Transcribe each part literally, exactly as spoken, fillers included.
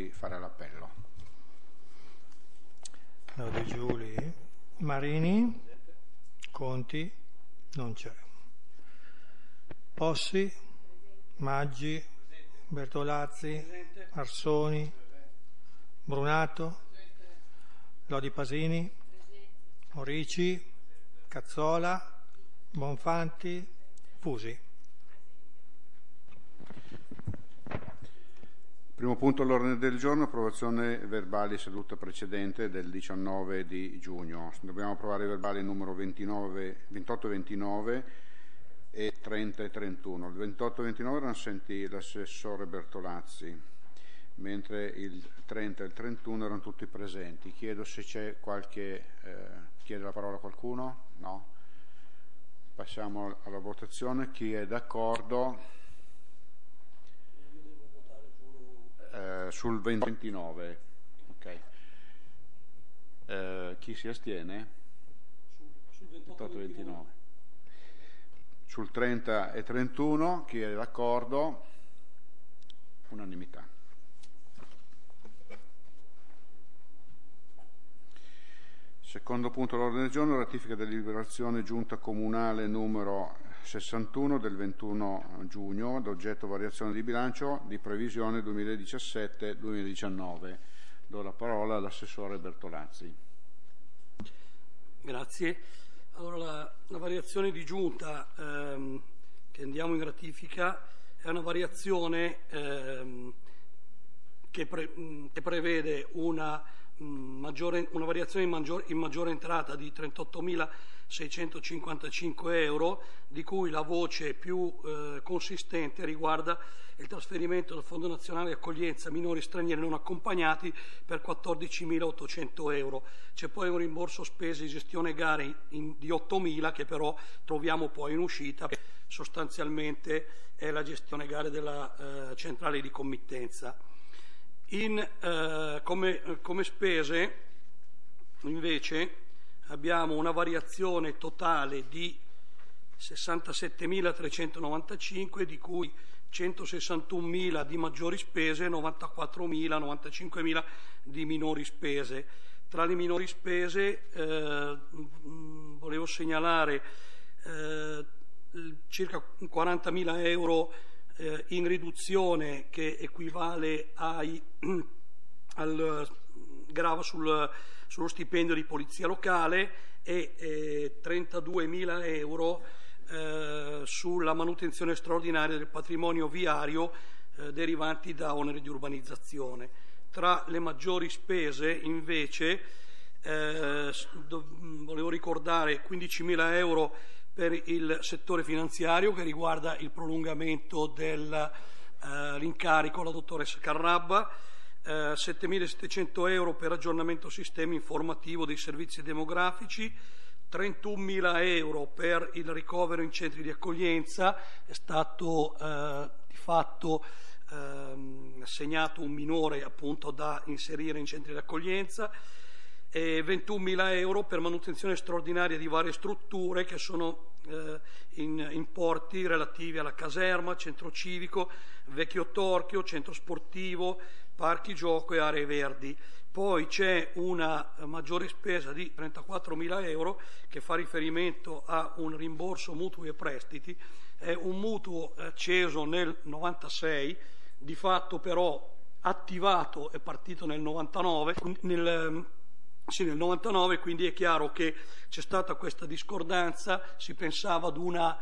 di fare l'appello. Lodi Giuli, Marini, Conti, non c'è. Possi, Maggi, Bertolazzi, Arsoni, Brunato, Lodi Pasini, Morici, Cazzola, Bonfanti, Fusi. Primo punto all'ordine del giorno, approvazione verbali seduta precedente del diciannove di giugno. Dobbiamo approvare i verbali numero ventinove, ventotto e ventinove e trenta e trentuno. Il ventotto e ventinove erano assenti l'assessore Bertolazzi, mentre il trenta e il trentuno erano tutti presenti. Chiedo se c'è qualche... Eh, chiede la parola qualcuno? No? Passiamo alla votazione. Chi è d'accordo? Eh, sul ventinove, ok. Eh, chi si astiene? Sul ventotto e ventinove. Sul trenta e trentuno, chi è d'accordo? Unanimità. Secondo punto all'ordine del giorno, ratifica della deliberazione giunta comunale numero sessantuno del ventuno giugno, d'oggetto variazione di bilancio di previsione duemiladiciassette duemiladiciannove. Do la parola all'assessore Bertolazzi. Grazie. Allora, la, la variazione di giunta ehm, che andiamo in ratifica è una variazione ehm, che, pre, che prevede una, mh, maggiore, una variazione in, maggior, in maggiore entrata di trentottomilaseicentocinquantacinque euro, di cui la voce più eh, consistente riguarda il trasferimento del Fondo Nazionale Accoglienza Minori Stranieri Non Accompagnati per quattordicimilaottocento euro. C'è poi un rimborso spese di gestione gare in, di ottomila che però troviamo poi in uscita, che sostanzialmente è la gestione gare della eh, centrale di committenza. In, eh, come, come spese invece abbiamo una variazione totale di sessantasettemilatrecentonovantacinque, di cui centosessantunomila di maggiori spese e novantaquattromila, novantacinquemila di minori spese. Tra le minori spese eh, volevo segnalare eh, circa quarantamila euro eh, in riduzione, che equivale ai, al grava sul, sullo stipendio di polizia locale, e eh, trentaduemila euro eh, sulla manutenzione straordinaria del patrimonio viario eh, derivanti da oneri di urbanizzazione. Tra le maggiori spese invece eh, do, volevo ricordare quindicimila euro per il settore finanziario, che riguarda il prolungamento dell'incarico eh, alla dottoressa Carrabba, eh, settemilasettecento euro per aggiornamento sistema informativo dei servizi demografici, trentunomila euro per il ricovero in centri di accoglienza. È stato eh, di fatto eh, assegnato un minore appunto da inserire in centri di accoglienza, e ventunomila euro per manutenzione straordinaria di varie strutture che sono eh, in importi relativi alla caserma, centro civico, vecchio torchio, centro sportivo, parchi gioco e aree verdi. Poi c'è una maggiore spesa di trentaquattromila euro che fa riferimento a un rimborso mutui e prestiti. È un mutuo acceso nel novantasei, di fatto però attivato e partito nel novantanove, nel Sì, nel novantanove, quindi è chiaro che c'è stata questa discordanza. Si pensava ad una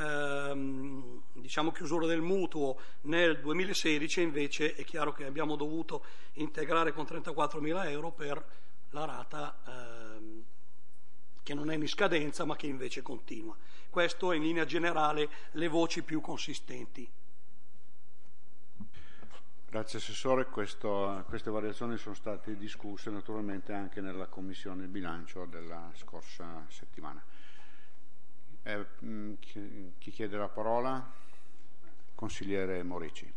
ehm, diciamo chiusura del mutuo nel duemilasedici, invece è chiaro che abbiamo dovuto integrare con trentaquattromila euro per la rata ehm, che non è in scadenza ma che invece continua. Questo è in linea generale le voci più consistenti. Grazie Assessore, Questo, queste variazioni sono state discusse naturalmente anche nella Commissione Bilancio della scorsa settimana. Eh, chi, chi chiede la parola? Consigliere Morici.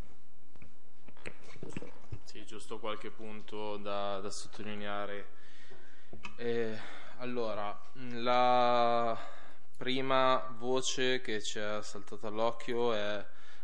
Sì, giusto qualche punto da, da sottolineare. Eh, allora, la prima voce che ci è saltata all'occhio è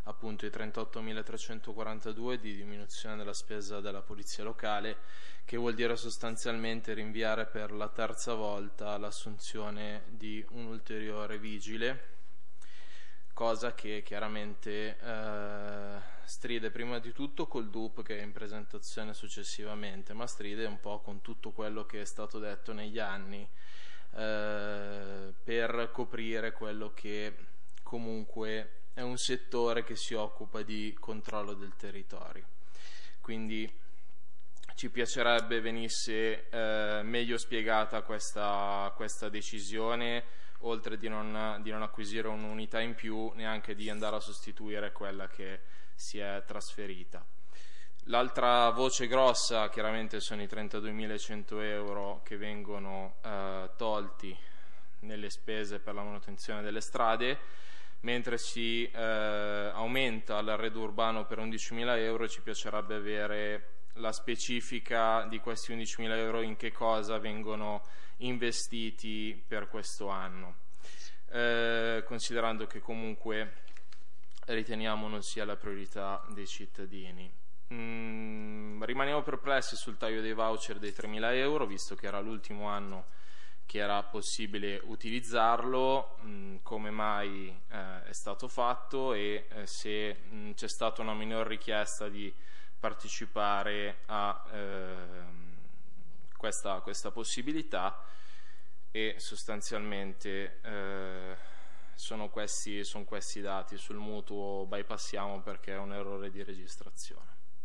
appunto i trentottomilatrecentoquarantadue di diminuzione della spesa della polizia locale, che vuol dire sostanzialmente rinviare per la terza volta l'assunzione di un ulteriore vigile, cosa che chiaramente eh, stride prima di tutto col D U P che è in presentazione successivamente, ma stride un po' con tutto quello che è stato detto negli anni eh, per coprire quello che comunque è un settore che si occupa di controllo del territorio. Quindi ci piacerebbe venisse eh, meglio spiegata questa, questa decisione, oltre di non, di non acquisire un'unità in più, neanche di andare a sostituire quella che si è trasferita. L'altra voce grossa chiaramente sono i trentaduemilacento euro che vengono eh, tolti nelle spese per la manutenzione delle strade, mentre si eh, aumenta l'arredo urbano per undicimila euro. Ci piacerebbe avere la specifica di questi undicimila euro, in che cosa vengono investiti per questo anno, eh, considerando che comunque riteniamo non sia la priorità dei cittadini. Mm, rimaniamo perplessi sul taglio dei voucher dei tremila euro, visto che era l'ultimo anno che era possibile utilizzarlo, mh, come mai eh, è stato fatto e eh, se mh, c'è stata una minor richiesta di partecipare a eh, questa, questa possibilità, e sostanzialmente eh, sono questi, sono questi dati. Sul mutuo bypassiamo perché è un errore di registrazione.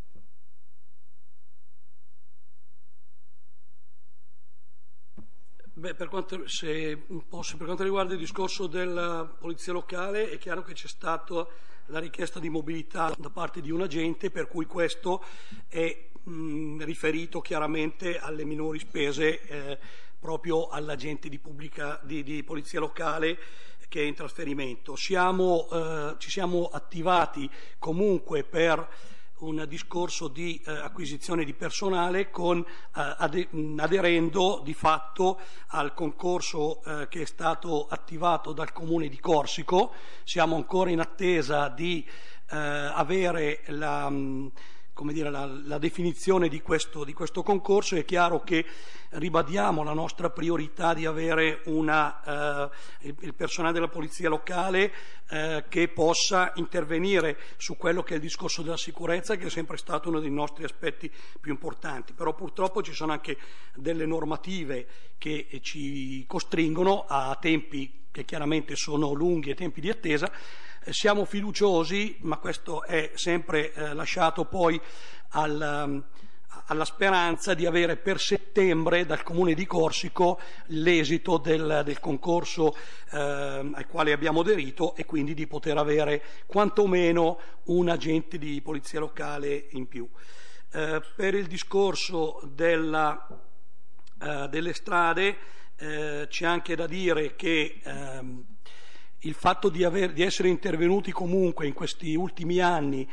Beh, per quanto, se posso, per quanto riguarda il discorso della polizia locale, è chiaro che c'è stata la richiesta di mobilità da parte di un agente, per cui questo è mh, riferito chiaramente alle minori spese eh, proprio all'agente di, pubblica, di, di polizia locale che è in trasferimento. Siamo, eh, ci siamo attivati comunque per un discorso di eh, acquisizione di personale con, eh, ade- aderendo di fatto al concorso eh, che è stato attivato dal Comune di Corsico. Siamo ancora in attesa di eh, avere la, mh, come dire, la, la definizione di questo, di questo concorso. È chiaro che ribadiamo la nostra priorità di avere una, eh, il, il personale della polizia locale eh, che possa intervenire su quello che è il discorso della sicurezza, che è sempre stato uno dei nostri aspetti più importanti. Però purtroppo ci sono anche delle normative che ci costringono a tempi che chiaramente sono lunghi e tempi di attesa. Eh, siamo fiduciosi, ma questo è sempre eh, lasciato poi al... Um, alla speranza di avere per settembre dal Comune di Corsico l'esito del, del concorso eh, al quale abbiamo aderito, e quindi di poter avere quantomeno un agente di polizia locale in più. Eh, per il discorso della, eh, delle strade eh, c'è anche da dire che ehm, il fatto di, aver, di essere intervenuti comunque in questi ultimi anni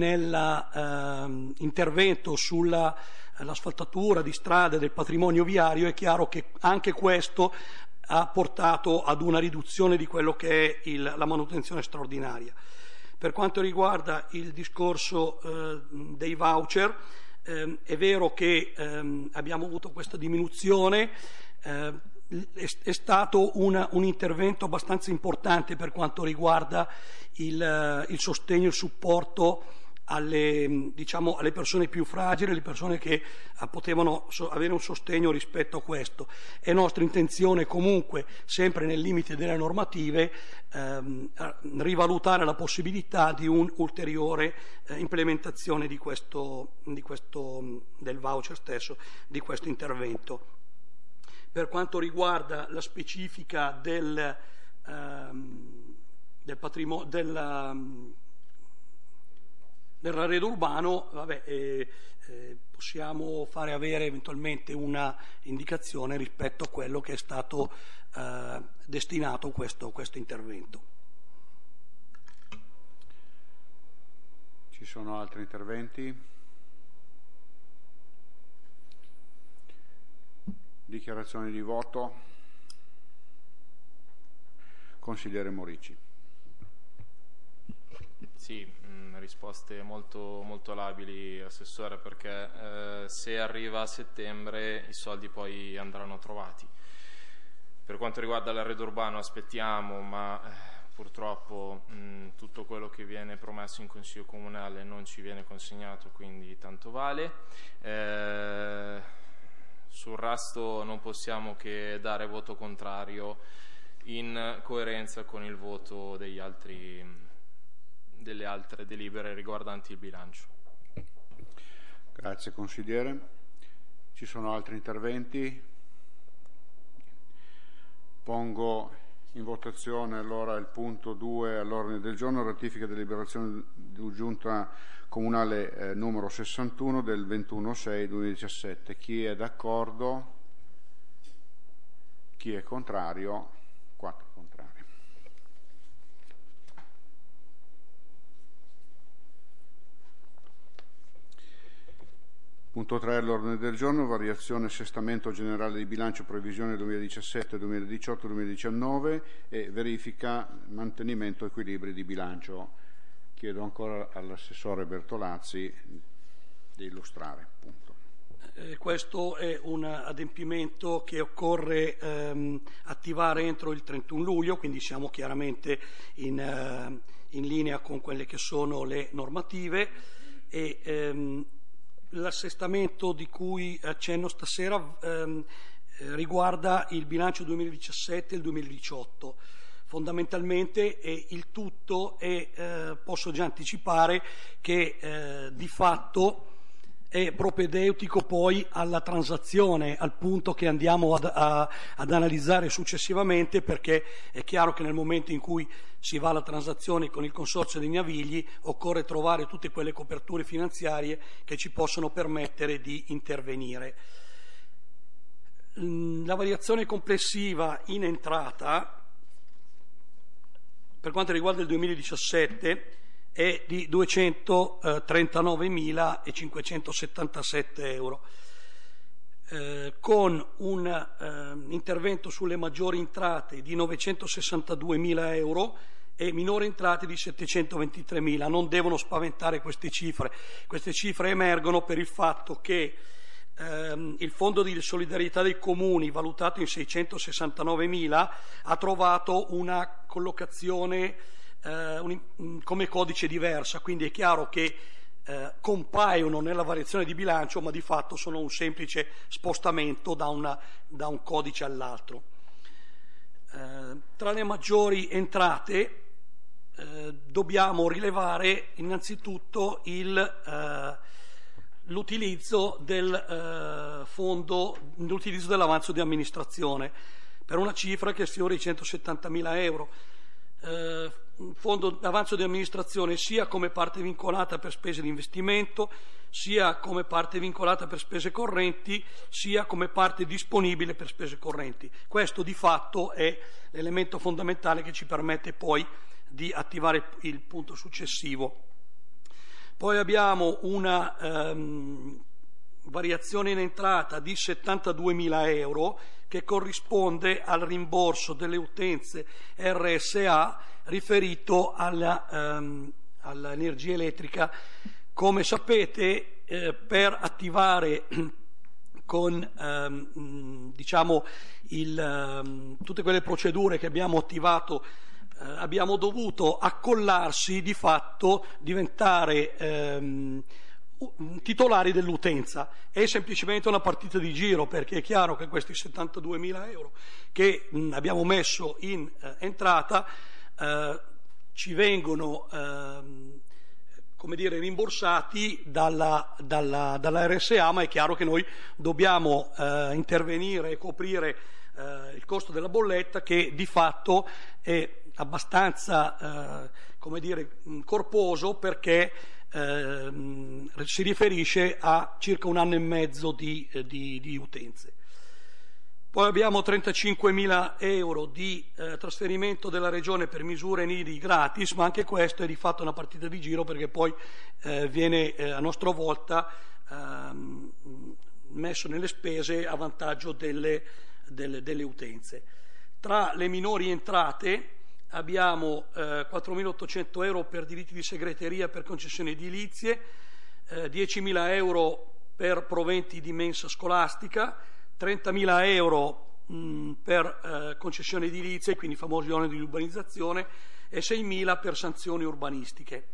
nell'intervento eh, sulla l'asfaltatura di strade del patrimonio viario, è chiaro che anche questo ha portato ad una riduzione di quello che è il, la manutenzione straordinaria. Per quanto riguarda il discorso eh, dei voucher, eh, è vero che eh, abbiamo avuto questa diminuzione. eh, È stato un, un intervento abbastanza importante per quanto riguarda il, il sostegno, il supporto alle, diciamo, alle persone più fragili, alle persone che potevano so, avere un sostegno rispetto a questo. È nostra intenzione comunque, sempre nel limite delle normative, ehm, rivalutare la possibilità di un'ulteriore eh, implementazione di questo, di questo, del voucher stesso, di questo intervento. Per quanto riguarda la specifica del, ehm, del patrimonio, del, dell'arredo urbano, vabbè, eh, eh, possiamo fare avere eventualmente una indicazione rispetto a quello che è stato eh, destinato a questo, questo intervento. Ci sono altri interventi? Dichiarazioni di voto. Consigliere Morici. Sì, mh, risposte molto, molto labili, Assessore, perché eh, se arriva a settembre i soldi poi andranno trovati. Per quanto riguarda l'arredo urbano aspettiamo, ma eh, purtroppo mh, tutto quello che viene promesso in Consiglio Comunale non ci viene consegnato, quindi tanto vale. Eh, sul resto non possiamo che dare voto contrario in coerenza con il voto degli altri, delle altre delibere riguardanti il bilancio. Grazie consigliere. Ci sono altri interventi? Pongo in votazione allora il punto due all'ordine del giorno, ratifica e deliberazione di giunta comunale eh, numero sessantuno del ventuno sei duemiladiciassette. Chi è d'accordo? Chi è contrario? Quattro contrari. Punto tre all'ordine del giorno, variazione assestamento generale di bilancio previsione duemiladiciassette duemiladiciotto duemiladiciannove e verifica mantenimento equilibri di bilancio. Chiedo ancora all'assessore Bertolazzi di illustrare. Punto. Eh, questo è un adempimento che occorre ehm, attivare entro il trentuno luglio, quindi siamo chiaramente in, eh, in linea con quelle che sono le normative e ehm, l'assestamento di cui accenno stasera ehm, riguarda il bilancio duemiladiciassette e il duemiladiciotto. Fondamentalmente eh, il tutto è, eh, posso già anticipare che eh, di fatto è propedeutico poi alla transazione, al punto che andiamo ad, a, ad analizzare successivamente, perché è chiaro che nel momento in cui si va alla transazione con il Consorzio dei Navigli occorre trovare tutte quelle coperture finanziarie che ci possono permettere di intervenire. La variazione complessiva in entrata per quanto riguarda il duemiladiciassette è di duecentotrentanovanemilacinquecentosettantasette euro, eh, con un eh, intervento sulle maggiori entrate di novecentosessantaduemila euro e minori entrate di settecentoventitremila. Non devono spaventare queste cifre. Queste cifre emergono per il fatto che ehm, il Fondo di solidarietà dei comuni, valutato in seicentosessantanovemila, ha trovato una collocazione eh, un, come codice diversa, quindi è chiaro che eh, compaiono nella variazione di bilancio, ma di fatto sono un semplice spostamento da, una, da un codice all'altro. Eh, tra le maggiori entrate eh, dobbiamo rilevare innanzitutto il, eh, l'utilizzo del eh, fondo, l'utilizzo dell'avanzo di amministrazione per una cifra che sfiora i centosettantamila euro. Eh, fondo d'avanzo di amministrazione sia come parte vincolata per spese di investimento, sia come parte vincolata per spese correnti, sia come parte disponibile per spese correnti. Questo di fatto è l'elemento fondamentale che ci permette poi di attivare il punto successivo. Poi abbiamo una ehm, variazione in entrata di settantaduemila euro che corrisponde al rimborso delle utenze R S A riferito alla, ehm, all'energia elettrica. Come sapete, eh, per attivare con ehm, diciamo il, ehm, tutte quelle procedure che abbiamo attivato, eh, abbiamo dovuto accollarsi di fatto, diventare ehm, titolari dell'utenza. È semplicemente una partita di giro, perché è chiaro che questi settantaduemila euro che mh, abbiamo messo in eh, entrata eh, ci vengono eh, come dire, rimborsati dalla, dalla, dalla R S A, ma è chiaro che noi dobbiamo eh, intervenire e coprire eh, il costo della bolletta, che di fatto è abbastanza eh, come dire, corposo, perché Eh, si riferisce a circa un anno e mezzo di, eh, di, di utenze. Poi abbiamo trentacinquemila euro di eh, trasferimento della Regione per misure nidi gratis, ma anche questo è di fatto una partita di giro, perché poi eh, viene eh, a nostra volta ehm, messo nelle spese a vantaggio delle, delle, delle utenze. Tra le minori entrate abbiamo eh, quattromilaottocento euro per diritti di segreteria per concessioni edilizie, eh, diecimila euro per proventi di mensa scolastica, trentamila euro mh, per eh, concessioni edilizie, quindi i famosi oneri di urbanizzazione, e seimila per sanzioni urbanistiche.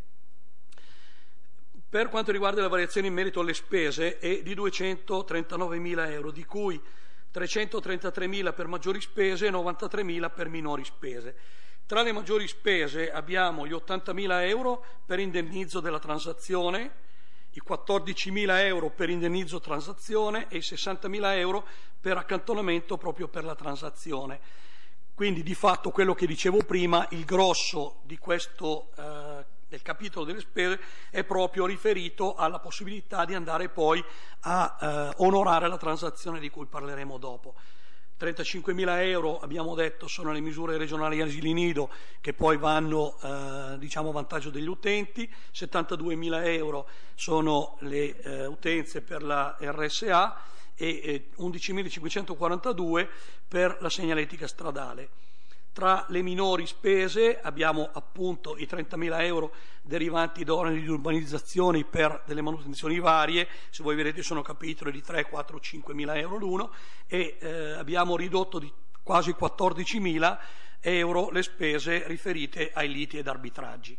Per quanto riguarda le variazioni in merito alle spese è di duecentotrentanovanomila euro, di cui trecentotrentatremila per maggiori spese e novantatremila per minori spese. Tra le maggiori spese abbiamo gli ottantamila euro per indennizzo della transazione, i quattordicimila euro per indennizzo transazione e i sessantamila euro per accantonamento proprio per la transazione. Quindi di fatto quello che dicevo prima, il grosso di questo eh, del capitolo delle spese è proprio riferito alla possibilità di andare poi a eh, onorare la transazione di cui parleremo dopo. trentacinquemila euro, abbiamo detto, sono le misure regionali asili nido che poi vanno eh, diciamo a vantaggio degli utenti, settantaduemila euro sono le eh, utenze per la R S A e eh, undicimilacinquecentoquarantadue per la segnaletica stradale. Tra le minori spese abbiamo appunto i trentamila euro derivanti da oneri di urbanizzazione per delle manutenzioni varie, se voi vedete sono capitoli di tre, quattro, cinquemila euro l'uno, e eh, abbiamo ridotto di quasi quattordicimila euro le spese riferite ai liti ed arbitraggi.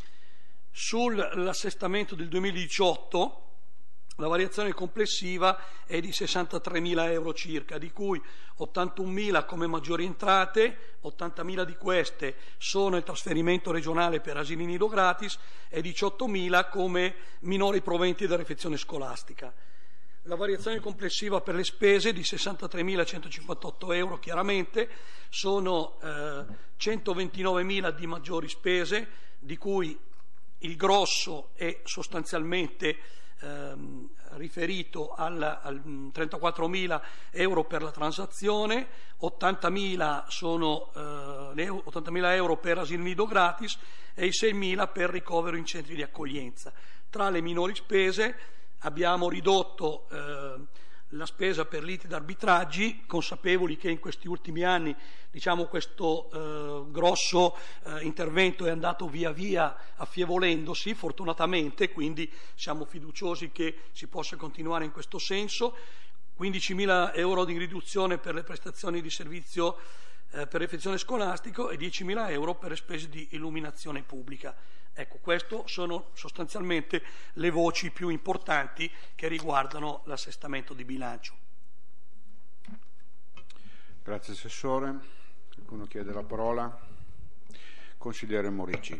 Sull'assestamento del duemiladiciotto la variazione complessiva è di sessantatremila euro circa, di cui ottantunomila come maggiori entrate, ottantamila di queste sono il trasferimento regionale per asili nido gratis e diciottomila come minori proventi da refezione scolastica. La variazione complessiva per le spese di sessantatremilacentocinquantotto euro chiaramente sono eh, centoventinovemila di maggiori spese, di cui il grosso è sostanzialmente Ehm, riferito al, al trentaquattromila euro per la transazione, ottantamila sono eh, le, ottantamila euro per asili nido gratis e i seimila per ricovero in centri di accoglienza. Tra le minori spese abbiamo ridotto eh, la spesa per liti ed arbitraggi, consapevoli che in questi ultimi anni diciamo, questo eh, grosso eh, intervento è andato via via affievolendosi, fortunatamente, quindi siamo fiduciosi che si possa continuare in questo senso. quindicimila euro di riduzione per le prestazioni di servizio eh, per refezione scolastico e diecimila euro per le spese di illuminazione pubblica. Ecco, queste sono sostanzialmente le voci più importanti che riguardano l'assestamento di bilancio. Grazie Assessore. Qualcuno chiede la parola? Consigliere Morici.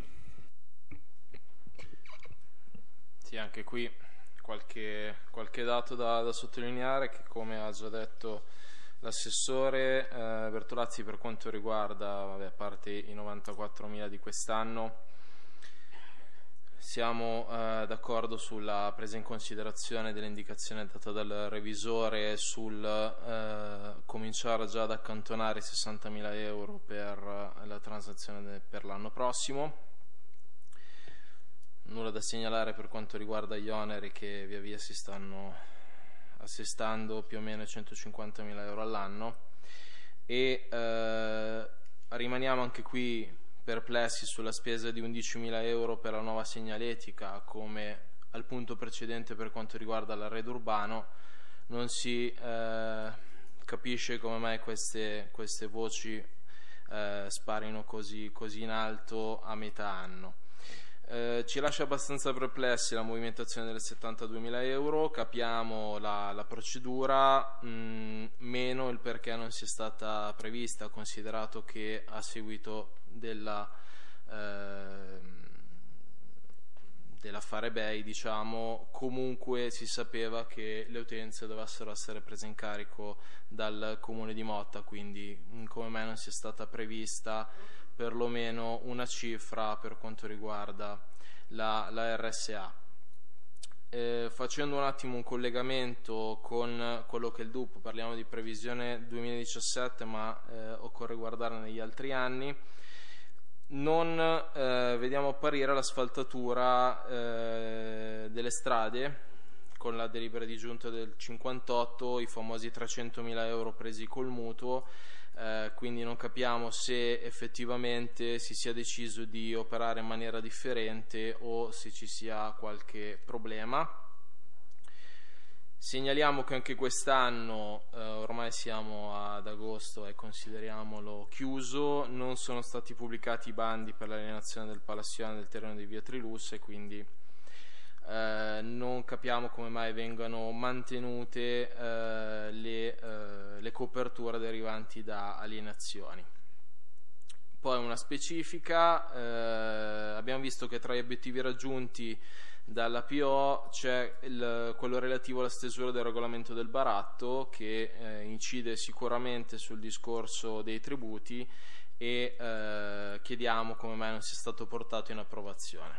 Sì, anche qui qualche, qualche dato da, da sottolineare che, come ha già detto l'assessore eh, Bertolazzi, per quanto riguarda, vabbè, a parte i novantaquattromila di quest'anno, siamo eh, d'accordo sulla presa in considerazione dell'indicazione data dal revisore sul eh, cominciare già ad accantonare sessantamila euro per la transazione per l'anno prossimo. Nulla da segnalare per quanto riguarda gli oneri, che via via si stanno assestando più o meno centocinquantamila euro all'anno, e eh, rimaniamo anche qui perplessi sulla spesa di undicimila euro per la nuova segnaletica. Come al punto precedente per quanto riguarda l'arredo urbano, non si eh, capisce come mai queste, queste voci eh, sparino così, così in alto a metà anno. Eh, ci lascia abbastanza perplessi la movimentazione delle settantaduemila euro. Capiamo la, la procedura, mh, meno il perché non sia stata prevista, considerato che a seguito della eh, dell'affare B E I, diciamo, comunque si sapeva che le utenze dovessero essere prese in carico dal Comune di Motta, quindi mh, come mai non sia stata prevista perlomeno una cifra per quanto riguarda la, la R S A. Eh, facendo un attimo un collegamento con quello che è il D U P, parliamo di previsione duemiladiciassette, ma eh, occorre guardare negli altri anni. Non eh, vediamo apparire l'asfaltatura eh, delle strade con la delibera di giunta del cinquantotto i famosi trecentomila euro presi col mutuo, eh, quindi non capiamo se effettivamente si sia deciso di operare in maniera differente o se ci sia qualche problema. Segnaliamo che anche quest'anno, eh, ormai siamo ad agosto e consideriamolo chiuso, non sono stati pubblicati i bandi per l'alienazione del Palassione del terreno di via Trilus e quindi eh, non capiamo come mai vengano mantenute eh, le, eh, le coperture derivanti da alienazioni. Poi una specifica, eh, abbiamo visto che tra gli obiettivi raggiunti dalla P O c'è il, quello relativo alla stesura del regolamento del baratto, che eh, incide sicuramente sul discorso dei tributi e eh, chiediamo come mai non sia stato portato in approvazione.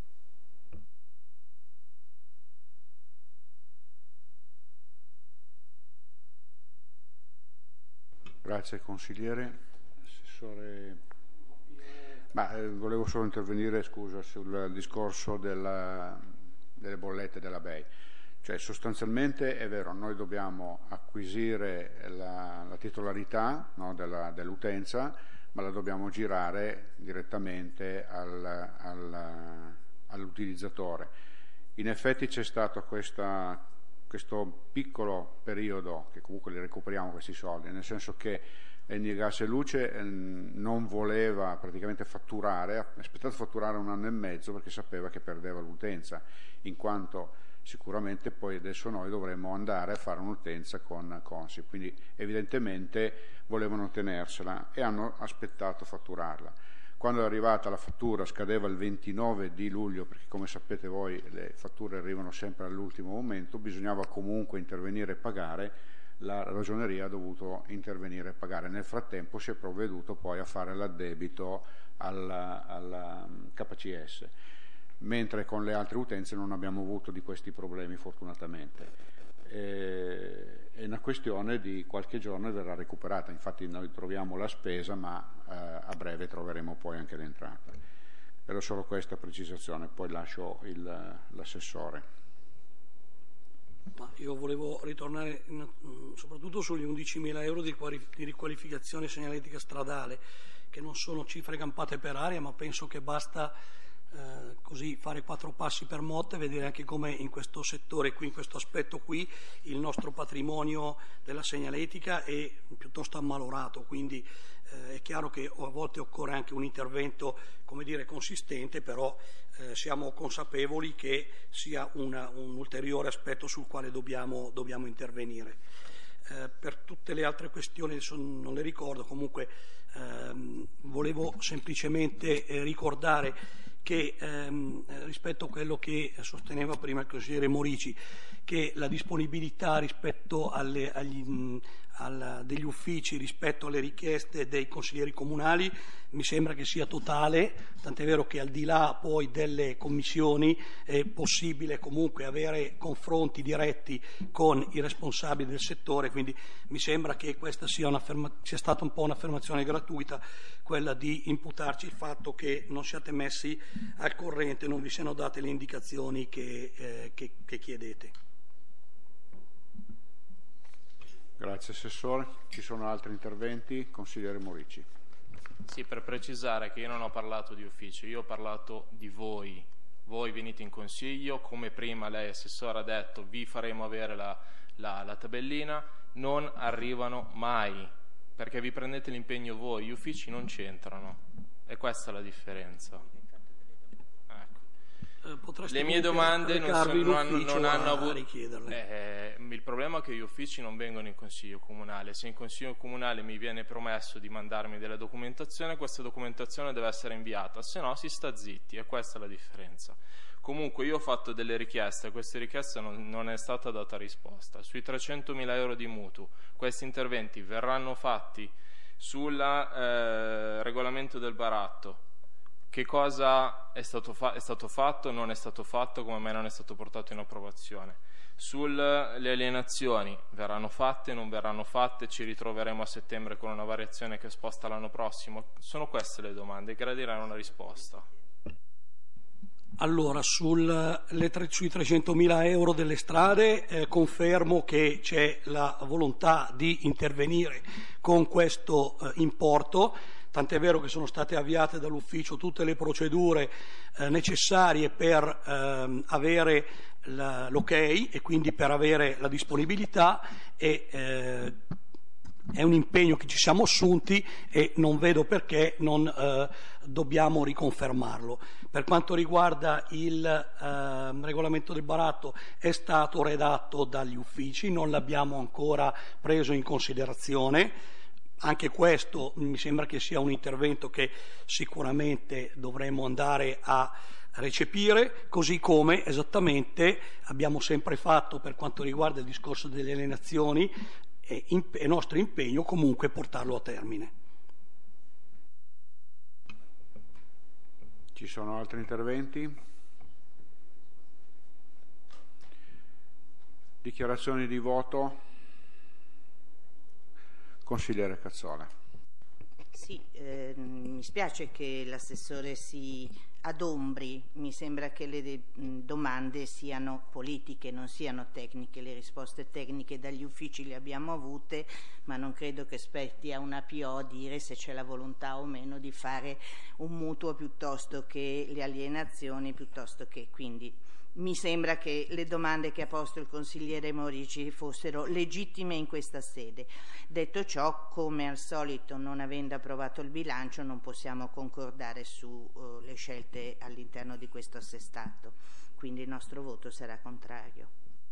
Grazie consigliere. Assessore. Ma, eh, volevo solo intervenire, scusa, sul discorso della, delle bollette della B E I. Cioè, sostanzialmente è vero, noi dobbiamo acquisire la, la titolarità, no, della, dell'utenza, ma la dobbiamo girare direttamente al, al, all'utilizzatore. In effetti c'è stato questa, questo piccolo periodo, che comunque li recuperiamo questi soldi, nel senso che Eni Gas e Luce eh, non voleva praticamente fatturare, ha aspettato fatturare un anno e mezzo perché sapeva che perdeva l'utenza, in quanto sicuramente poi adesso noi dovremmo andare a fare un'utenza con Consip, quindi evidentemente volevano tenersela e hanno aspettato fatturarla. Quando è arrivata la fattura scadeva il ventinove di luglio, perché come sapete voi le fatture arrivano sempre all'ultimo momento, bisognava comunque intervenire e pagare. La Ragioneria ha dovuto intervenire e pagare. Nel frattempo si è provveduto poi a fare l'addebito alla, alla K C S, mentre con le altre utenze non abbiamo avuto di questi problemi fortunatamente. E, è una questione di qualche giorno e verrà recuperata, infatti noi troviamo la spesa ma eh, a breve troveremo poi anche l'entrata. Era solo questa precisazione, poi lascio l'assessore. Ma io volevo ritornare in, soprattutto sugli undicimila euro di, di riqualificazione segnaletica stradale, che non sono cifre campate per aria, ma penso che basta eh, così fare quattro passi per moto e vedere anche come in questo settore qui, in questo aspetto qui, il nostro patrimonio della segnaletica è piuttosto ammalorato, quindi eh, è chiaro che a volte occorre anche un intervento, come dire, consistente, però eh, siamo consapevoli che sia una, un ulteriore aspetto sul quale dobbiamo, dobbiamo intervenire. Eh, per tutte le altre questioni adesso non le ricordo, comunque ehm, volevo semplicemente eh, ricordare che ehm, rispetto a quello che sosteneva prima il consigliere Morici, che la disponibilità rispetto alle, agli, mh, al, degli uffici rispetto alle richieste dei consiglieri comunali mi sembra che sia totale, tant'è vero che al di là poi delle commissioni è possibile comunque avere confronti diretti con i responsabili del settore, quindi mi sembra che questa sia, una sia stata un po' un'affermazione gratuita, quella di imputarci il fatto che non siate messi al corrente, non vi siano date le indicazioni che, eh, che, che chiedete. Grazie Assessore. Ci sono altri interventi? Consigliere Morici. Sì, per precisare che io non ho parlato di ufficio, io ho parlato di voi. Voi venite in consiglio, come prima lei Assessore ha detto, vi faremo avere la, la, la tabellina, non arrivano mai, perché vi prendete l'impegno voi, gli uffici non c'entrano, e questa è la differenza. Le mie domande non, sono, non, hanno, non hanno avuto eh, il problema è che gli uffici non vengono in consiglio comunale. Se in consiglio comunale mi viene promesso di mandarmi della documentazione, questa documentazione deve essere inviata, se no si sta zitti, e questa è la differenza. Comunque io ho fatto delle richieste, a queste richieste non, non è stata data risposta. Sui trecentomila euro di mutuo, questi interventi verranno fatti sul eh, regolamento del baratto. Che cosa è stato, fa- è stato fatto, non è stato fatto, come mai non è stato portato in approvazione. Sulle alienazioni verranno fatte, non verranno fatte, ci ritroveremo a settembre con una variazione che sposta l'anno prossimo. Sono queste le domande, gradirei una risposta. Allora, sul, le tre, sui trecentomila euro delle strade eh, confermo che c'è la volontà di intervenire con questo eh, importo, tant'è vero che sono state avviate dall'ufficio tutte le procedure eh, necessarie per ehm, avere la, l'ok e quindi per avere la disponibilità e eh, è un impegno che ci siamo assunti e non vedo perché non eh, dobbiamo riconfermarlo. Per quanto riguarda il eh, regolamento del baratto, è stato redatto dagli uffici, non l'abbiamo ancora preso in considerazione. Anche questo mi sembra che sia un intervento che sicuramente dovremo andare a recepire, così come esattamente abbiamo sempre fatto per quanto riguarda il discorso delle alienazioni. È nostro impegno comunque portarlo a termine. Ci sono altri interventi? Dichiarazioni di voto? Consigliere Cazzola. Sì, eh, mi spiace che l'assessore si adombri, mi sembra che le de- domande siano politiche, non siano tecniche, le risposte tecniche dagli uffici le abbiamo avute, ma non credo che spetti a una P O dire se c'è la volontà o meno di fare un mutuo piuttosto che le alienazioni, piuttosto che quindi mi sembra che le domande che ha posto il consigliere Morici fossero legittime in questa sede. Detto ciò, come al solito, non avendo approvato il bilancio, non possiamo concordare sulle uh, scelte all'interno di questo assestato, quindi il nostro voto sarà contrario.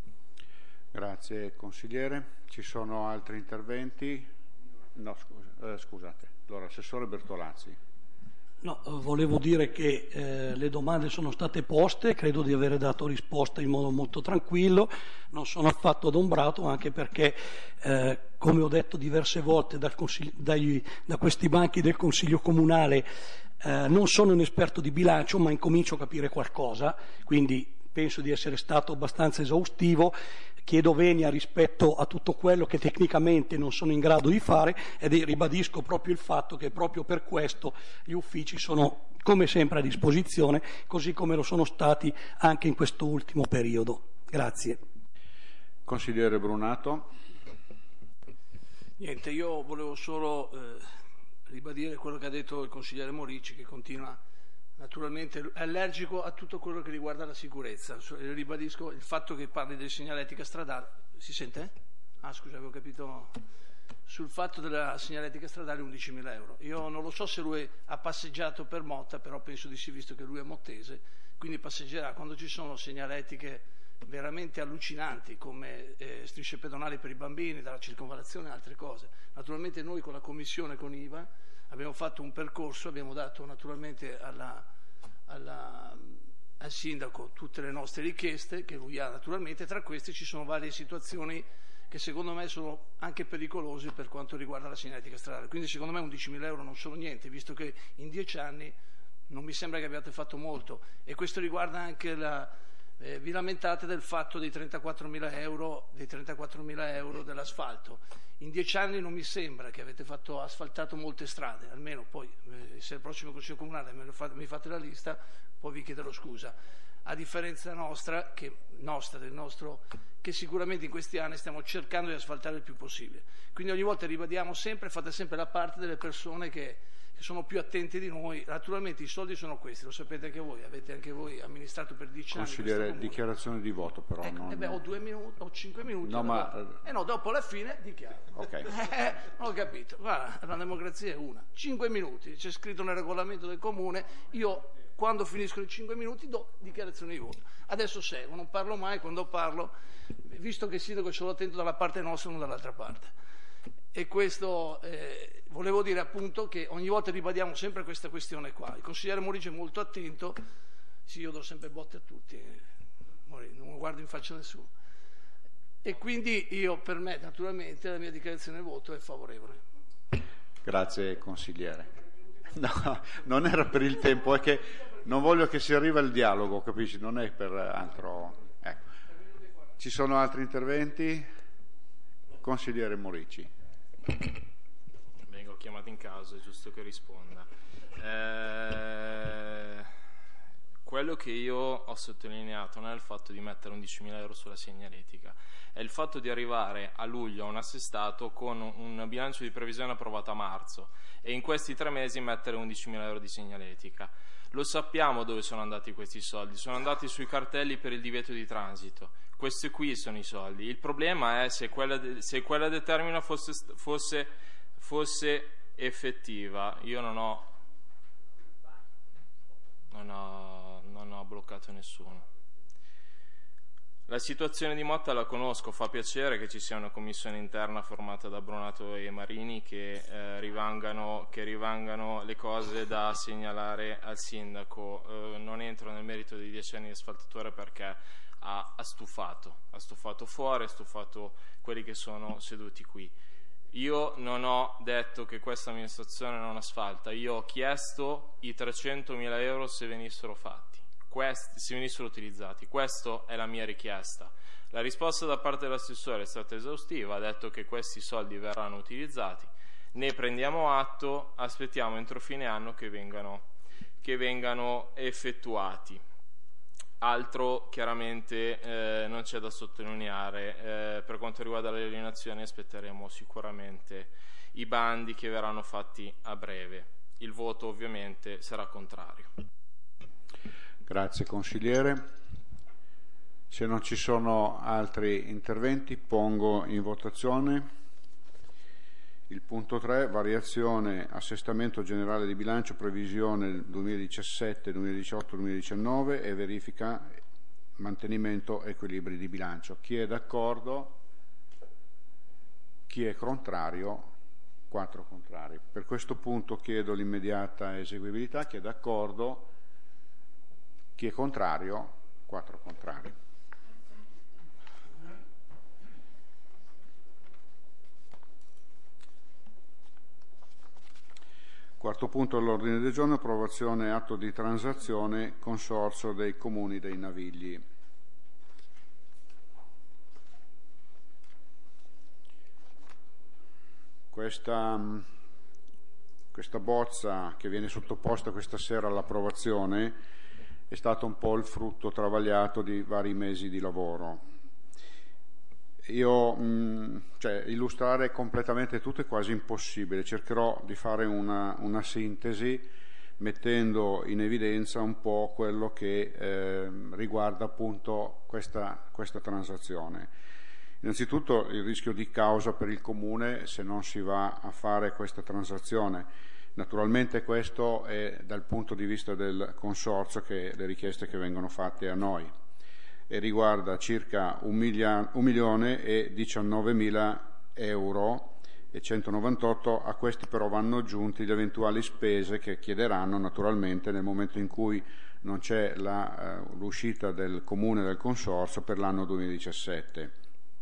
Grazie consigliere. Ci sono altri interventi? No, scusa, eh, scusate. Allora, assessore Bertolazzi. No, volevo dire che eh, le domande sono state poste, credo di aver dato risposta in modo molto tranquillo, non sono affatto adombrato, anche perché, eh, come ho detto diverse volte dal dagli, da questi banchi del Consiglio Comunale, eh, non sono un esperto di bilancio, ma incomincio a capire qualcosa, quindi penso di essere stato abbastanza esaustivo. Chiedo venia rispetto a tutto quello che tecnicamente non sono in grado di fare ed ribadisco proprio il fatto che proprio per questo gli uffici sono come sempre a disposizione, così come lo sono stati anche in questo ultimo periodo. Grazie. Consigliere Brunato. Niente, io volevo solo eh, ribadire quello che ha detto il consigliere Morici, che continua naturalmente, è allergico a tutto quello che riguarda la sicurezza. Ribadisco il fatto che parli di segnaletica stradale. Si sente? Ah, scusa, avevo capito. Sul fatto della segnaletica stradale undicimila euro. Io non lo so se lui ha passeggiato per Motta, però penso di sì, visto che lui è mottese, quindi passeggerà quando ci sono segnaletiche veramente allucinanti come eh, strisce pedonali per i bambini, dalla circonvallazione e altre cose. Naturalmente noi con la commissione, con I V A, abbiamo fatto un percorso, abbiamo dato naturalmente alla, alla, al sindaco tutte le nostre richieste che lui ha naturalmente. Tra queste ci sono varie situazioni che secondo me sono anche pericolose per quanto riguarda la segnaletica stradale. Quindi secondo me undicimila euro non sono niente, visto che in dieci anni non mi sembra che abbiate fatto molto. E questo riguarda anche la... Eh, vi lamentate del fatto dei trentaquattromila euro, dei trentaquattromila euro dell'asfalto. In dieci anni non mi sembra che avete fatto, asfaltato molte strade, almeno poi eh, se al prossimo Consiglio Comunale me fate, mi fate la lista, poi vi chiederò scusa. A differenza nostra, che, nostra, del nostro, che sicuramente in questi anni stiamo cercando di asfaltare il più possibile. Quindi ogni volta ribadiamo sempre, fate sempre la parte delle persone che, che sono più attenti di noi. Naturalmente i soldi sono questi, lo sapete anche voi, avete anche voi amministrato per dieci anni. Consigliere, dichiarazione di voto però. Ecco, non... eh beh, ho due minuti, ho cinque minuti. No, ma... Dopo. Eh no, dopo la fine dichiaro. Ok. Eh, non ho capito. Guarda, la democrazia è una. Cinque minuti, c'è scritto nel regolamento del comune, io quando finiscono i cinque minuti do dichiarazione di voto. Adesso seguo, non parlo mai, quando parlo, visto che il sindaco ce l'ho attento dalla parte nostra e non dall'altra parte. E questo eh, volevo dire appunto che ogni volta ribadiamo sempre questa questione qua. Il consigliere Morici è molto attento, sì, io do sempre botte a tutti, non guardo in faccia a nessuno. E quindi io, per me, naturalmente, la mia dichiarazione di voto è favorevole. Grazie consigliere. No, non era per il tempo, è che non voglio che si arrivi al dialogo, capisci? Non è per altro. Ecco. Ci sono altri interventi? Consigliere Morici. Vengo chiamato in causa, è giusto che risponda. Eh, Quello che io ho sottolineato non è il fatto di mettere undicimila euro sulla segnaletica, è il fatto di arrivare a luglio a un assestato con un bilancio di previsione approvato a marzo e in questi tre mesi mettere undicimila euro di segnaletica. Lo sappiamo dove sono andati questi soldi, sono andati sui cartelli per il divieto di transito. Questi qui sono i soldi. Il problema è se quella, de- se quella determina fosse, fosse, fosse effettiva. Io non ho, non ho, non ho bloccato nessuno. La situazione di Motta la conosco, fa piacere che ci sia una commissione interna formata da Brunato e Marini che, eh, rivangano, che rivangano le cose da segnalare al sindaco. Eh, non entro nel merito dei dieci anni di asfaltatore perché ha, ha stufato, ha stufato fuori, ha stufato quelli che sono seduti qui. Io non ho detto che questa amministrazione non asfalta, io ho chiesto i trecentomila euro se venissero fatti. Questi, se venissero utilizzati. Questa è la mia richiesta. La risposta da parte dell'assessore è stata esaustiva, ha detto che questi soldi verranno utilizzati, ne prendiamo atto, aspettiamo entro fine anno che vengano, che vengano effettuati. Altro chiaramente eh, non c'è da sottolineare, eh, per quanto riguarda le alienazioni aspetteremo sicuramente i bandi che verranno fatti a breve. Il voto ovviamente sarà contrario. Grazie consigliere. Se non ci sono altri interventi pongo in votazione il punto tre, variazione assestamento generale di bilancio, previsione duemiladiciassette, duemiladiciotto, duemiladiciannove e verifica mantenimento equilibri di bilancio. Chi è d'accordo? Chi è contrario? Quattro contrari. Per questo punto chiedo l'immediata eseguibilità. Chi è d'accordo? Chi è contrario? Quattro contrari. Quarto punto all'ordine del giorno, approvazione atto di transazione consorzio dei comuni dei Navigli. Questa, questa bozza che viene sottoposta questa sera all'approvazione è stato un po' il frutto travagliato di vari mesi di lavoro. Io, mh, cioè, illustrare completamente tutto è quasi impossibile, cercherò di fare una, una sintesi mettendo in evidenza un po' quello che eh, riguarda appunto questa, questa transazione. Innanzitutto il rischio di causa per il Comune se non si va a fare questa transazione. Naturalmente questo è dal punto di vista del Consorzio, che le richieste che vengono fatte a noi, e riguarda circa un, milia, un milione e diciannovemila euro e centonovantotto. A questi però vanno aggiunti le eventuali spese che chiederanno naturalmente nel momento in cui non c'è la, uh, l'uscita del Comune del Consorzio per l'anno duemiladiciassette.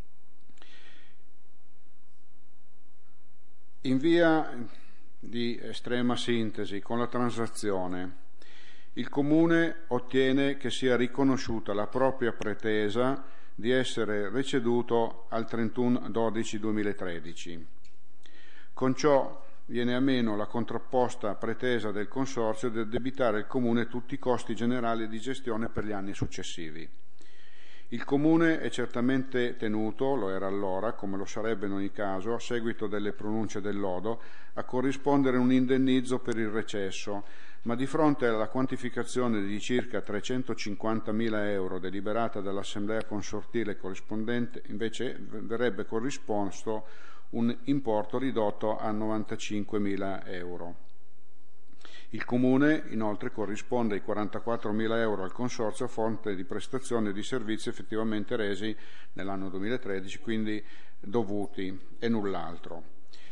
In via di estrema sintesi, con la transazione, il Comune ottiene che sia riconosciuta la propria pretesa di essere receduto al trentuno dodici duemilatredici. Con ciò viene a meno la contrapposta pretesa del Consorzio di addebitare al Comune tutti i costi generali di gestione per gli anni successivi. Il Comune è certamente tenuto, lo era allora, come lo sarebbe in ogni caso, a seguito delle pronunce del lodo, a corrispondere un indennizzo per il recesso, ma di fronte alla quantificazione di circa trecentocinquantamila euro deliberata dall'Assemblea consortile corrispondente, invece verrebbe corrisposto un importo ridotto a novantacinquemila euro. Il Comune inoltre corrisponde ai quarantaquattromila euro al Consorzio a fonte di prestazioni di servizi effettivamente resi nell'anno duemilatredici, quindi dovuti e null'altro.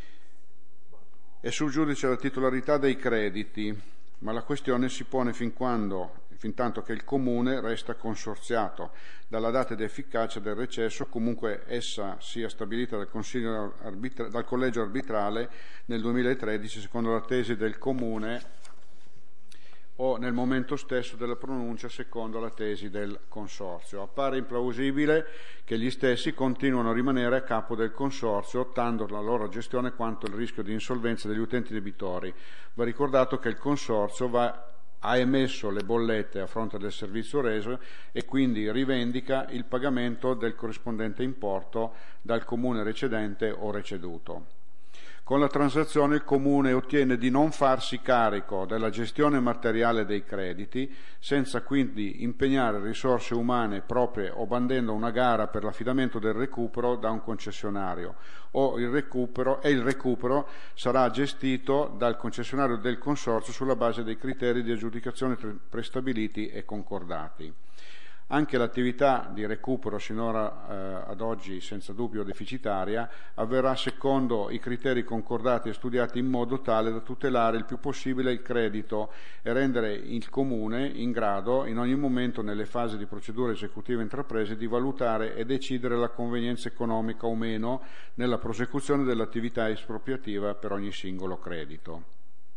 È sul giudice la titolarità dei crediti, ma la questione si pone fin quando, fin tanto che il Comune resta consorziato. Dalla data di efficacia del recesso, comunque essa sia stabilita dal, Consiglio arbitra- dal Collegio arbitrale nel duemilatredici secondo la tesi del Comune o nel momento stesso della pronuncia secondo la tesi del Consorzio. Appare implausibile che gli stessi continuano a rimanere a capo del Consorzio, tanto la loro gestione quanto il rischio di insolvenza degli utenti debitori. Va ricordato che il Consorzio va ha emesso le bollette a fronte del servizio reso e quindi rivendica il pagamento del corrispondente importo dal comune recedente o receduto. Con la transazione il Comune ottiene di non farsi carico della gestione materiale dei crediti, senza quindi impegnare risorse umane proprie o bandendo una gara per l'affidamento del recupero da un concessionario, o il recupero, e il recupero sarà gestito dal concessionario del consorzio sulla base dei criteri di aggiudicazione prestabiliti e concordati. Anche l'attività di recupero sinora eh, ad oggi senza dubbio deficitaria avverrà secondo i criteri concordati e studiati in modo tale da tutelare il più possibile il credito e rendere il Comune in grado in ogni momento nelle fasi di procedure esecutive intraprese di valutare e decidere la convenienza economica o meno nella prosecuzione dell'attività espropriativa per ogni singolo credito.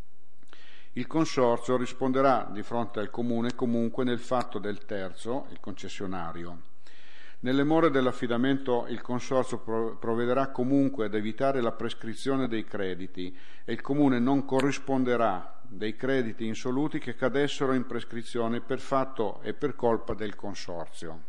Il Consorzio risponderà di fronte al Comune comunque nel fatto del terzo, il concessionario. Nelle more dell'affidamento il Consorzio provvederà comunque ad evitare la prescrizione dei crediti e il Comune non corrisponderà dei crediti insoluti che cadessero in prescrizione per fatto e per colpa del Consorzio.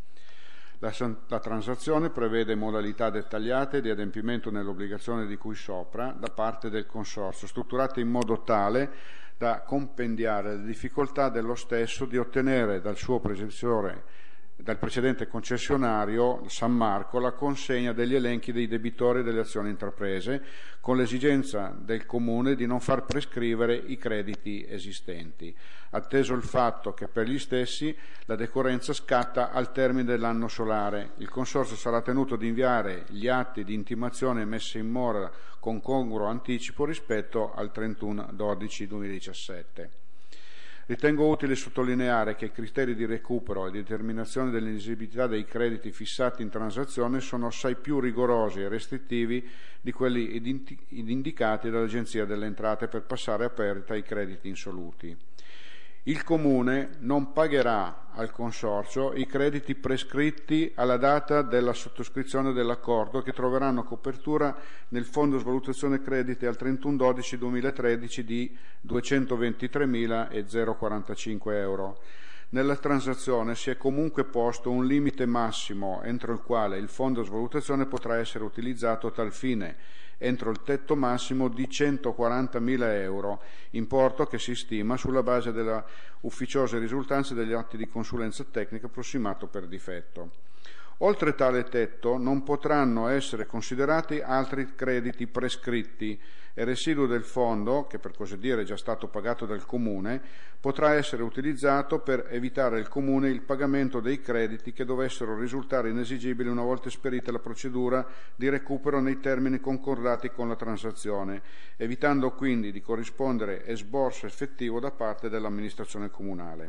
La, la transazione prevede modalità dettagliate di adempimento nell'obbligazione di cui sopra da parte del Consorzio, strutturate in modo tale da compendiare le difficoltà dello stesso di ottenere dal suo predecessore, dal precedente concessionario San Marco, la consegna degli elenchi dei debitori e delle azioni intraprese, con l'esigenza del Comune di non far prescrivere i crediti esistenti, atteso il fatto che per gli stessi la decorrenza scatta al termine dell'anno solare. Il Consorzio sarà tenuto ad inviare gli atti di intimazione messi in mora con congruo anticipo rispetto al trentuno dodici duemiladiciassette. Ritengo utile sottolineare che i criteri di recupero e di determinazione dell'inesigibilità dei crediti fissati in transazione sono assai più rigorosi e restrittivi di quelli indicati dall'Agenzia delle Entrate per passare a perdita i crediti insoluti. Il Comune non pagherà al Consorzio i crediti prescritti alla data della sottoscrizione dell'accordo, che troveranno copertura nel Fondo Svalutazione Crediti al trentuno dodici duemilatredici di duecentoventitremila quarantacinque euro. Nella transazione si è comunque posto un limite massimo entro il quale il Fondo Svalutazione potrà essere utilizzato a tal fine, entro il tetto massimo di centoquarantamila euro, importo che si stima sulla base della ufficiosa risultanza degli atti di consulenza tecnica approssimato per difetto. Oltre tale tetto non potranno essere considerati altri crediti prescritti e il residuo del fondo, che per così dire è già stato pagato dal Comune, potrà essere utilizzato per evitare al Comune il pagamento dei crediti che dovessero risultare inesigibili una volta esperita la procedura di recupero nei termini concordati con la transazione, evitando quindi di corrispondere esborso effettivo da parte dell'amministrazione comunale.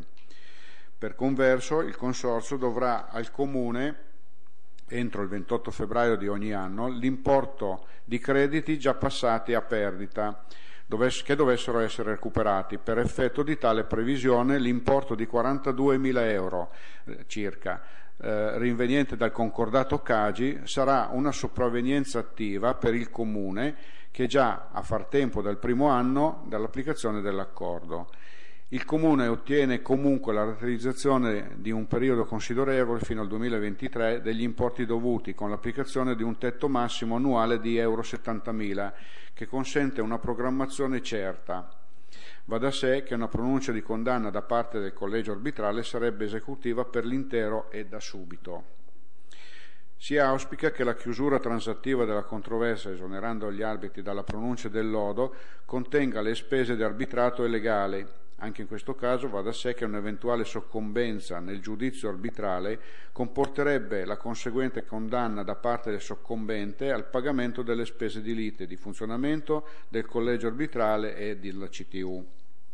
Per converso, il Consorzio dovrà al Comune, entro il ventotto febbraio di ogni anno, l'importo di crediti già passati a perdita che dovessero essere recuperati. Per effetto di tale previsione l'importo di quarantaduemila euro eh, circa eh, rinveniente dal concordato C A G I sarà una sopravvenienza attiva per il Comune che già a far tempo dal primo anno dall'applicazione dell'accordo. Il Comune ottiene comunque la rateizzazione di un periodo considerevole fino al duemilaventitré degli importi dovuti, con l'applicazione di un tetto massimo annuale di euro settantamila, che consente una programmazione certa. Va da sé che una pronuncia di condanna da parte del collegio arbitrale sarebbe esecutiva per l'intero e da subito. Si auspica che la chiusura transattiva della controversia, esonerando gli arbitri dalla pronuncia del lodo, contenga le spese di arbitrato e legali. Anche in questo caso va da sé che un'eventuale soccombenza nel giudizio arbitrale comporterebbe la conseguente condanna da parte del soccombente al pagamento delle spese di lite, di funzionamento del collegio arbitrale e della C T U.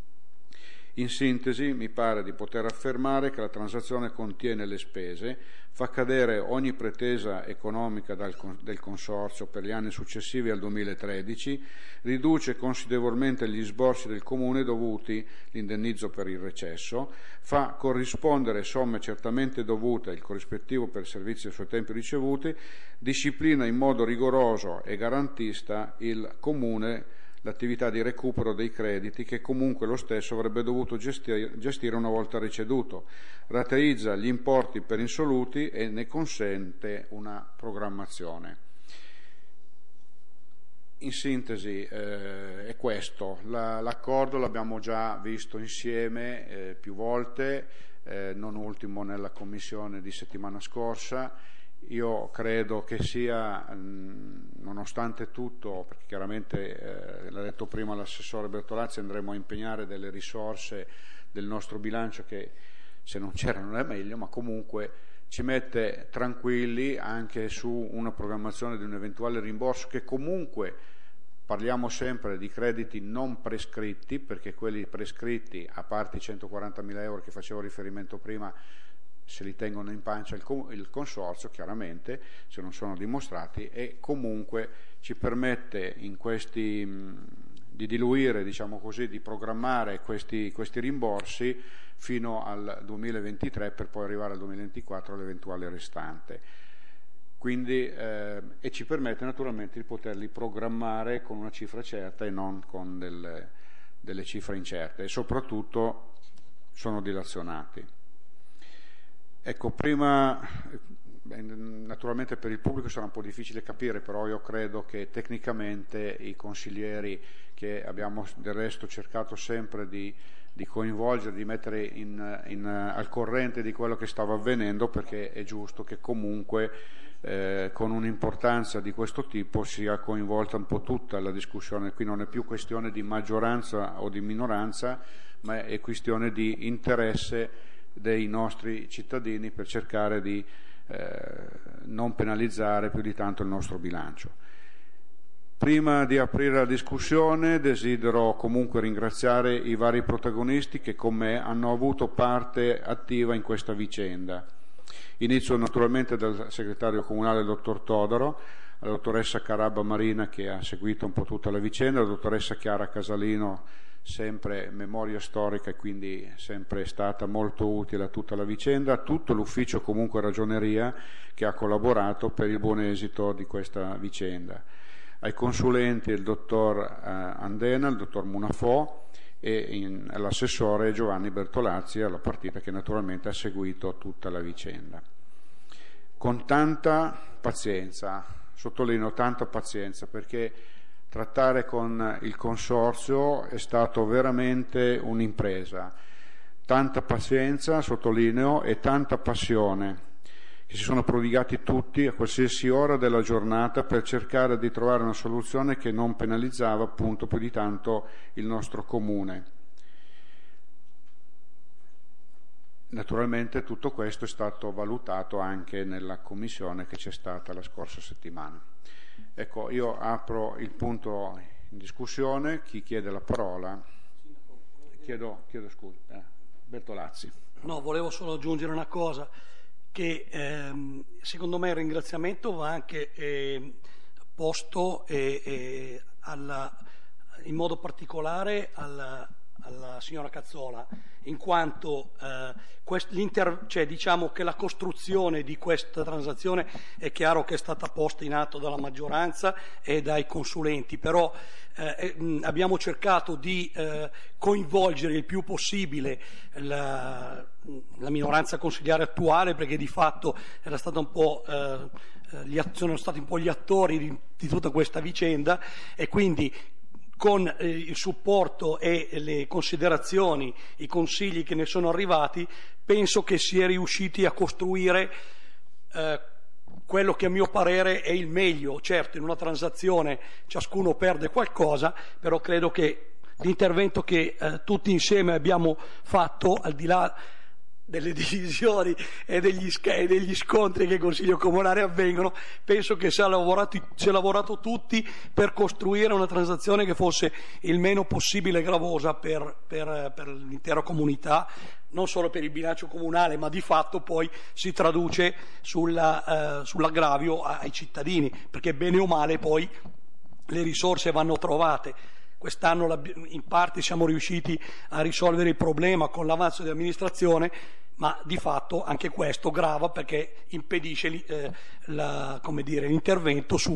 In sintesi, mi pare di poter affermare che la transazione contiene le spese, fa cadere ogni pretesa economica dal, del Consorzio per gli anni successivi al duemilatredici, riduce considerevolmente gli sborsi del Comune dovuti, l'indennizzo per il recesso, fa corrispondere somme certamente dovute, il corrispettivo per servizi a suo tempo ricevuti, disciplina in modo rigoroso e garantista il Comune l'attività di recupero dei crediti che comunque lo stesso avrebbe dovuto gestire, gestire una volta ricevuto, rateizza gli importi per insoluti e ne consente una programmazione. In sintesi eh, è questo, La, l'accordo l'abbiamo già visto insieme eh, più volte, eh, non ultimo nella commissione di settimana scorsa. Io credo che sia, mh, nonostante tutto, perché chiaramente eh, l'ha detto prima l'assessore Bertolazzi, andremo a impegnare delle risorse del nostro bilancio che se non c'erano è meglio, ma comunque ci mette tranquilli anche su una programmazione di un eventuale rimborso che comunque parliamo sempre di crediti non prescritti, perché quelli prescritti, a parte i centoquarantamila euro che facevo riferimento prima, se li tengono in pancia il, il consorzio, chiaramente, se non sono dimostrati, e comunque ci permette in questi, mh, di diluire, diciamo così, di programmare questi, questi rimborsi fino al duemilaventitré per poi arrivare al duemilaventiquattro all'eventuale restante. Quindi, eh, e ci permette naturalmente di poterli programmare con una cifra certa e non con delle, delle cifre incerte, e soprattutto sono dilazionati. Ecco, prima, naturalmente per il pubblico sarà un po' difficile capire, però io credo che tecnicamente i consiglieri, che abbiamo del resto cercato sempre di, di coinvolgere, di mettere in, in, al corrente di quello che stava avvenendo, perché è giusto che comunque eh, con un'importanza di questo tipo sia coinvolta un po' tutta la discussione. Qui non è più questione di maggioranza o di minoranza, ma è questione di interesse dei nostri cittadini per cercare di eh, non penalizzare più di tanto il nostro bilancio. Prima di aprire la discussione desidero comunque ringraziare i vari protagonisti che con me hanno avuto parte attiva in questa vicenda. Inizio naturalmente dal segretario comunale, il dottor Todaro, alla dottoressa Carabba Marina che ha seguito un po' tutta la vicenda, la dottoressa Chiara Casalino, sempre memoria storica e quindi sempre stata molto utile a tutta la vicenda, tutto l'ufficio comunque ragioneria che ha collaborato per il buon esito di questa vicenda, ai consulenti il dottor eh, Andena, il dottor Munafò e in, l'assessore Giovanni Bertolazzi alla partita che naturalmente ha seguito tutta la vicenda. Con tanta pazienza, sottolineo tanta pazienza, perché trattare con il consorzio è stato veramente un'impresa. Tanta pazienza, sottolineo, e tanta passione, che si sono prodigati tutti a qualsiasi ora della giornata per cercare di trovare una soluzione che non penalizzava appunto più di tanto il nostro comune. Naturalmente tutto questo è stato valutato anche nella commissione che c'è stata la scorsa settimana. Ecco, io apro il punto in discussione. Chi chiede la parola? Chiedo, chiedo scusa. Eh, Bertolazzi. No, volevo solo aggiungere una cosa, che ehm, secondo me il ringraziamento va anche eh, posto eh, eh, alla, in modo particolare alla, alla signora Cazzola, in quanto eh, quest, cioè, diciamo che la costruzione di questa transazione è chiaro che è stata posta in atto dalla maggioranza e dai consulenti, però eh, mh, abbiamo cercato di eh, coinvolgere il più possibile la, la minoranza consigliare attuale, perché di fatto era stata un po' eh, gli, sono stati un po' gli attori di, di tutta questa vicenda, e quindi con eh, il supporto e le considerazioni, i consigli che ne sono arrivati, penso che si è riusciti a costruire eh, quello che a mio parere è il meglio. Certo, in una transazione ciascuno perde qualcosa, però credo che l'intervento che eh, tutti insieme abbiamo fatto, al di là delle divisioni e degli, e degli scontri che in Consiglio Comunale avvengono, penso che si è lavorato, si è lavorato tutti per costruire una transazione che fosse il meno possibile gravosa per, per, per l'intera comunità, non solo per il bilancio comunale, ma di fatto poi si traduce sulla, eh, sull'aggravio ai cittadini, perché bene o male poi le risorse vanno trovate. Quest'anno in parte siamo riusciti a risolvere il problema con l'avanzo di amministrazione, ma di fatto anche questo grava perché impedisce eh, la, come dire, l'intervento su,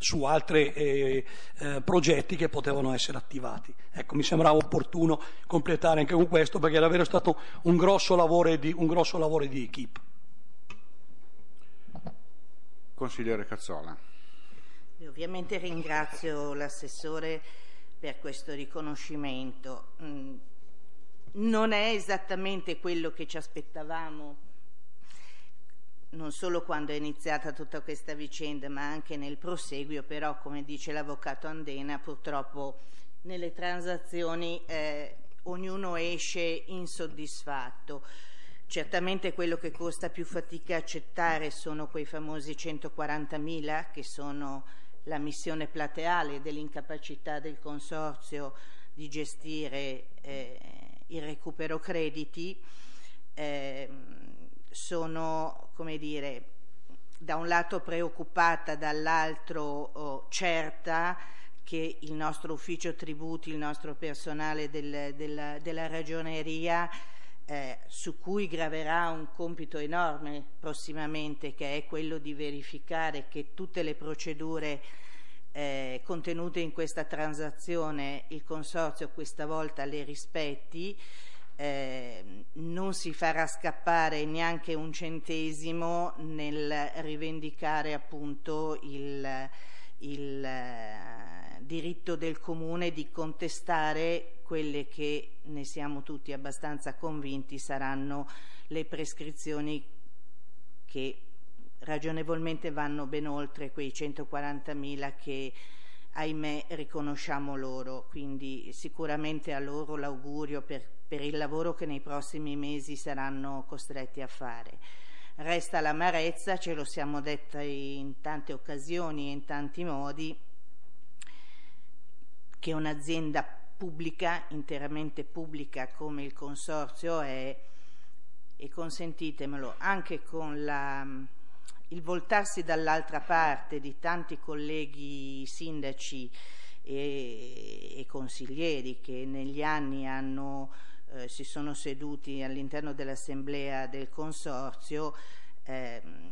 su altri eh, eh, progetti che potevano essere attivati. Ecco, mi sembrava opportuno completare anche con questo, perché era davvero stato un grosso lavoro di, un grosso lavoro di equipe. Consigliere Cazzola. Io ovviamente ringrazio l'assessore per questo riconoscimento. Mm, non è esattamente quello che ci aspettavamo, non solo quando è iniziata tutta questa vicenda, ma anche nel proseguio, però come dice l'avvocato Andena, purtroppo nelle transazioni eh, ognuno esce insoddisfatto. Certamente quello che costa più fatica accettare sono quei famosi centoquarantamila, che sono la missione plateale dell'incapacità del Consorzio di gestire eh, il recupero crediti. Eh, sono, come dire, da un lato preoccupata, dall'altro oh, certa che il nostro ufficio tributi, il nostro personale del, del, della ragioneria, eh, su cui graverà un compito enorme prossimamente, che è quello di verificare che tutte le procedure eh, contenute in questa transazione il Consorzio questa volta le rispetti. Eh, non si farà scappare neanche un centesimo nel rivendicare appunto il, il eh, diritto del Comune di contestare quelle che, ne siamo tutti abbastanza convinti, saranno le prescrizioni che ragionevolmente vanno ben oltre quei centoquarantamila che ahimè riconosciamo loro. Quindi sicuramente a loro l'augurio per per il lavoro che nei prossimi mesi saranno costretti a fare. Resta l'amarezza, ce lo siamo detti in tante occasioni e in tanti modi, che un'azienda pubblica, interamente pubblica come il Consorzio è, e consentitemelo, anche con la, il voltarsi dall'altra parte di tanti colleghi sindaci e, e consiglieri che negli anni hanno Eh, si sono seduti all'interno dell'assemblea del Consorzio, ehm,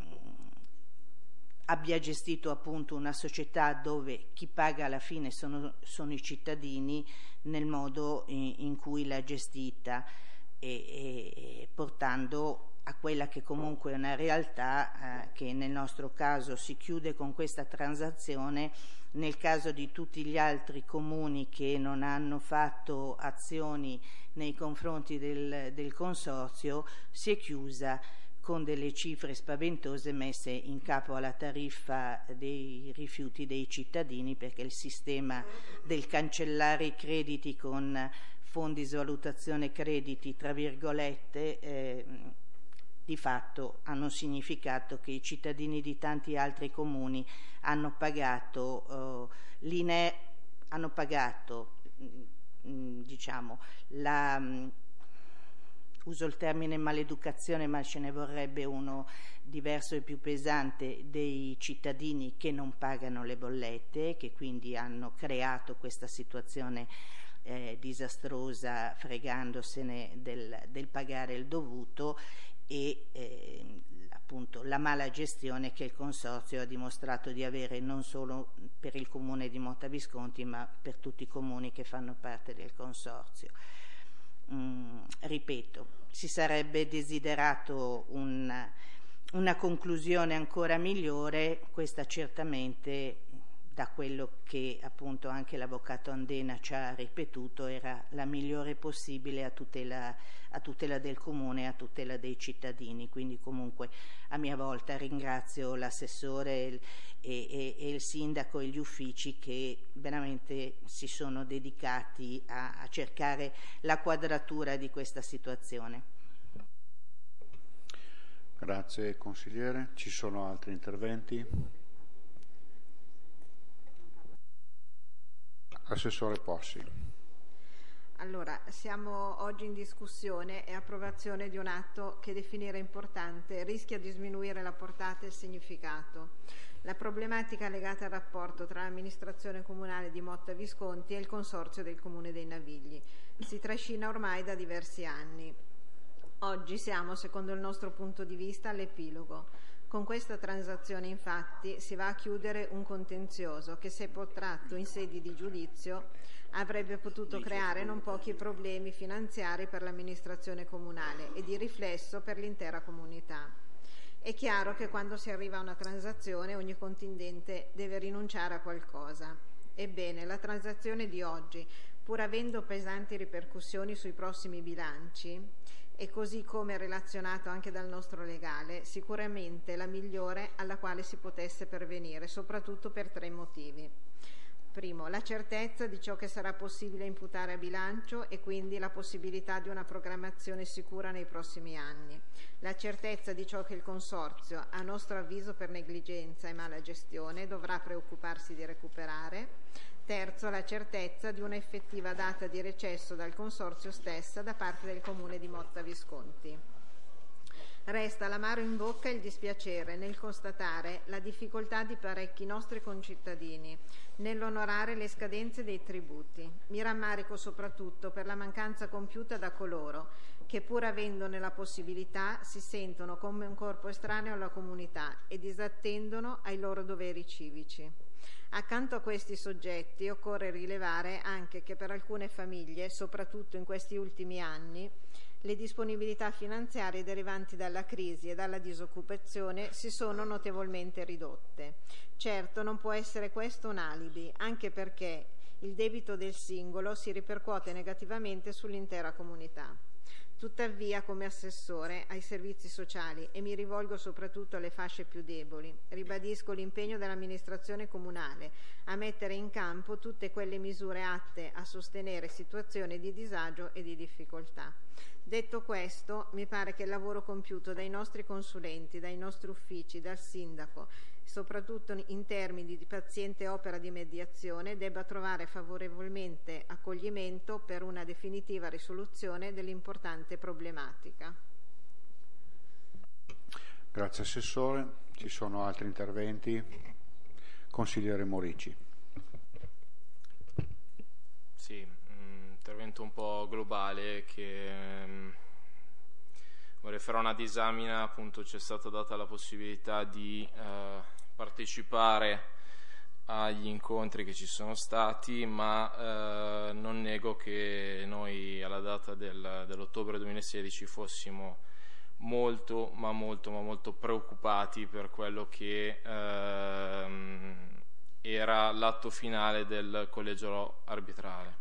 abbia gestito appunto una società dove chi paga alla fine sono, sono i cittadini, nel modo in, in cui l'ha gestita, e, e portando a quella che comunque è una realtà eh, che nel nostro caso si chiude con questa transazione. Nel caso di tutti gli altri comuni che non hanno fatto azioni nei confronti del, del Consorzio, si è chiusa con delle cifre spaventose messe in capo alla tariffa dei rifiuti dei cittadini, perché il sistema del cancellare i crediti con fondi svalutazione crediti, tra virgolette, eh, di fatto hanno significato che i cittadini di tanti altri comuni hanno pagato eh, l'Ine, hanno pagato mh, diciamo la mh, uso il termine maleducazione, ma ce ne vorrebbe uno diverso e più pesante, dei cittadini che non pagano le bollette, che quindi hanno creato questa situazione eh, disastrosa, fregandosene del, del pagare il dovuto, e eh, appunto la mala gestione che il Consorzio ha dimostrato di avere non solo per il comune di Motta Visconti, ma per tutti i comuni che fanno parte del Consorzio. Mm, ripeto, si sarebbe desiderato un, una conclusione ancora migliore. Questa certamente, da quello che appunto anche l'avvocato Andena ci ha ripetuto, era la migliore possibile a tutela, a tutela del comune e a tutela dei cittadini. Quindi comunque a mia volta ringrazio l'assessore e, e, e il sindaco e gli uffici che veramente si sono dedicati a, a cercare la quadratura di questa situazione. Grazie consigliere. Ci sono altri interventi? Assessore Possi. Allora, siamo oggi in discussione e approvazione di un atto che, definire importante, rischia di sminuire la portata e il significato. La problematica legata al rapporto tra l'amministrazione comunale di Motta Visconti e il Consorzio del Comune dei Navigli si trascina ormai da diversi anni. Oggi siamo, secondo il nostro punto di vista, all'epilogo. Con questa transazione, infatti, si va a chiudere un contenzioso che, se protratto in sedi di giudizio, avrebbe potuto creare non pochi problemi finanziari per l'amministrazione comunale e di riflesso per l'intera comunità. È chiaro che quando si arriva a una transazione ogni contendente deve rinunciare a qualcosa. Ebbene, la transazione di oggi, pur avendo pesanti ripercussioni sui prossimi bilanci, e così come relazionato anche dal nostro legale, sicuramente la migliore alla quale si potesse pervenire, soprattutto per tre motivi. Primo, la certezza di ciò che sarà possibile imputare a bilancio e quindi la possibilità di una programmazione sicura nei prossimi anni. La certezza di ciò che il Consorzio, a nostro avviso per negligenza e mala gestione, dovrà preoccuparsi di recuperare. Terzo, la certezza di una effettiva data di recesso dal Consorzio stessa da parte del Comune di Motta Visconti. Resta l'amaro in bocca e il dispiacere nel constatare la difficoltà di parecchi nostri concittadini nell'onorare le scadenze dei tributi. Mi rammarico soprattutto per la mancanza compiuta da coloro che, pur avendone la possibilità, si sentono come un corpo estraneo alla comunità e disattendono ai loro doveri civici. Accanto a questi soggetti occorre rilevare anche che per alcune famiglie, soprattutto in questi ultimi anni, le disponibilità finanziarie derivanti dalla crisi e dalla disoccupazione si sono notevolmente ridotte. Certo, non può essere questo un alibi, anche perché il debito del singolo si ripercuote negativamente sull'intera comunità. Tuttavia, come assessore ai servizi sociali, e mi rivolgo soprattutto alle fasce più deboli, ribadisco l'impegno dell'amministrazione comunale a mettere in campo tutte quelle misure atte a sostenere situazioni di disagio e di difficoltà. Detto questo, mi pare che il lavoro compiuto dai nostri consulenti, dai nostri uffici, dal sindaco, soprattutto in termini di paziente opera di mediazione, debba trovare favorevolmente accoglimento per una definitiva risoluzione dell'importante problematica. Grazie Assessore. Ci sono altri interventi? Consigliere Morici. Sì, un intervento un po' globale che um, vorrei fare una disamina. Appunto, c'è stata data la possibilità di uh, partecipare agli incontri che ci sono stati, ma uh, non nego che noi alla data del, dell'ottobre duemilasedici fossimo molto, ma molto, ma molto preoccupati per quello che uh, era l'atto finale del collegio arbitrale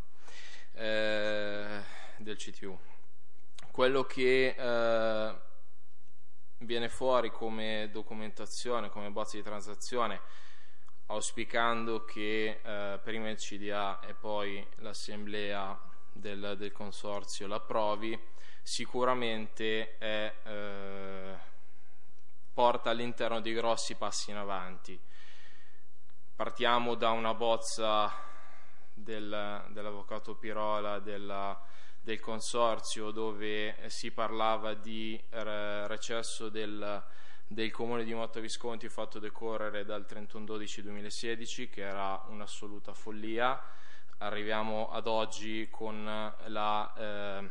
eh, del C T U. Quello che eh, viene fuori come documentazione, come bozza di transazione, auspicando che eh, prima il C D A e poi l'assemblea del, del consorzio l'approvi, sicuramente è, eh, porta all'interno di grossi passi in avanti. Partiamo da una bozza del, dell'avvocato Pirola della, del consorzio, dove si parlava di recesso del, del Comune di Motta Visconti fatto decorrere dal trentuno dodici duemilasedici, che era un'assoluta follia. Arriviamo ad oggi con la eh,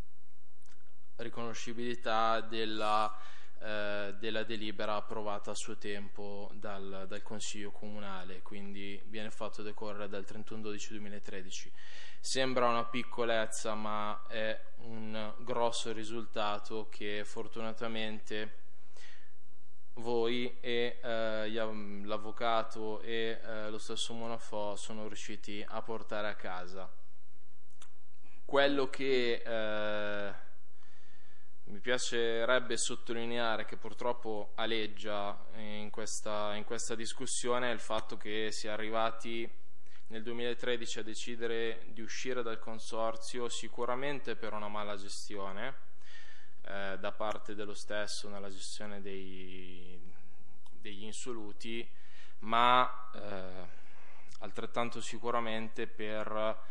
riconoscibilità della Eh, della delibera approvata a suo tempo dal, dal Consiglio Comunale, quindi viene fatto decorrere dal trentuno dodici duemilatredici. Sembra una piccolezza, ma è un grosso risultato che fortunatamente voi e eh, l'avvocato e eh, lo stesso Monafò sono riusciti a portare a casa. Quello che eh, mi piacerebbe sottolineare, che purtroppo aleggia in questa, in questa discussione, è il fatto che si è arrivati nel duemilatredici a decidere di uscire dal consorzio, sicuramente per una mala gestione eh, da parte dello stesso nella gestione dei, degli insoluti, ma eh, altrettanto sicuramente per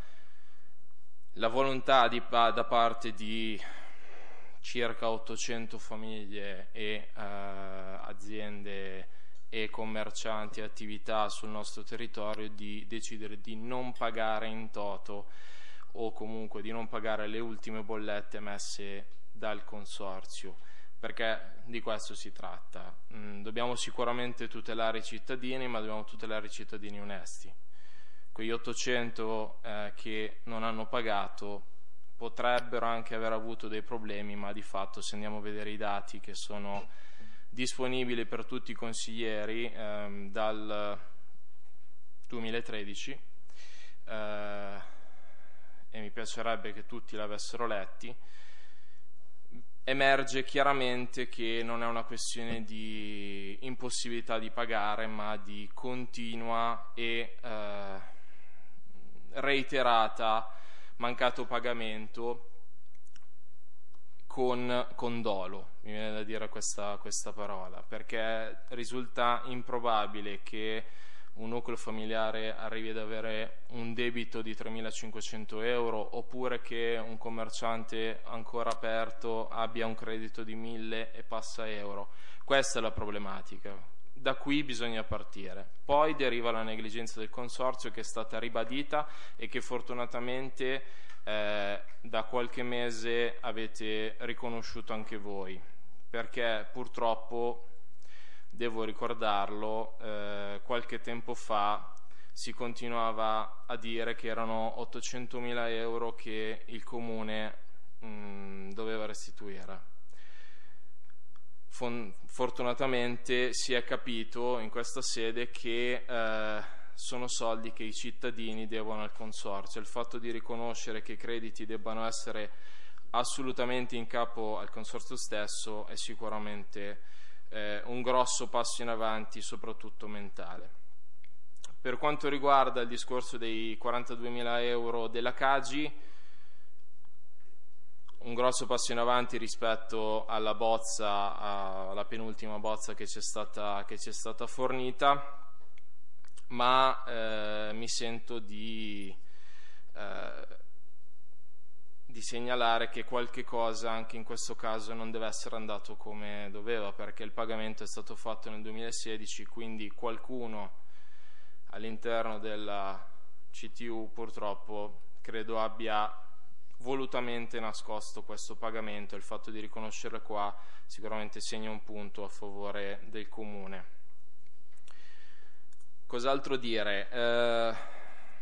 la volontà di, da parte di circa ottocento famiglie e eh, aziende e commercianti e attività sul nostro territorio di decidere di non pagare in toto, o comunque di non pagare le ultime bollette emesse dal consorzio. perché di questo si tratta. Mm, dobbiamo sicuramente tutelare i cittadini, ma dobbiamo tutelare i cittadini onesti. Quegli ottocento eh, che non hanno pagato potrebbero anche aver avuto dei problemi, ma di fatto, se andiamo a vedere i dati che sono disponibili per tutti i consiglieri ehm, dal duemilatredici, eh, e mi piacerebbe che tutti l'avessero letti, emerge chiaramente che non è una questione di impossibilità di pagare, ma di continua e eh, reiterata mancato pagamento con, con dolo, mi viene da dire questa, questa parola, perché risulta improbabile che un nucleo familiare arrivi ad avere un debito di tremilacinquecento euro, oppure che un commerciante ancora aperto abbia un credito di mille e passa euro. Questa è la problematica. Da qui bisogna partire. Poi deriva la negligenza del consorzio, che è stata ribadita e che fortunatamente eh, da qualche mese avete riconosciuto anche voi, perché purtroppo, devo ricordarlo, eh, qualche tempo fa si continuava a dire che erano ottocentomila euro che il Comune mh, doveva restituire. Fon- fortunatamente si è capito in questa sede che eh, sono soldi che i cittadini devono al Consorzio. Il fatto di riconoscere che i crediti debbano essere assolutamente in capo al Consorzio stesso è sicuramente Eh, un grosso passo in avanti, soprattutto mentale. Per quanto riguarda il discorso dei quarantaduemila euro della Cagi, un grosso passo in avanti rispetto alla bozza, alla penultima bozza che c'è stata, che c'è stata fornita, ma eh, mi sento di eh, di segnalare che qualche cosa anche in questo caso non deve essere andato come doveva, perché il pagamento è stato fatto nel duemilasedici, quindi qualcuno all'interno della C T U purtroppo credo abbia volutamente nascosto questo pagamento. Il fatto di riconoscerlo qua sicuramente segna un punto a favore del Comune. Cos'altro dire? Eh,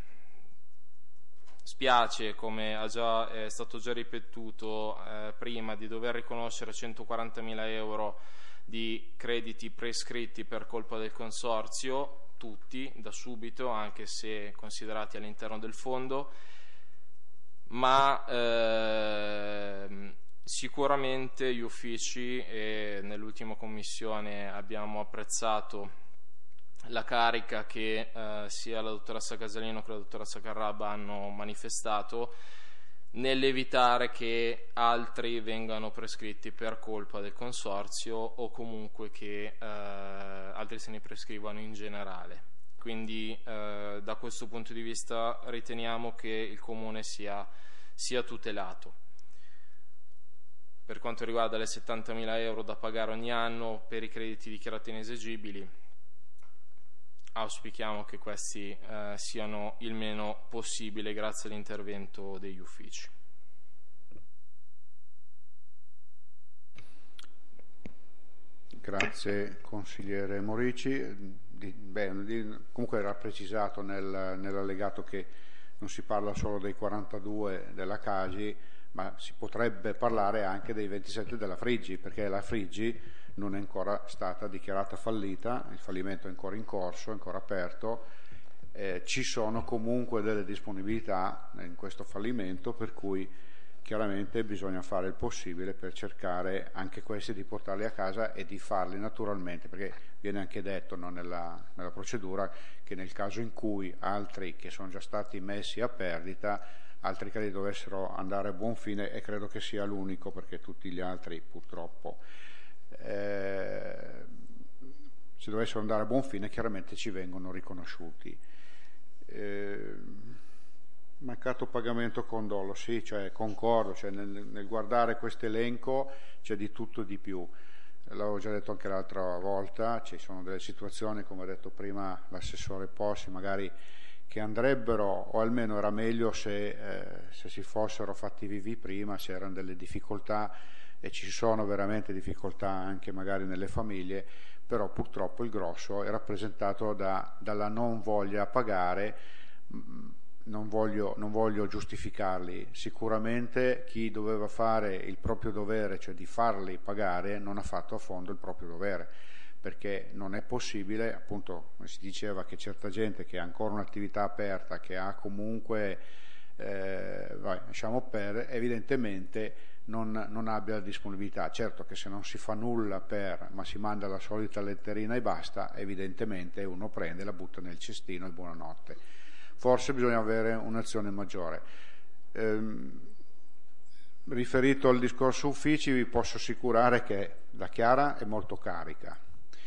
Spiace, come ha già, è stato già ripetuto eh, prima, di dover riconoscere centoquarantamila euro di crediti prescritti per colpa del Consorzio, tutti, da subito, anche se considerati all'interno del fondo, ma eh, sicuramente gli uffici, e nell'ultima commissione abbiamo apprezzato la carica che eh, sia la dottoressa Casalino che la dottoressa Carrabba hanno manifestato nell'evitare che altri vengano prescritti per colpa del Consorzio, o comunque che eh, altri se ne prescrivano in generale. Quindi eh, da questo punto di vista riteniamo che il Comune sia, sia tutelato. Per quanto riguarda le settantamila euro da pagare ogni anno per i crediti dichiarati inesigibili, auspichiamo che questi eh, siano il meno possibile grazie all'intervento degli uffici. Grazie consigliere Morici. Di, beh, di, comunque era precisato nel, nell'allegato che non si parla solo dei quarantadue della Cagi, ma si potrebbe parlare anche dei ventisette della Friggi, perché la Friggi non è ancora stata dichiarata fallita, il fallimento è ancora in corso, è ancora aperto, eh, ci sono comunque delle disponibilità in questo fallimento, per cui chiaramente bisogna fare il possibile per cercare anche questi di portarli a casa e di farli naturalmente, perché viene anche detto, no, nella, nella procedura, che nel caso in cui altri che sono già stati messi a perdita, altri crediti dovessero andare a buon fine, e credo che sia l'unico, perché tutti gli altri purtroppo Eh, se dovessero andare a buon fine chiaramente ci vengono riconosciuti. Eh, mancato pagamento con dolo, sì, cioè concordo, cioè nel, nel guardare questo elenco c'è di tutto e di più. L'avevo già detto anche l'altra volta, ci sono delle situazioni, come ha detto prima l'assessore Possi, magari che andrebbero, o almeno era meglio se, eh, se si fossero fatti vivi prima, se erano delle difficoltà e ci sono veramente difficoltà anche magari nelle famiglie, però purtroppo il grosso è rappresentato da, dalla non voglia pagare. Non voglio, non voglio giustificarli, sicuramente chi doveva fare il proprio dovere, cioè di farli pagare, non ha fatto a fondo il proprio dovere, perché non è possibile, appunto si diceva che certa gente che ha ancora un'attività aperta, che ha comunque, eh, vai, lasciamo perdere, evidentemente non, non abbia la disponibilità. Certo che se non si fa nulla per, ma si manda la solita letterina e basta, evidentemente uno prende, la butta nel cestino e buonanotte. Forse bisogna avere un'azione maggiore. Ehm, riferito al discorso uffici, vi posso assicurare che la Chiara è molto carica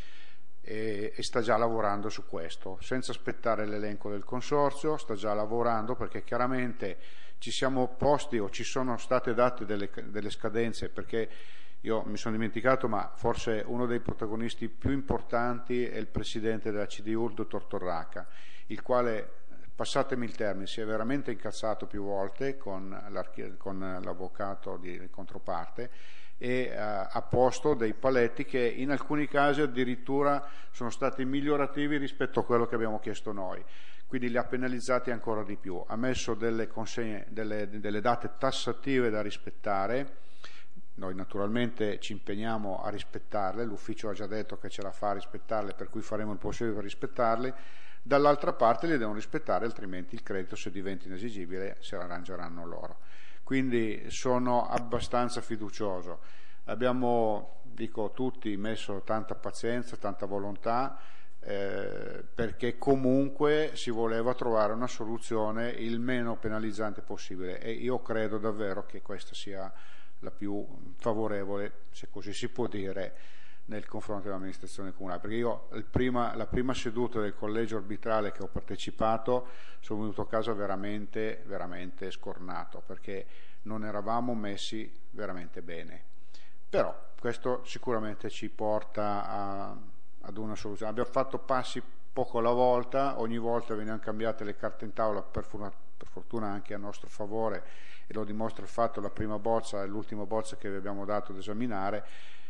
e, e sta già lavorando su questo, senza aspettare l'elenco del consorzio, sta già lavorando, perché chiaramente ci siamo posti o ci sono state date delle, delle scadenze, perché io mi sono dimenticato, ma forse uno dei protagonisti più importanti è il presidente della C D U, il dottor Torraca, il quale, passatemi il termine, si è veramente incazzato più volte con, con l'avvocato di controparte e eh, ha posto dei paletti che in alcuni casi addirittura sono stati migliorativi rispetto a quello che abbiamo chiesto noi, quindi li ha penalizzati ancora di più, ha messo delle, consegne, delle, delle date tassative da rispettare. Noi naturalmente ci impegniamo a rispettarle, l'ufficio ha già detto che ce la fa a rispettarle, per cui faremo il possibile per rispettarle. Dall'altra parte li devono rispettare, altrimenti il credito, se diventa inesigibile, se lo arrangeranno loro. Quindi sono abbastanza fiducioso. Abbiamo, dico tutti, messo tanta pazienza, tanta volontà, eh, perché comunque si voleva trovare una soluzione il meno penalizzante possibile, e io credo davvero che questa sia la più favorevole, se così si può dire, nel confronto dell'amministrazione comunale, perché io il prima, la prima seduta del collegio arbitrale che ho partecipato sono venuto a casa veramente, veramente scornato, perché non eravamo messi veramente bene. Però questo sicuramente ci porta a, ad una soluzione. Abbiamo fatto passi poco alla volta, ogni volta venivano cambiate le carte in tavola, per fortuna, per fortuna anche a nostro favore, e lo dimostra il fatto, la prima bozza e l'ultima bozza che vi abbiamo dato ad esaminare.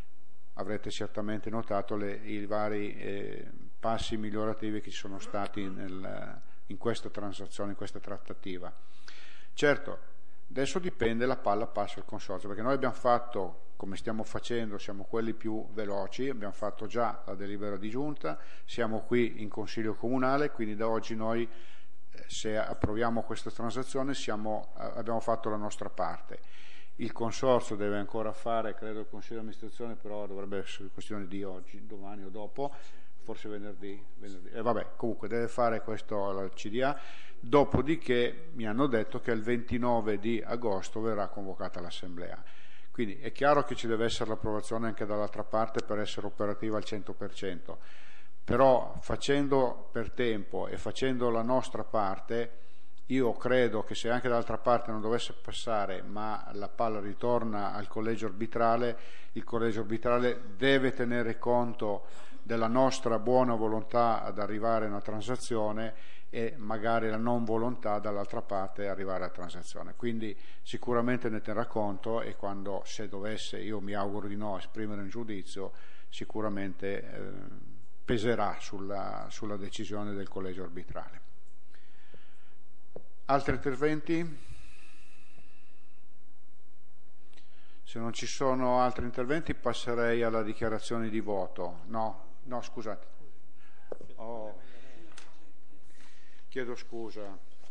Avrete certamente notato le, i vari eh, passi migliorativi che ci sono stati nel, in questa transazione, in questa trattativa. Certo, adesso dipende, la palla passa al consorzio, perché noi abbiamo fatto, come stiamo facendo, siamo quelli più veloci, abbiamo fatto già la delibera di giunta, siamo qui in Consiglio Comunale, quindi da oggi noi, eh, se approviamo questa transazione, siamo, abbiamo fatto la nostra parte. Il consorzio deve ancora fare, credo, il Consiglio di amministrazione, però dovrebbe essere questione di oggi, domani o dopo, forse venerdì. venerdì. E vabbè, comunque deve fare questo la C D A, dopodiché mi hanno detto che il ventinove di agosto verrà convocata l'assemblea. Quindi è chiaro che ci deve essere l'approvazione anche dall'altra parte per essere operativa al cento per cento, però facendo per tempo e facendo la nostra parte, io credo che se anche dall'altra parte non dovesse passare, ma la palla ritorna al collegio arbitrale, il collegio arbitrale deve tenere conto della nostra buona volontà ad arrivare a una transazione e magari la non volontà dall'altra parte arrivare alla transazione. Quindi sicuramente ne terrà conto, e quando, se dovesse, io mi auguro di no, esprimere un giudizio, sicuramente eh, peserà sulla, sulla decisione del collegio arbitrale. Altri interventi? Se non ci sono altri interventi passerei alla dichiarazione di voto. No, no, scusate. Oh, chiedo scusa.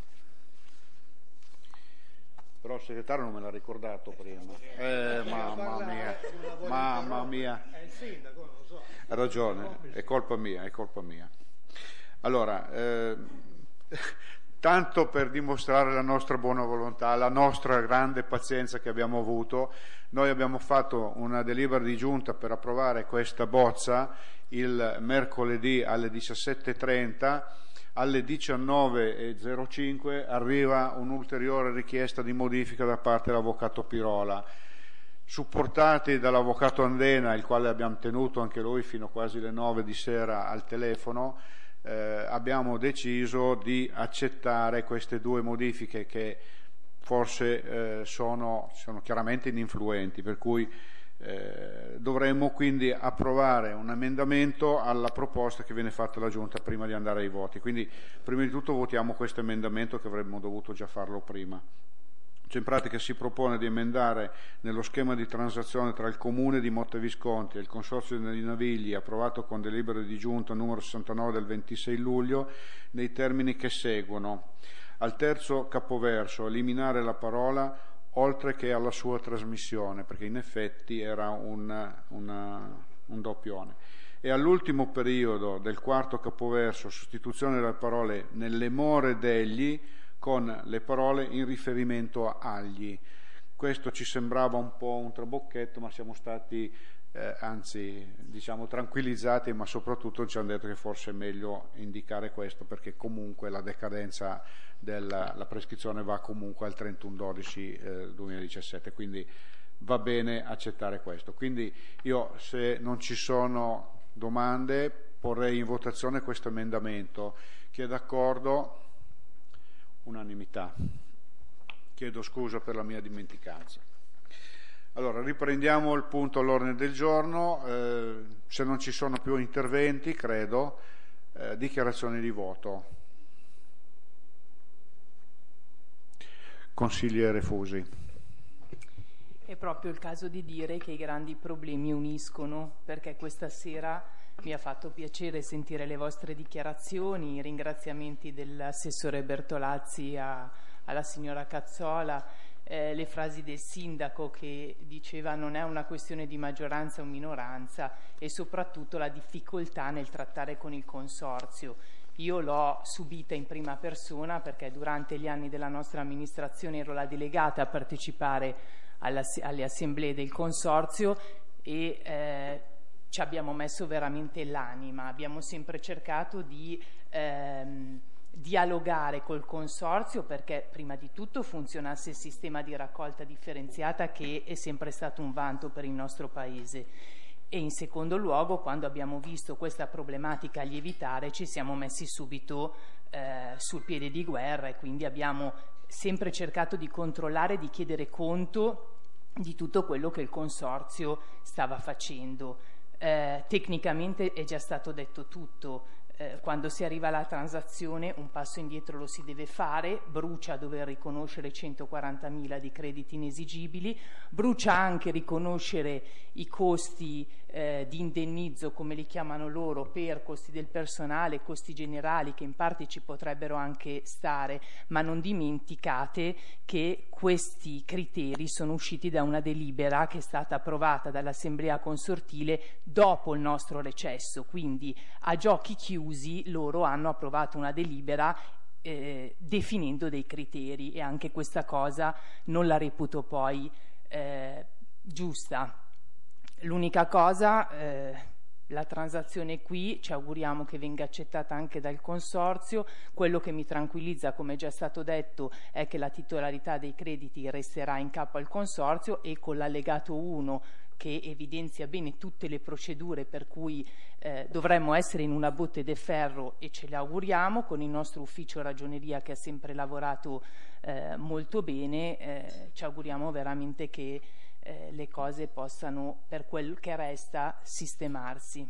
Però il segretario non me l'ha ricordato prima. Eh, mamma mia, mamma mia. Ha ragione, è colpa mia, è colpa mia. Allora, eh, tanto per dimostrare la nostra buona volontà, la nostra grande pazienza che abbiamo avuto, noi abbiamo fatto una delibera di giunta per approvare questa bozza il mercoledì alle diciassette e trenta, alle diciannove e zero cinque arriva un'ulteriore richiesta di modifica da parte dell'avvocato Pirola, supportati dall'avvocato Andena, il quale abbiamo tenuto anche lui fino a quasi le nove di sera al telefono. Eh, abbiamo deciso di accettare queste due modifiche che forse eh, sono, sono chiaramente ininfluenti, per cui Eh, dovremmo quindi approvare un emendamento alla proposta che viene fatta alla Giunta prima di andare ai voti. Quindi prima di tutto votiamo questo emendamento, che avremmo dovuto già farlo prima. Cioè, in pratica si propone di emendare nello schema di transazione tra il Comune di Montevisconti e il Consorzio di Navigli, approvato con delibera di Giunta numero sessantanove del ventisei luglio, nei termini che seguono: al terzo capoverso eliminare la parola oltre che alla sua trasmissione, perché in effetti era un, una, un doppione. E all'ultimo periodo del quarto capoverso, sostituzione delle parole nelle more degli con le parole in riferimento agli. Questo ci sembrava un po' un trabocchetto, ma siamo stati eh, anzi diciamo tranquillizzati, ma soprattutto ci hanno detto che forse è meglio indicare questo, perché comunque la decadenza della la prescrizione va comunque al trentuno dodici duemiladiciassette, quindi va bene accettare questo. Quindi io, se non ci sono domande, porrei in votazione questo emendamento. Chi è d'accordo? Unanimità. Chiedo scusa per la mia dimenticanza. Allora, riprendiamo il punto all'ordine del giorno. Eh, se non ci sono più interventi, credo, eh, dichiarazioni di voto. Consigliere Fusi. È proprio il caso di dire che i grandi problemi uniscono, perché questa sera mi ha fatto piacere sentire le vostre dichiarazioni, i ringraziamenti dell'assessore Bertolazzi a, alla signora Cazzola, eh, le frasi del sindaco che diceva non è una questione di maggioranza o minoranza, e soprattutto la difficoltà nel trattare con il consorzio. Io l'ho subita in prima persona, perché durante gli anni della nostra amministrazione ero la delegata a partecipare alla, alle assemblee del consorzio e eh, ci abbiamo messo veramente l'anima. Abbiamo sempre cercato di ehm, dialogare col consorzio, perché prima di tutto funzionasse il sistema di raccolta differenziata, che è sempre stato un vanto per il nostro Paese. E in secondo luogo, quando abbiamo visto questa problematica lievitare, ci siamo messi subito eh, sul piede di guerra, e quindi abbiamo sempre cercato di controllare, di chiedere conto di tutto quello che il consorzio stava facendo. Eh, tecnicamente è già stato detto tutto. Eh, quando si arriva alla transazione un passo indietro lo si deve fare, brucia dover riconoscere centoquarantamila di crediti inesigibili, brucia anche riconoscere i costi eh, di indennizzo, come li chiamano loro, per costi del personale, costi generali, che in parte ci potrebbero anche stare, ma non dimenticate che questi criteri sono usciti da una delibera che è stata approvata dall'Assemblea Consortile dopo il nostro recesso, quindi a giochi chiusi loro hanno approvato una delibera eh, definendo dei criteri, e anche questa cosa non la reputo poi eh, giusta. L'unica cosa, eh, la transazione qui ci auguriamo che venga accettata anche dal consorzio. Quello che mi tranquillizza, come è già stato detto, è che la titolarità dei crediti resterà in capo al consorzio, e con l'allegato uno, che evidenzia bene tutte le procedure per cui eh, dovremmo essere in una botte de ferro, e ce le auguriamo, con il nostro ufficio ragioneria che ha sempre lavorato eh, molto bene, eh, ci auguriamo veramente che eh, le cose possano, per quel che resta, sistemarsi,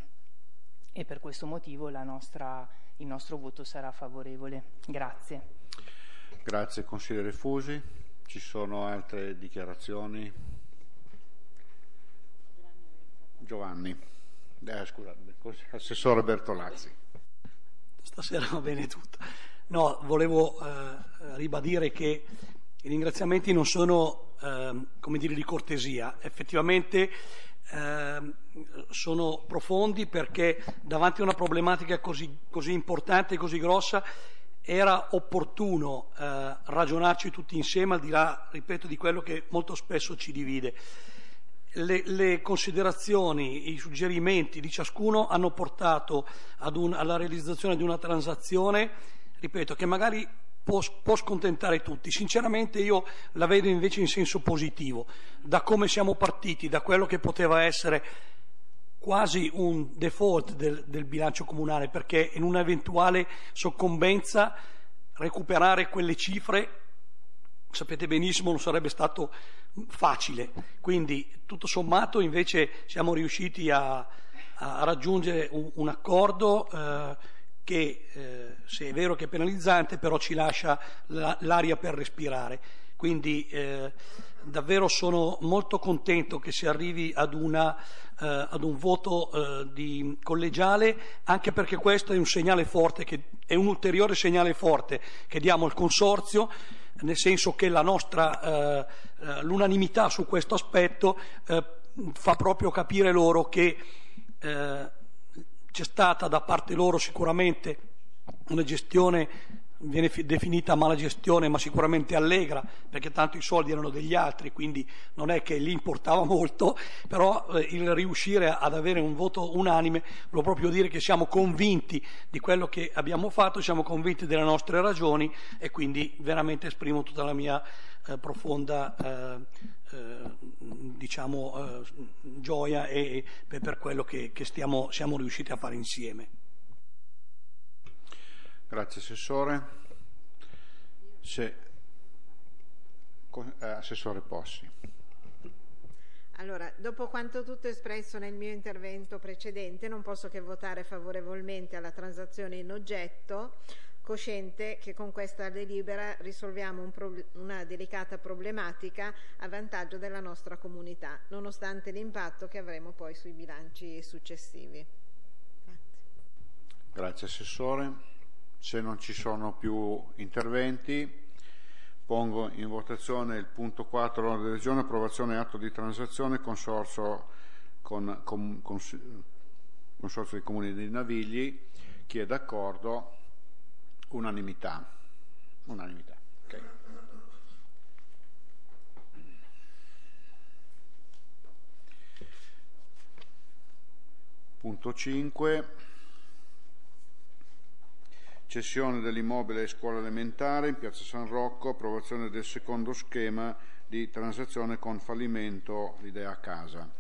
e per questo motivo la nostra, il nostro voto sarà favorevole. Grazie. Grazie consigliere Fusi. Ci sono altre dichiarazioni? Giovanni, eh, scusate, assessore Bertolazzi. Stasera va bene tutto. No, volevo eh, ribadire che i ringraziamenti non sono, eh, come dire, di cortesia, effettivamente eh, sono profondi, perché davanti a una problematica così, così importante e così grossa era opportuno eh, ragionarci tutti insieme, al di là, ripeto, di quello che molto spesso ci divide. Le, le considerazioni, i suggerimenti di ciascuno hanno portato ad un, alla realizzazione di una transazione, ripeto, che magari può, può scontentare tutti. Sinceramente io la vedo invece in senso positivo, da come siamo partiti, da quello che poteva essere quasi un default del, del bilancio comunale, perché in un'eventuale soccombenza recuperare quelle cifre sapete benissimo non sarebbe stato facile, quindi tutto sommato invece siamo riusciti a, a raggiungere un, un accordo eh, che eh, se è vero che è penalizzante però ci lascia la, l'aria per respirare, quindi eh, davvero sono molto contento che si arrivi ad, una, eh, ad un voto eh, di collegiale, anche perché questo è un segnale forte, che, è un ulteriore segnale forte che diamo al Consorzio, nel senso che la nostra eh, l'unanimità su questo aspetto eh, fa proprio capire loro che eh, c'è stata da parte loro sicuramente una gestione, viene definita mala gestione, ma sicuramente allegra, perché tanto i soldi erano degli altri, quindi non è che gli importava molto, però eh, il riuscire ad avere un voto unanime vuol proprio dire che siamo convinti di quello che abbiamo fatto, siamo convinti delle nostre ragioni e quindi veramente esprimo tutta la mia eh, profonda eh, eh, diciamo eh, gioia e, e per quello che, che stiamo, siamo riusciti a fare insieme. Grazie Assessore. Se, eh, Assessore Possi. Allora, dopo quanto tutto espresso nel mio intervento precedente, non posso che votare favorevolmente alla transazione in oggetto, cosciente che con questa delibera risolviamo un pro- una delicata problematica a vantaggio della nostra comunità, nonostante l'impatto che avremo poi sui bilanci successivi. Grazie. Grazie Assessore. Se non ci sono più interventi, pongo in votazione il punto quattro dell'ordine del giorno, approvazione atto di transazione consorzio, con, con, con, consorzio dei comuni di Navigli. Chi è d'accordo? Unanimità. Unanimità. Okay. Punto cinque. Cessione dell'immobile scuola elementare in piazza San Rocco, approvazione del secondo schema di transazione con fallimento Idea Casa.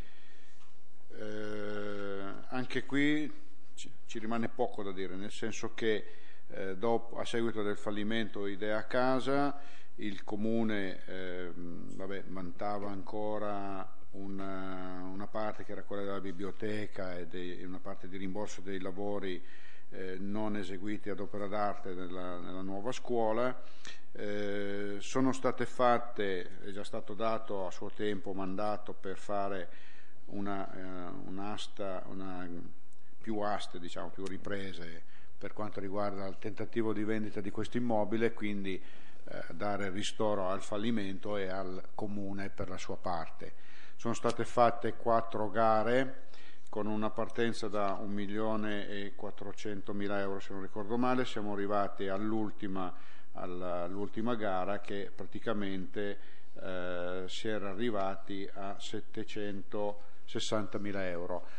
Eh, anche qui ci, ci rimane poco da dire, nel senso che eh, dopo, a seguito del fallimento Idea Casa, il Comune eh, vabbè, vantava ancora una, una parte che era quella della biblioteca e dei, una parte di rimborso dei lavori Eh, non eseguiti ad opera d'arte nella, nella nuova scuola. Eh, sono state fatte, è già stato dato a suo tempo mandato per fare una, eh, un'asta, una, più aste, diciamo, più riprese per quanto riguarda il tentativo di vendita di questo immobile, quindi eh, dare ristoro al fallimento e al Comune per la sua parte. Sono state fatte quattro gare con una partenza da un milione e quattrocentomila euro, se non ricordo male. Siamo arrivati all'ultima, all'ultima gara che praticamente eh, si era arrivati a settecentosessantamila euro.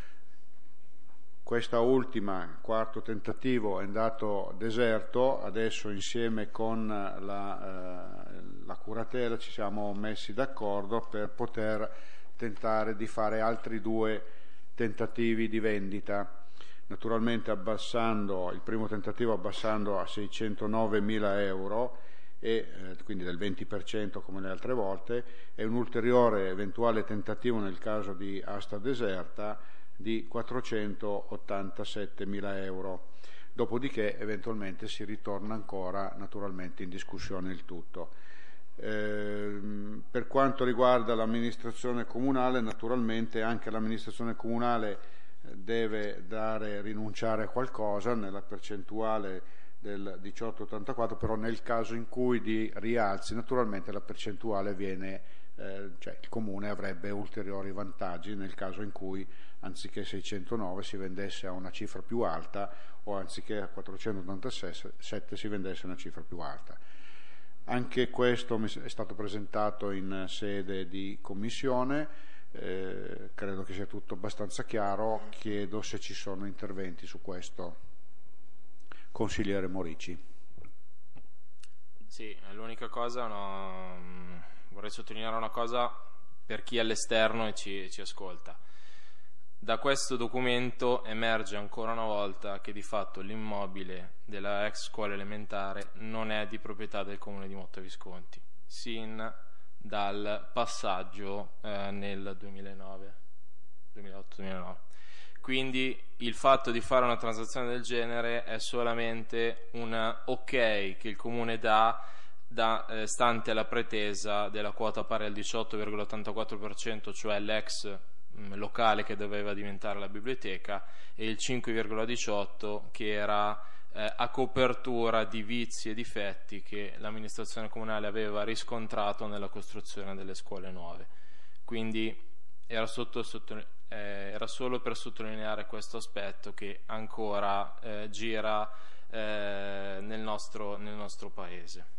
Questa ultima, quarto tentativo, è andato deserto. Adesso insieme con la, eh, la curatela ci siamo messi d'accordo per poter tentare di fare altri due tentativi di vendita, naturalmente abbassando il primo tentativo abbassando a seicentonovemila euro e eh, quindi del venti per cento come le altre volte, e un ulteriore eventuale tentativo nel caso di asta deserta di quattrocentottantasettemila euro. Dopodiché eventualmente si ritorna ancora naturalmente in discussione il tutto. Eh, per quanto riguarda l'amministrazione comunale, naturalmente anche l'amministrazione comunale deve dare, rinunciare a qualcosa nella percentuale del diciotto ottantaquattro, però nel caso in cui di rialzi naturalmente la percentuale viene, eh, cioè il Comune avrebbe ulteriori vantaggi nel caso in cui anziché seicentonove si vendesse a una cifra più alta o anziché a quattrocentottantasette si vendesse a una cifra più alta. Anche questo è stato presentato in sede di commissione, eh, credo che sia tutto abbastanza chiaro. Chiedo se ci sono interventi su questo. Consigliere Morici. Sì, l'unica cosa, no, vorrei sottolineare una cosa per chi è all'esterno e ci, ci ascolta. Da questo documento emerge ancora una volta che di fatto l'immobile della ex scuola elementare non è di proprietà del Comune di Motta Visconti. sin dal passaggio eh, nel duemilanove, duemilaotto duemilanove. Quindi il fatto di fare una transazione del genere è solamente un ok che il Comune dà, da, eh, stante la pretesa della quota pari al diciotto virgola ottantaquattro per cento, cioè l'ex mh, locale che doveva diventare la biblioteca, e il cinque virgola diciotto che era eh, a copertura di vizi e difetti che l'amministrazione comunale aveva riscontrato nella costruzione delle scuole nuove. Quindi era, sotto, sotto, eh, era solo per sottolineare questo aspetto che ancora eh, gira eh, nel nostro, nel nostro paese.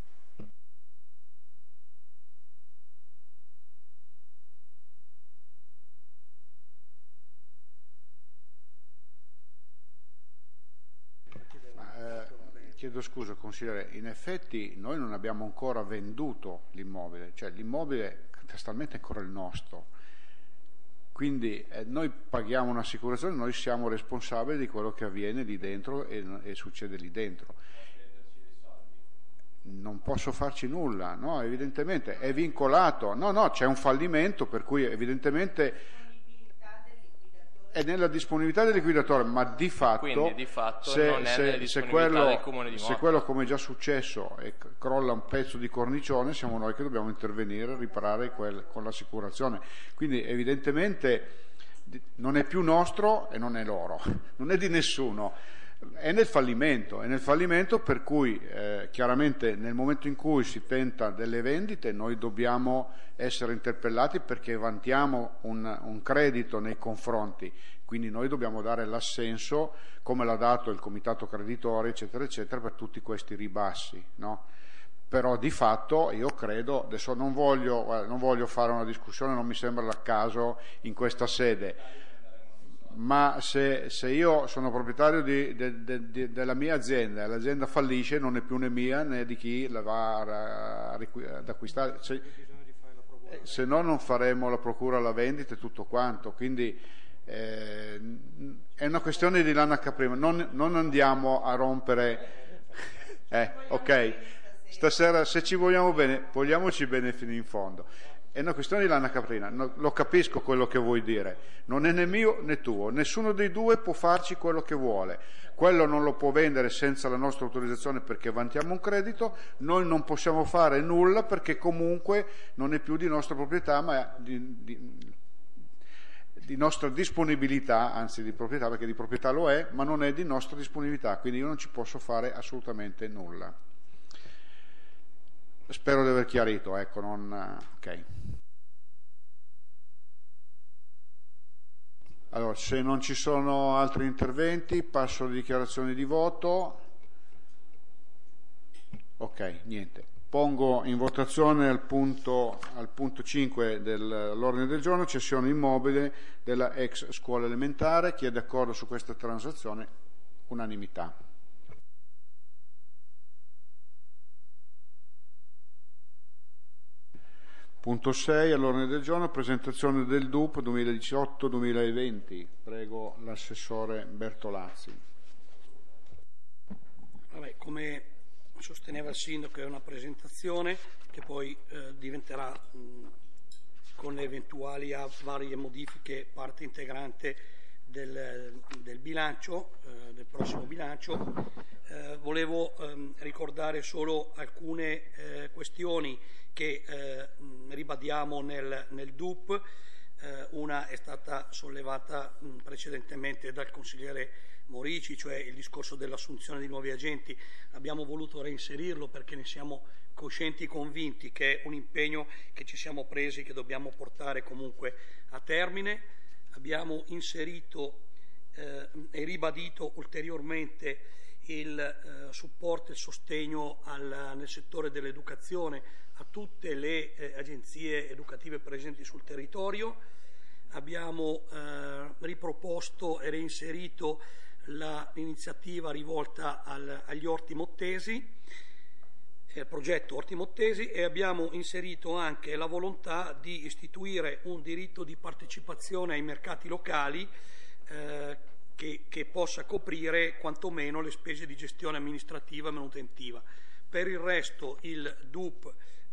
Chiedo scusa, consigliere, in effetti noi non abbiamo ancora venduto l'immobile, cioè l'immobile catastale è ancora il nostro, quindi eh, noi paghiamo un'assicurazione, noi siamo responsabili di quello che avviene lì dentro e, e succede lì dentro. Non posso farci nulla, no, evidentemente è vincolato, no, no, c'è un fallimento per cui evidentemente è nella disponibilità del liquidatore, ma di fatto, Quindi, di fatto se, non è se, nella se, disponibilità quello, del Comune di se Modena. quello come è già successo e crolla un pezzo di cornicione, siamo noi che dobbiamo intervenire e riparare quel, con l'assicurazione. Quindi evidentemente non è più nostro e non è loro, non è di nessuno, è nel fallimento, è nel fallimento per cui eh, chiaramente nel momento in cui si tenta delle vendite noi dobbiamo essere interpellati perché vantiamo un, un credito nei confronti, quindi noi dobbiamo dare l'assenso come l'ha dato il comitato creditore eccetera eccetera per tutti questi ribassi, no? Però di fatto io credo, adesso non voglio, guarda, non voglio fare una discussione, non mi sembra il caso in questa sede, ma se, se io sono proprietario di, de, de, de, della mia azienda e l'azienda fallisce non è più né mia né di chi la va a, ad acquistare, se, se no non faremo la procura alla vendita e tutto quanto, quindi eh, è una questione di lana caprina, non, non andiamo a rompere eh, ok, stasera se ci vogliamo bene vogliamoci bene fino in fondo. È una questione di lana caprina, no, lo capisco quello che vuoi dire, non è né mio né tuo, nessuno dei due può farci quello che vuole, quello non lo può vendere senza la nostra autorizzazione perché vantiamo un credito, noi non possiamo fare nulla perché comunque non è più di nostra proprietà ma di, di, di nostra disponibilità, anzi di proprietà perché di proprietà lo è, ma non è di nostra disponibilità, quindi io non ci posso fare assolutamente nulla. Spero di aver chiarito, ecco, non... ok. Allora, se non ci sono altri interventi, passo alle dichiarazioni di voto. Ok, niente. Pongo in votazione al punto, al punto cinque dell'ordine del giorno, cessione immobile della ex scuola elementare. Chi è d'accordo su questa transazione? Unanimità. Punto sei all'ordine del giorno, presentazione del D U P duemiladiciotto duemilaventi. Prego l'assessore Bertolazzi. Vabbè, come sosteneva il sindaco è una presentazione che poi eh, diventerà mh, con le eventuali a varie modifiche parte integrante del, del bilancio, eh, del prossimo bilancio. Eh, volevo ehm, ricordare solo alcune eh, questioni che eh, ribadiamo nel, nel D U P. Eh, una è stata sollevata mh, precedentemente dal consigliere Morici, cioè il discorso dell'assunzione di nuovi agenti. Abbiamo voluto reinserirlo perché ne siamo coscienti e convinti che è un impegno che ci siamo presi, che dobbiamo portare comunque a termine. Abbiamo inserito eh, e ribadito ulteriormente il eh, supporto e il sostegno al, nel settore dell'educazione a tutte le eh, agenzie educative presenti sul territorio. Abbiamo eh, riproposto e reinserito l'iniziativa rivolta al, agli orti mottesi, il progetto Orti Mottesi, e abbiamo inserito anche la volontà di istituire un diritto di partecipazione ai mercati locali eh, che, che possa coprire quantomeno le spese di gestione amministrativa e manutentiva. Per il resto il D U P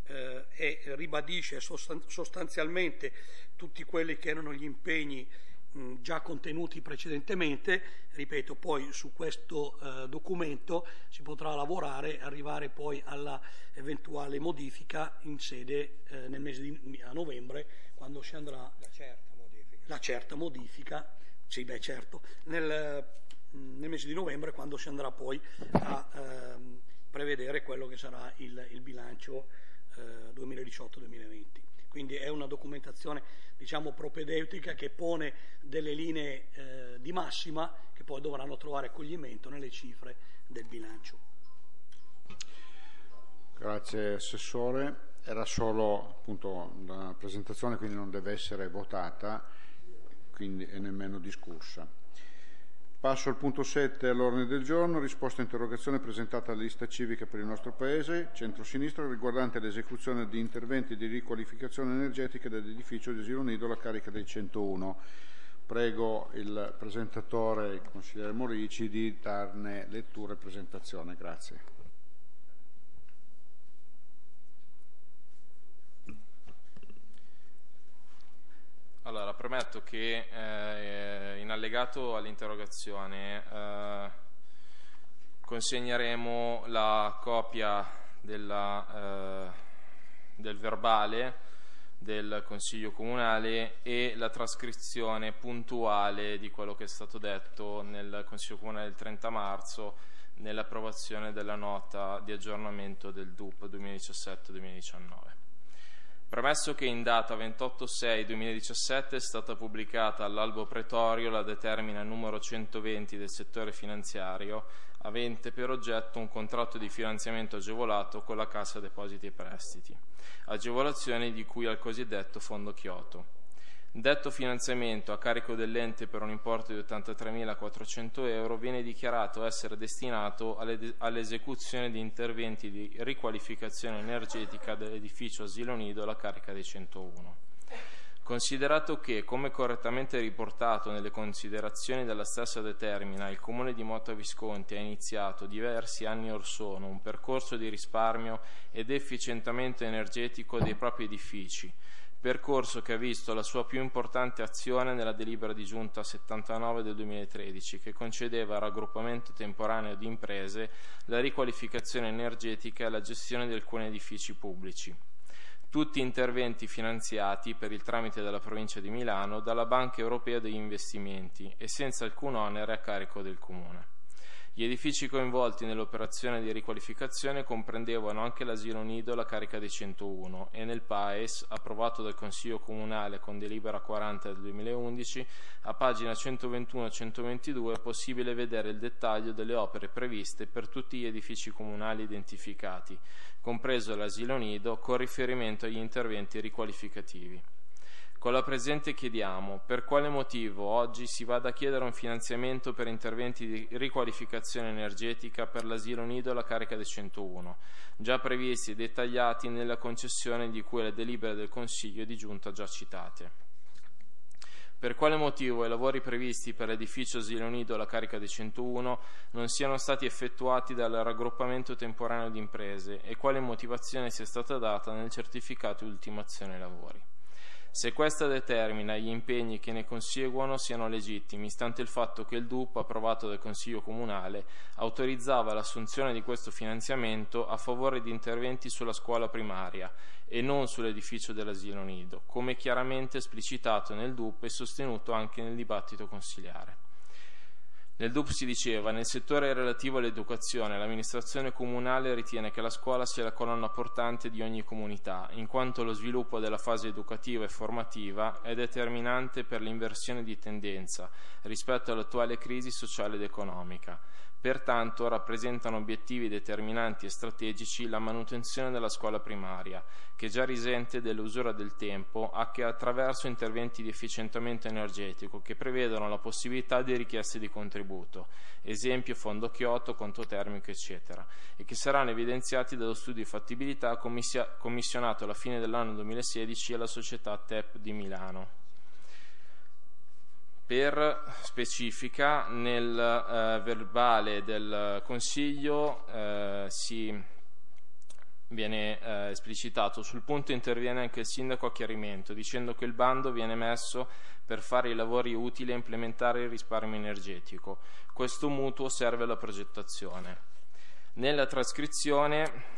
eh, e ribadisce sostan- sostanzialmente tutti quelli che erano gli impegni mh, già contenuti precedentemente. Ripeto, poi su questo eh, documento si potrà lavorare e arrivare poi alla eventuale modifica in sede eh, nel mese di a novembre, quando si andrà La certa modifica. la certa modifica, sì beh certo, nel, nel mese di novembre, quando si andrà poi a ehm, prevedere quello che sarà il, il bilancio eh, duemiladiciotto duemilaventi. Quindi è una documentazione, diciamo, propedeutica, che pone delle linee eh, di massima che poi dovranno trovare accoglimento nelle cifre del bilancio. Grazie Assessore. Era solo appunto la presentazione, quindi non deve essere votata, quindi e nemmeno discussa. Passo al punto sette all'ordine del giorno, risposta a interrogazione presentata alla lista civica per il nostro Paese, centro-sinistra, riguardante l'esecuzione di interventi di riqualificazione energetica dell'edificio di asilo nido La Carica dei centouno. Prego il presentatore, il consigliere Morici, di darne lettura e presentazione. Grazie. Allora, premetto che eh, in allegato all'interrogazione eh, consegneremo la copia della, eh, del verbale del Consiglio Comunale e la trascrizione puntuale di quello che è stato detto nel Consiglio Comunale del trenta marzo nell'approvazione della nota di aggiornamento del D U P duemiladiciassette duemiladiciannove. Premesso che in data ventotto sei duemiladiciassette è stata pubblicata all'albo pretorio la determina numero centoventi del settore finanziario, avente per oggetto un contratto di finanziamento agevolato con la Cassa Depositi e Prestiti, agevolazioni di cui al cosiddetto Fondo Kyoto. Detto finanziamento a carico dell'ente per un importo di ottantatremilaquattrocento euro viene dichiarato essere destinato all'esecuzione di interventi di riqualificazione energetica dell'edificio asilo nido La Carica dei centouno. Considerato che, come correttamente riportato nelle considerazioni della stessa determina, il Comune di Motta Visconti ha iniziato diversi anni or sono un percorso di risparmio ed efficientamento energetico dei propri edifici, percorso che ha visto la sua più importante azione nella delibera di Giunta settantanove del duemilatredici, che concedeva al raggruppamento temporaneo di imprese la riqualificazione energetica e la gestione di alcuni edifici pubblici. Tutti interventi finanziati per il tramite della provincia di Milano dalla Banca Europea degli Investimenti e senza alcun onere a carico del Comune. Gli edifici coinvolti nell'operazione di riqualificazione comprendevano anche l'asilo nido La Carica dei centouno e nel P A E S, approvato dal Consiglio Comunale con delibera quaranta del duemilaundici, a pagina centoventuno centoventidue è possibile vedere il dettaglio delle opere previste per tutti gli edifici comunali identificati, compreso l'asilo nido, con riferimento agli interventi riqualificativi. Con la presente chiediamo per quale motivo oggi si vada a chiedere un finanziamento per interventi di riqualificazione energetica per l'asilo nido La Carica dei centouno, già previsti e dettagliati nella concessione di cui le delibere del Consiglio di Giunta già citate. Per quale motivo i lavori previsti per l'edificio asilo nido La Carica dei centouno non siano stati effettuati dal raggruppamento temporaneo di imprese e quale motivazione sia stata data nel certificato di ultimazione lavori. Se questa determina gli impegni che ne conseguono siano legittimi, stante il fatto che il D U P, approvato dal Consiglio Comunale, autorizzava l'assunzione di questo finanziamento a favore di interventi sulla scuola primaria e non sull'edificio dell'asilo nido, come chiaramente esplicitato nel D U P e sostenuto anche nel dibattito consiliare. Nel D U P si diceva: nel settore relativo all'educazione, l'amministrazione comunale ritiene che la scuola sia la colonna portante di ogni comunità, in quanto lo sviluppo della fase educativa e formativa è determinante per l'inversione di tendenza rispetto all'attuale crisi sociale ed economica. Pertanto rappresentano obiettivi determinanti e strategici la manutenzione della scuola primaria, che già risente dell'usura del tempo, anche attraverso interventi di efficientamento energetico che prevedono la possibilità di richieste di contributo, esempio Fondo Kyoto, conto termico, eccetera, e che saranno evidenziati dallo studio di fattibilità commissionato alla fine dell'anno duemilasedici alla società T E P di Milano. Per specifica, nel eh, verbale del Consiglio eh, si viene eh, esplicitato. Sul punto interviene anche il sindaco a chiarimento, dicendo che il bando viene messo per fare i lavori utili a implementare il risparmio energetico. Questo mutuo serve alla progettazione. Nella trascrizione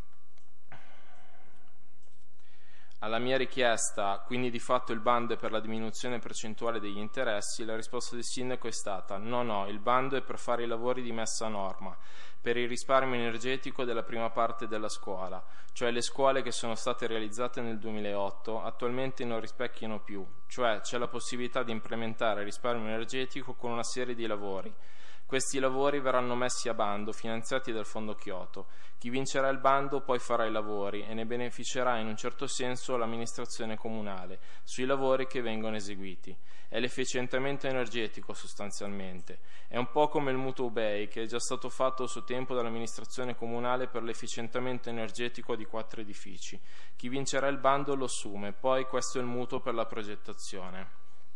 alla mia richiesta, quindi di fatto il bando è per la diminuzione percentuale degli interessi, la risposta del sindaco è stata: no, no, il bando è per fare i lavori di messa a norma, per il risparmio energetico della prima parte della scuola, cioè le scuole che sono state realizzate nel duemilaotto attualmente non rispecchiano più, cioè c'è la possibilità di implementare il risparmio energetico con una serie di lavori. Questi lavori verranno messi a bando, finanziati dal Fondo Kyoto. Chi vincerà il bando poi farà i lavori e ne beneficerà in un certo senso l'amministrazione comunale sui lavori che vengono eseguiti. È l'efficientamento energetico sostanzialmente. È un po' come il mutuo U B E I che è già stato fatto a suo tempo dall'amministrazione comunale per l'efficientamento energetico di quattro edifici. Chi vincerà il bando lo assume, poi questo è il mutuo per la progettazione.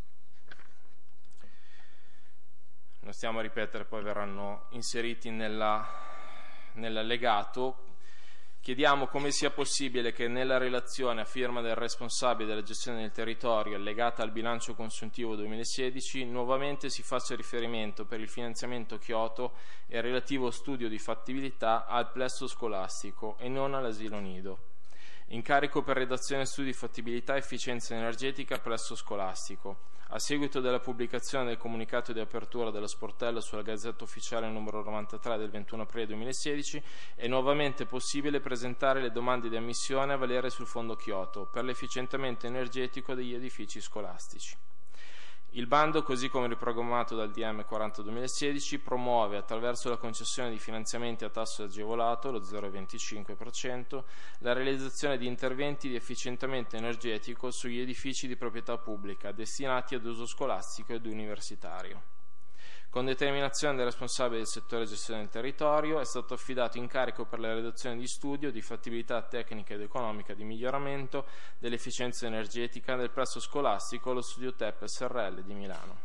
Non stiamo a ripetere, poi verranno inseriti nella, nell'allegato. Chiediamo come sia possibile che nella relazione a firma del responsabile della gestione del territorio allegata al bilancio consuntivo duemilasedici nuovamente si faccia riferimento per il finanziamento Kyoto e il relativo studio di fattibilità al plesso scolastico e non all'asilo nido. Incarico per redazione studi di fattibilità e efficienza energetica presso scolastico. A seguito della pubblicazione del comunicato di apertura dello sportello sulla Gazzetta Ufficiale numero novantatré del ventuno aprile duemilasedici è nuovamente possibile presentare le domande di ammissione a valere sul Fondo Kyoto per l'efficientamento energetico degli edifici scolastici. Il bando, così come riprogrammato dal D M quaranta duemilasedici, promuove attraverso la concessione di finanziamenti a tasso agevolato, lo zero virgola venticinque per cento, la realizzazione di interventi di efficientamento energetico sugli edifici di proprietà pubblica destinati ad uso scolastico ed universitario. Con determinazione del responsabile del settore gestione del territorio è stato affidato incarico per la redazione di studio di fattibilità tecnica ed economica di miglioramento dell'efficienza energetica del plesso scolastico allo studio T E P S R L di Milano.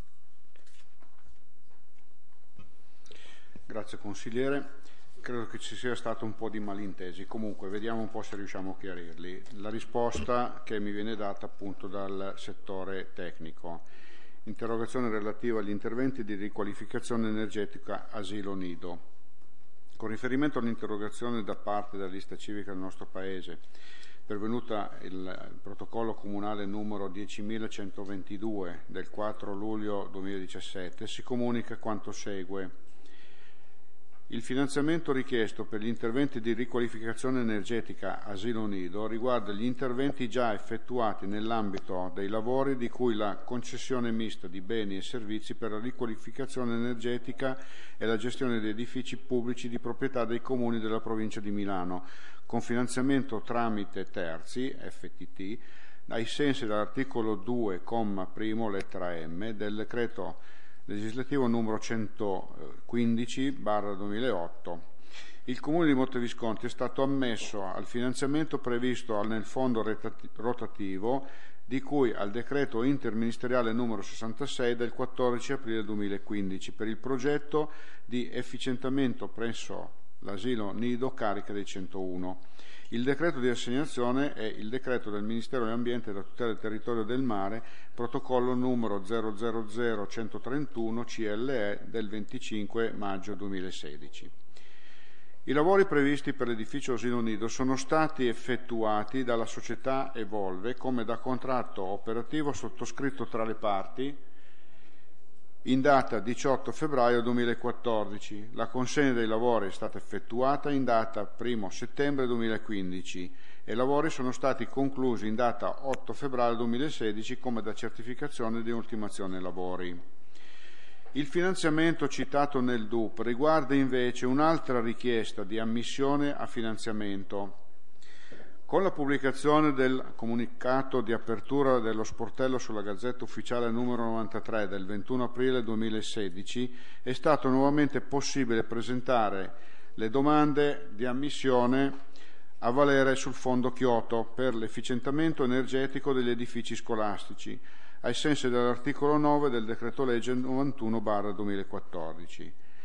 Grazie consigliere. Credo che ci sia stato un po' di malintesi, comunque vediamo un po' se riusciamo a chiarirli. La risposta che mi viene data appunto dal settore tecnico. Interrogazione relativa agli interventi di riqualificazione energetica asilo nido. Con riferimento all'interrogazione da parte della lista civica del nostro Paese, pervenuta il, il protocollo comunale numero diecimilacentoventidue del quattro luglio duemiladiciassette, si comunica quanto segue. Il finanziamento richiesto per gli interventi di riqualificazione energetica asilo nido riguarda gli interventi già effettuati nell'ambito dei lavori di cui la concessione mista di beni e servizi per la riqualificazione energetica e la gestione di edifici pubblici di proprietà dei comuni della provincia di Milano, con finanziamento tramite terzi, F T T, ai sensi dell'articolo due, comma primo, lettera M, del decreto legislativo numero centoquindici barra duemilaotto. Il Comune di Montevisconti è stato ammesso al finanziamento previsto nel fondo rotativo di cui al decreto interministeriale numero sessantasei del quattordici aprile duemilaquindici per il progetto di efficientamento presso l'asilo nido Carica dei centouno. Il decreto di assegnazione è il decreto del Ministero dell'Ambiente e della Tutela del Territorio e del Mare, protocollo numero zero zero zero centotrentuno C L E del venticinque maggio duemilasedici. I lavori previsti per l'edificio asilo nido sono stati effettuati dalla società Evolve come da contratto operativo sottoscritto tra le parti in data diciotto febbraio duemilaquattordici. La consegna dei lavori è stata effettuata in data primo settembre duemilaquindici e i lavori sono stati conclusi in data otto febbraio duemilasedici come da certificazione di ultimazione lavori. Il finanziamento citato nel D U P riguarda invece un'altra richiesta di ammissione a finanziamento. Con la pubblicazione del comunicato di apertura dello sportello sulla Gazzetta Ufficiale numero novantatré del ventuno aprile duemilasedici è stato nuovamente possibile presentare le domande di ammissione a valere sul Fondo Kyoto per l'efficientamento energetico degli edifici scolastici, ai sensi dell'articolo nove del decreto legge novantuno barra duemilaquattordici.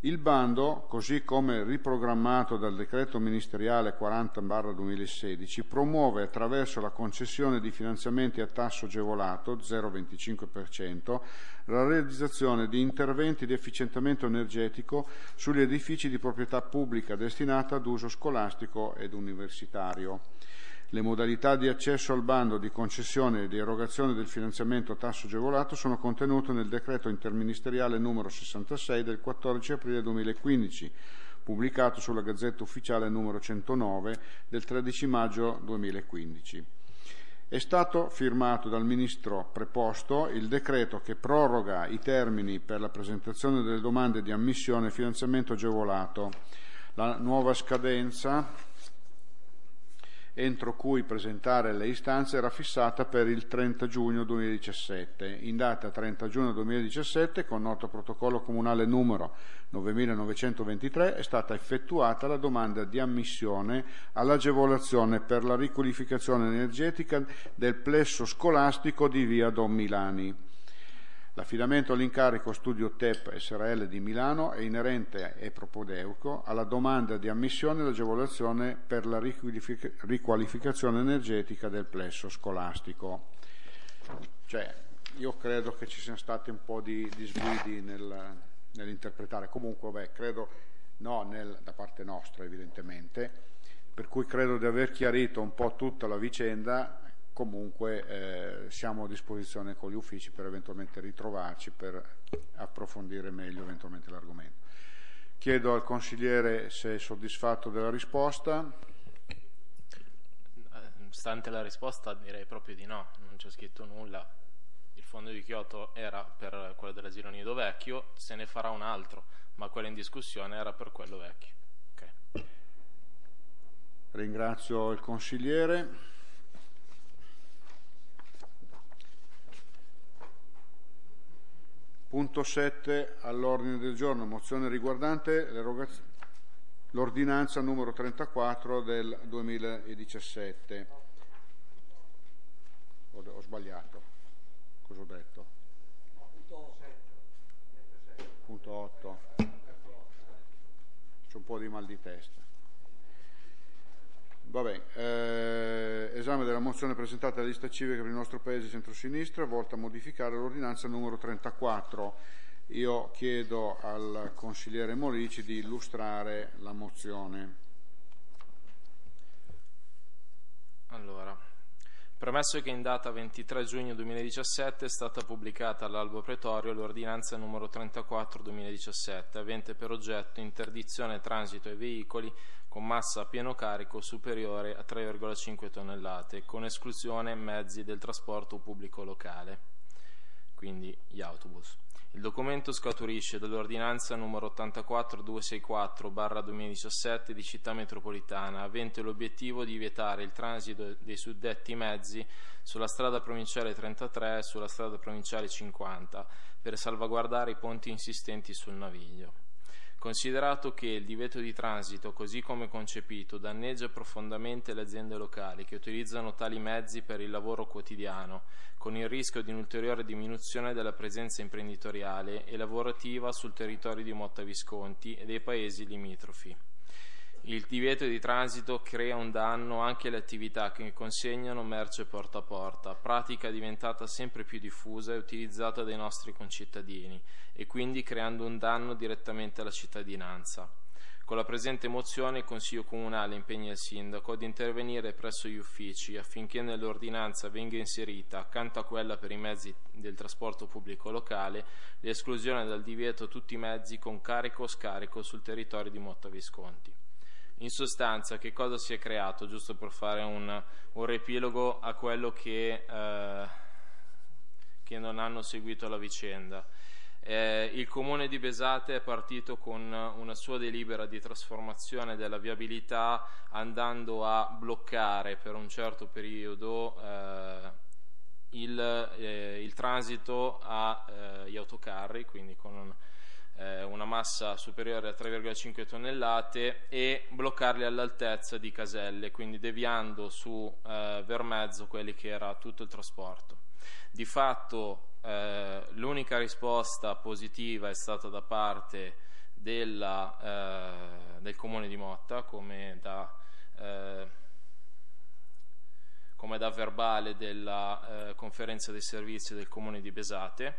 Il bando, così come riprogrammato dal decreto ministeriale quaranta barra duemilasedici, promuove attraverso la concessione di finanziamenti a tasso agevolato zero virgola venticinque per cento la realizzazione di interventi di efficientamento energetico sugli edifici di proprietà pubblica destinata ad uso scolastico ed universitario. Le modalità di accesso al bando di concessione e di erogazione del finanziamento a tasso agevolato sono contenute nel decreto interministeriale numero sessantasei del quattordici aprile duemilaquindici, pubblicato sulla Gazzetta Ufficiale numero centonove del tredici maggio duemilaquindici. È stato firmato dal Ministro preposto il decreto che proroga i termini per la presentazione delle domande di ammissione e finanziamento agevolato. La nuova scadenza entro cui presentare le istanze era fissata per il trenta giugno duemiladiciassette. In data trenta giugno duemiladiciassette, con nota protocollo comunale numero novemilanovecentoventitré, è stata effettuata la domanda di ammissione all'agevolazione per la riqualificazione energetica del plesso scolastico di via Don Milani. L'affidamento all'incarico Studio T E P S R L di Milano è inerente e propedeuco alla domanda di ammissione e l'agevolazione per la riqualificazione energetica del plesso scolastico. Cioè, io credo che ci siano stati un po' di, di sguidi nel, nell'interpretare, comunque beh, credo no nel, da parte nostra evidentemente, per cui credo di aver chiarito un po' tutta la vicenda. Comunque eh, siamo a disposizione con gli uffici per eventualmente ritrovarci per approfondire meglio eventualmente l'argomento. Chiedo al consigliere se è soddisfatto della risposta. Stante la risposta direi proprio di no, non c'è scritto nulla. Il fondo di Kyoto era per quello dell'asilo nido vecchio, se ne farà un altro, ma quello in discussione era per quello vecchio. Okay. Ringrazio il consigliere. Punto sette all'ordine del giorno, mozione riguardante l'ordinanza numero trentaquattro del duemiladiciassette. Ho, ho sbagliato, cosa ho detto? Punto otto. C'è un po' di mal di testa. Vabbè, eh, esame della mozione presentata dalla lista civica per il nostro Paese centrosinistra volta a modificare l'ordinanza numero trentaquattro. Io chiedo al consigliere Morici di illustrare la mozione. Allora, premesso che in data ventitré giugno duemiladiciassette è stata pubblicata all'Albo Pretorio l'ordinanza numero trentaquattro duemiladiciassette, avente per oggetto interdizione transito ai veicoli con massa a pieno carico superiore a tre virgola cinque tonnellate, con esclusione mezzi del trasporto pubblico locale, quindi gli autobus. Il documento scaturisce dall'ordinanza numero ottantaquattro duecentosessantaquattro barra duemiladiciassette di Città Metropolitana, avente l'obiettivo di vietare il transito dei suddetti mezzi sulla strada provinciale trentatré e sulla strada provinciale cinquanta, per salvaguardare i ponti insistenti sul Naviglio. Considerato che il divieto di transito, così come concepito, danneggia profondamente le aziende locali che utilizzano tali mezzi per il lavoro quotidiano, con il rischio di un'ulteriore diminuzione della presenza imprenditoriale e lavorativa sul territorio di Motta Visconti e dei paesi limitrofi. Il divieto di transito crea un danno anche alle attività che consegnano merce porta a porta, pratica diventata sempre più diffusa e utilizzata dai nostri concittadini, e quindi creando un danno direttamente alla cittadinanza. Con la presente mozione il Consiglio Comunale impegna il Sindaco ad intervenire presso gli uffici affinché nell'ordinanza venga inserita, accanto a quella per i mezzi del trasporto pubblico locale, l'esclusione dal divieto tutti i mezzi con carico o scarico sul territorio di Motta Visconti. In sostanza, che cosa si è creato, giusto per fare un, un riepilogo a quello che, eh, che non hanno seguito la vicenda. Eh, il Comune di Besate è partito con una sua delibera di trasformazione della viabilità, andando a bloccare per un certo periodo eh, il, eh, il transito agli eh, autocarri, quindi con un, eh, una massa superiore a tre virgola cinque tonnellate, e bloccarli all'altezza di Caselle, quindi deviando su eh, Vermezzo quelli che era tutto il trasporto. Di fatto eh, l'unica risposta positiva è stata da parte della, eh, del Comune di Motta, come da, eh, come da verbale della eh, conferenza dei servizi del Comune di Besate.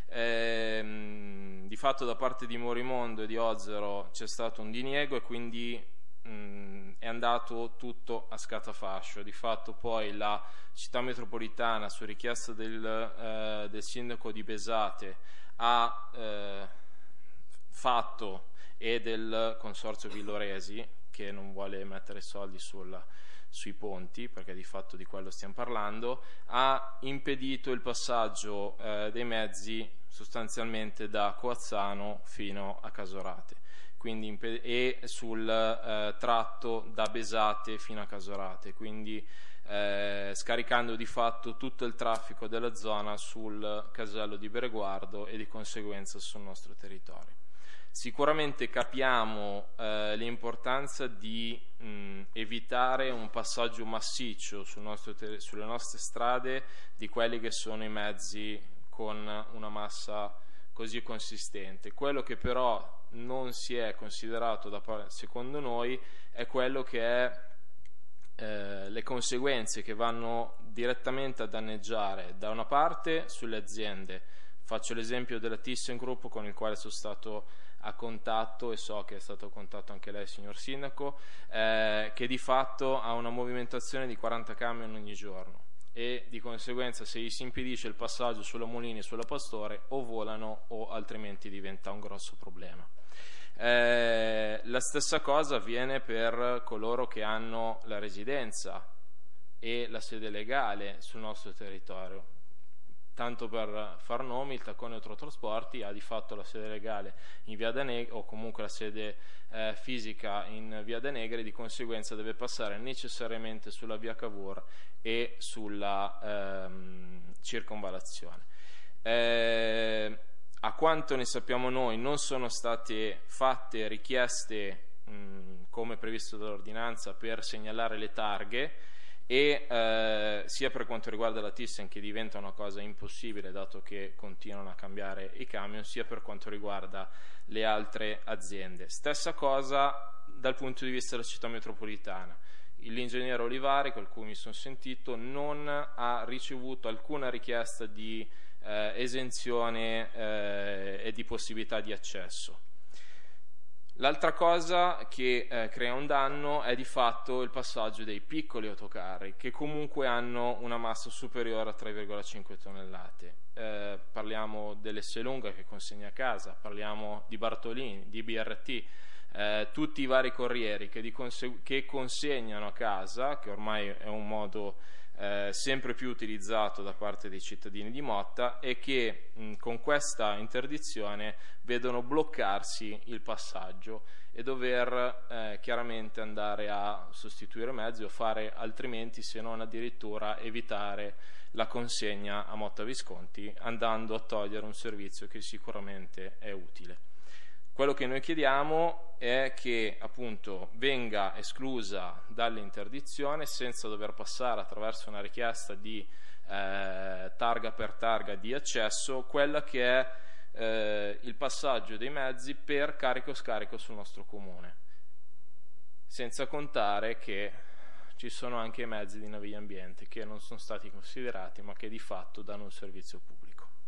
Eh, di fatto da parte di Morimondo e di Ozzero c'è stato un diniego e quindi mh, è andato tutto a scatafascio. Di fatto poi la città metropolitana, su richiesta del, eh, del sindaco di Besate, ha eh, fatto, e del consorzio Villoresi, che non vuole mettere soldi sul, sui ponti, perché di fatto di quello stiamo parlando, ha impedito il passaggio eh, dei mezzi sostanzialmente da Coazzano fino a Casorate, quindi e sul eh, tratto da Besate fino a Casorate, quindi eh, scaricando di fatto tutto il traffico della zona sul casello di Bereguardo e di conseguenza sul nostro territorio. Sicuramente capiamo eh, l'importanza di mh, evitare un passaggio massiccio sul nostro ter- sulle nostre strade di quelli che sono i mezzi con una massa così consistente. Quello che però non si è considerato da, secondo noi è quello che è eh, le conseguenze che vanno direttamente a danneggiare da una parte sulle aziende. Faccio l'esempio della ThyssenKrupp, con il quale sono stato a contatto e so che è stato a contatto anche lei, signor Sindaco, eh, che di fatto ha una movimentazione di quaranta camion ogni giorno e di conseguenza se gli si impedisce il passaggio sulla Molini e sulla Pastore o volano o altrimenti diventa un grosso problema. Eh, la stessa cosa avviene per coloro che hanno la residenza e la sede legale sul nostro territorio. Tanto per far nomi, il Taccone Autotrasporti ha di fatto la sede legale in Via D'Anegra, o comunque la sede eh, fisica in Via D'Anegra, e di conseguenza deve passare necessariamente sulla via Cavour e sulla ehm, circonvallazione. Eh, a quanto ne sappiamo noi, non sono state fatte richieste mh, come previsto dall'ordinanza per segnalare le targhe, e eh, sia per quanto riguarda la Thyssen, che diventa una cosa impossibile dato che continuano a cambiare i camion, sia per quanto riguarda le altre aziende. Stessa cosa dal punto di vista della città metropolitana. L'ingegnere Olivari, con cui mi sono sentito, non ha ricevuto alcuna richiesta di eh, esenzione eh, e di possibilità di accesso. L'altra cosa che eh, crea un danno è di fatto il passaggio dei piccoli autocarri, che comunque hanno una massa superiore a tre virgola cinque tonnellate. Eh, parliamo dell'Esselunga che consegna a casa, parliamo di Bartolini, di B R T, eh, tutti i vari corrieri che, di conse- che consegnano a casa, che ormai è un modo eh, sempre più utilizzato da parte dei cittadini di Motta, e che mh, con questa interdizione vedono bloccarsi il passaggio e dover eh, chiaramente andare a sostituire mezzi o fare altrimenti, se non addirittura evitare la consegna a Motta Visconti, andando a togliere un servizio che sicuramente è utile. Quello che noi chiediamo è che appunto venga esclusa dall'interdizione, senza dover passare attraverso una richiesta di eh, targa per targa di accesso, quella che è eh, il passaggio dei mezzi per carico e scarico sul nostro comune, senza contare che ci sono anche i mezzi di Naviglia Ambiente che non sono stati considerati ma che di fatto danno un servizio pubblico.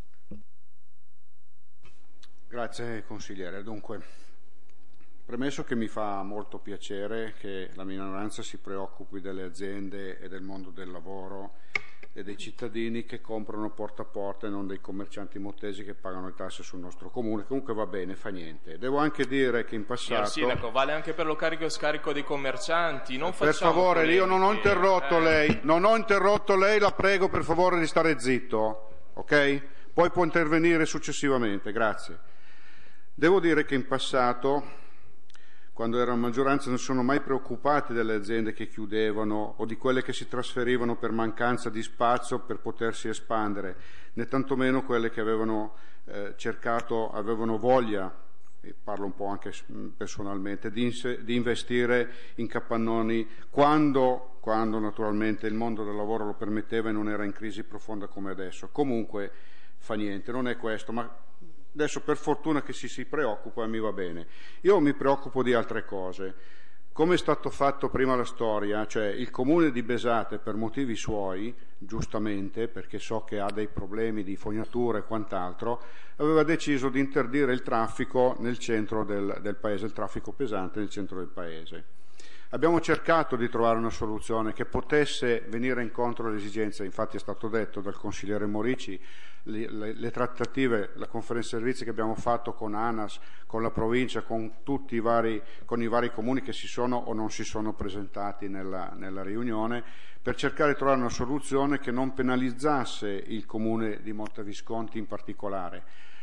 Grazie consigliere. Dunque, premesso che mi fa molto piacere che la minoranza si preoccupi delle aziende e del mondo del lavoro e dei cittadini che comprano porta a porta e non dei commercianti mottesi che pagano le tasse sul nostro comune, comunque va bene, fa niente. Devo anche dire che in passato... Signor Sindaco, vale anche per lo carico e scarico dei commercianti, non per facciamo favore, polemiche. Io non ho interrotto eh. lei, non ho interrotto lei, la prego per favore di stare zitto, ok? Poi può intervenire successivamente, grazie. Devo dire che in passato, quando erano maggioranza, non sono mai preoccupati delle aziende che chiudevano o di quelle che si trasferivano per mancanza di spazio per potersi espandere, né tantomeno quelle che avevano eh, cercato, avevano voglia, e parlo un po' anche personalmente, di, inse- di investire in capannoni quando, quando naturalmente il mondo del lavoro lo permetteva e non era in crisi profonda come adesso. Comunque fa niente, non è questo, ma Adesso per fortuna che si si preoccupa mi va bene. Io mi preoccupo di altre cose. Come è stato fatto prima la storia, cioè il comune di Besate per motivi suoi, giustamente, perché so che ha dei problemi di fognatura e quant'altro, aveva deciso di interdire il traffico nel centro del, del paese, il traffico pesante nel centro del paese. Abbiamo cercato di trovare una soluzione che potesse venire incontro alle esigenze, infatti è stato detto dal consigliere Morici, le, le, le trattative, la conferenza servizi che abbiamo fatto con ANAS, con la provincia, con tutti i vari, con i vari comuni che si sono o non si sono presentati nella, nella riunione, per cercare di trovare una soluzione che non penalizzasse il comune di Montevisconti in particolare.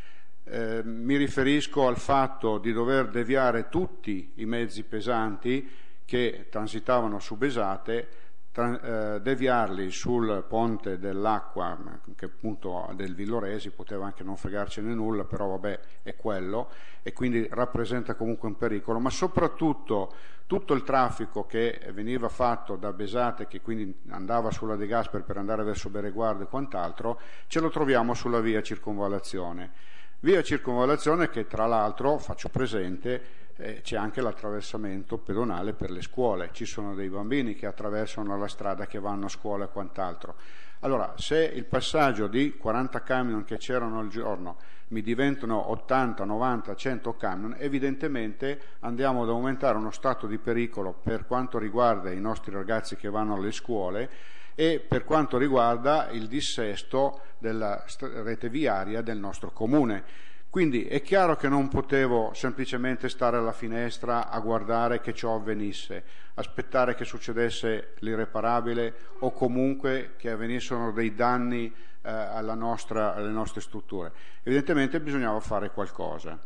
Eh, mi riferisco al fatto di dover deviare tutti i mezzi pesanti che transitavano su Besate, tra, eh, deviarli sul ponte dell'Acqua, che appunto del Villoresi poteva anche non fregarcene nulla, però vabbè è quello, e quindi rappresenta comunque un pericolo, ma soprattutto tutto il traffico che veniva fatto da Besate, che quindi andava sulla De Gasperi per andare verso Bereguardo e quant'altro, ce lo troviamo sulla via Circonvallazione. Via Circonvallazione che tra l'altro, faccio presente, Eh, c'è anche l'attraversamento pedonale per le scuole, ci sono dei bambini che attraversano la strada, che vanno a scuola e quant'altro. Allora, se il passaggio di quaranta camion che c'erano al giorno mi diventano ottanta, novanta, cento camion, evidentemente andiamo ad aumentare uno stato di pericolo per quanto riguarda i nostri ragazzi che vanno alle scuole e per quanto riguarda il dissesto della rete viaria del nostro comune. Quindi è chiaro che non potevo semplicemente stare alla finestra a guardare che ciò avvenisse, aspettare che succedesse l'irreparabile o comunque che avvenissero dei danni eh, alla nostra, alle nostre strutture. Evidentemente bisognava fare qualcosa.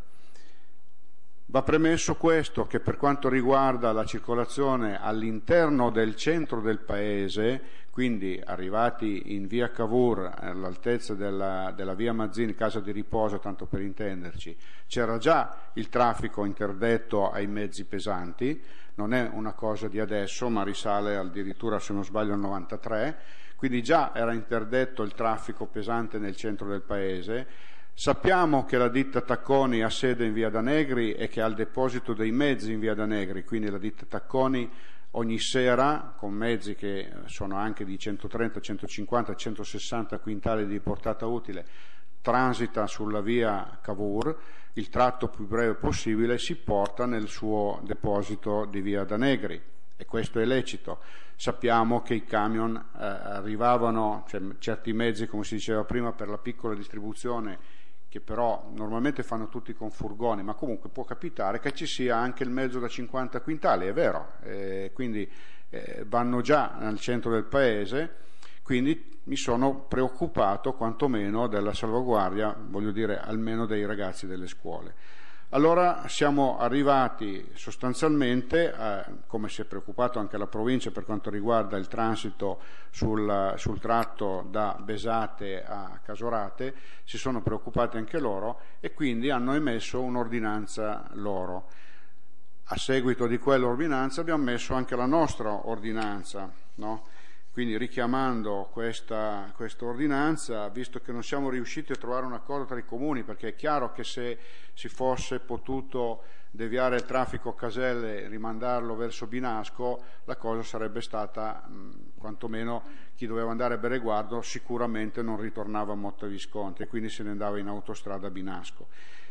Va premesso questo, che per quanto riguarda la circolazione all'interno del centro del paese, quindi arrivati in via Cavour all'altezza della, della via Mazzini, casa di riposo tanto per intenderci, c'era già il traffico interdetto ai mezzi pesanti, non è una cosa di adesso ma risale addirittura, se non sbaglio, al novantatré, quindi già era interdetto il traffico pesante nel centro del paese. Sappiamo che la ditta Tacconi ha sede in via Danegri e che ha il deposito dei mezzi in via Danegri, quindi la ditta Tacconi ogni sera, con mezzi che sono anche di centotrenta, centocinquanta, centosessanta quintali di portata utile, transita sulla via Cavour, il tratto più breve possibile, si porta nel suo deposito di via Danegri, e questo è lecito. Sappiamo che i camion eh, arrivavano, cioè certi mezzi, come si diceva prima, per la piccola distribuzione, che però normalmente fanno tutti con furgoni, ma comunque può capitare che ci sia anche il mezzo da cinquanta quintali, è vero, eh, quindi eh, vanno già nel centro del paese, quindi mi sono preoccupato quantomeno della salvaguardia, voglio dire, almeno dei ragazzi delle scuole. Allora siamo arrivati sostanzialmente, eh, come si è preoccupato anche la provincia per quanto riguarda il transito sul, sul tratto da Besate a Casorate, si sono preoccupati anche loro e quindi hanno emesso un'ordinanza loro. A seguito di quell'ordinanza abbiamo messo anche la nostra ordinanza, no? Quindi richiamando questa, questa ordinanza, visto che non siamo riusciti a trovare un accordo tra i comuni, perché è chiaro che se si fosse potuto deviare il traffico a Caselle e rimandarlo verso Binasco, la cosa sarebbe stata, mh, quantomeno chi doveva andare a Bereguardo sicuramente non ritornava a Montevisconti e quindi se ne andava in autostrada a Binasco.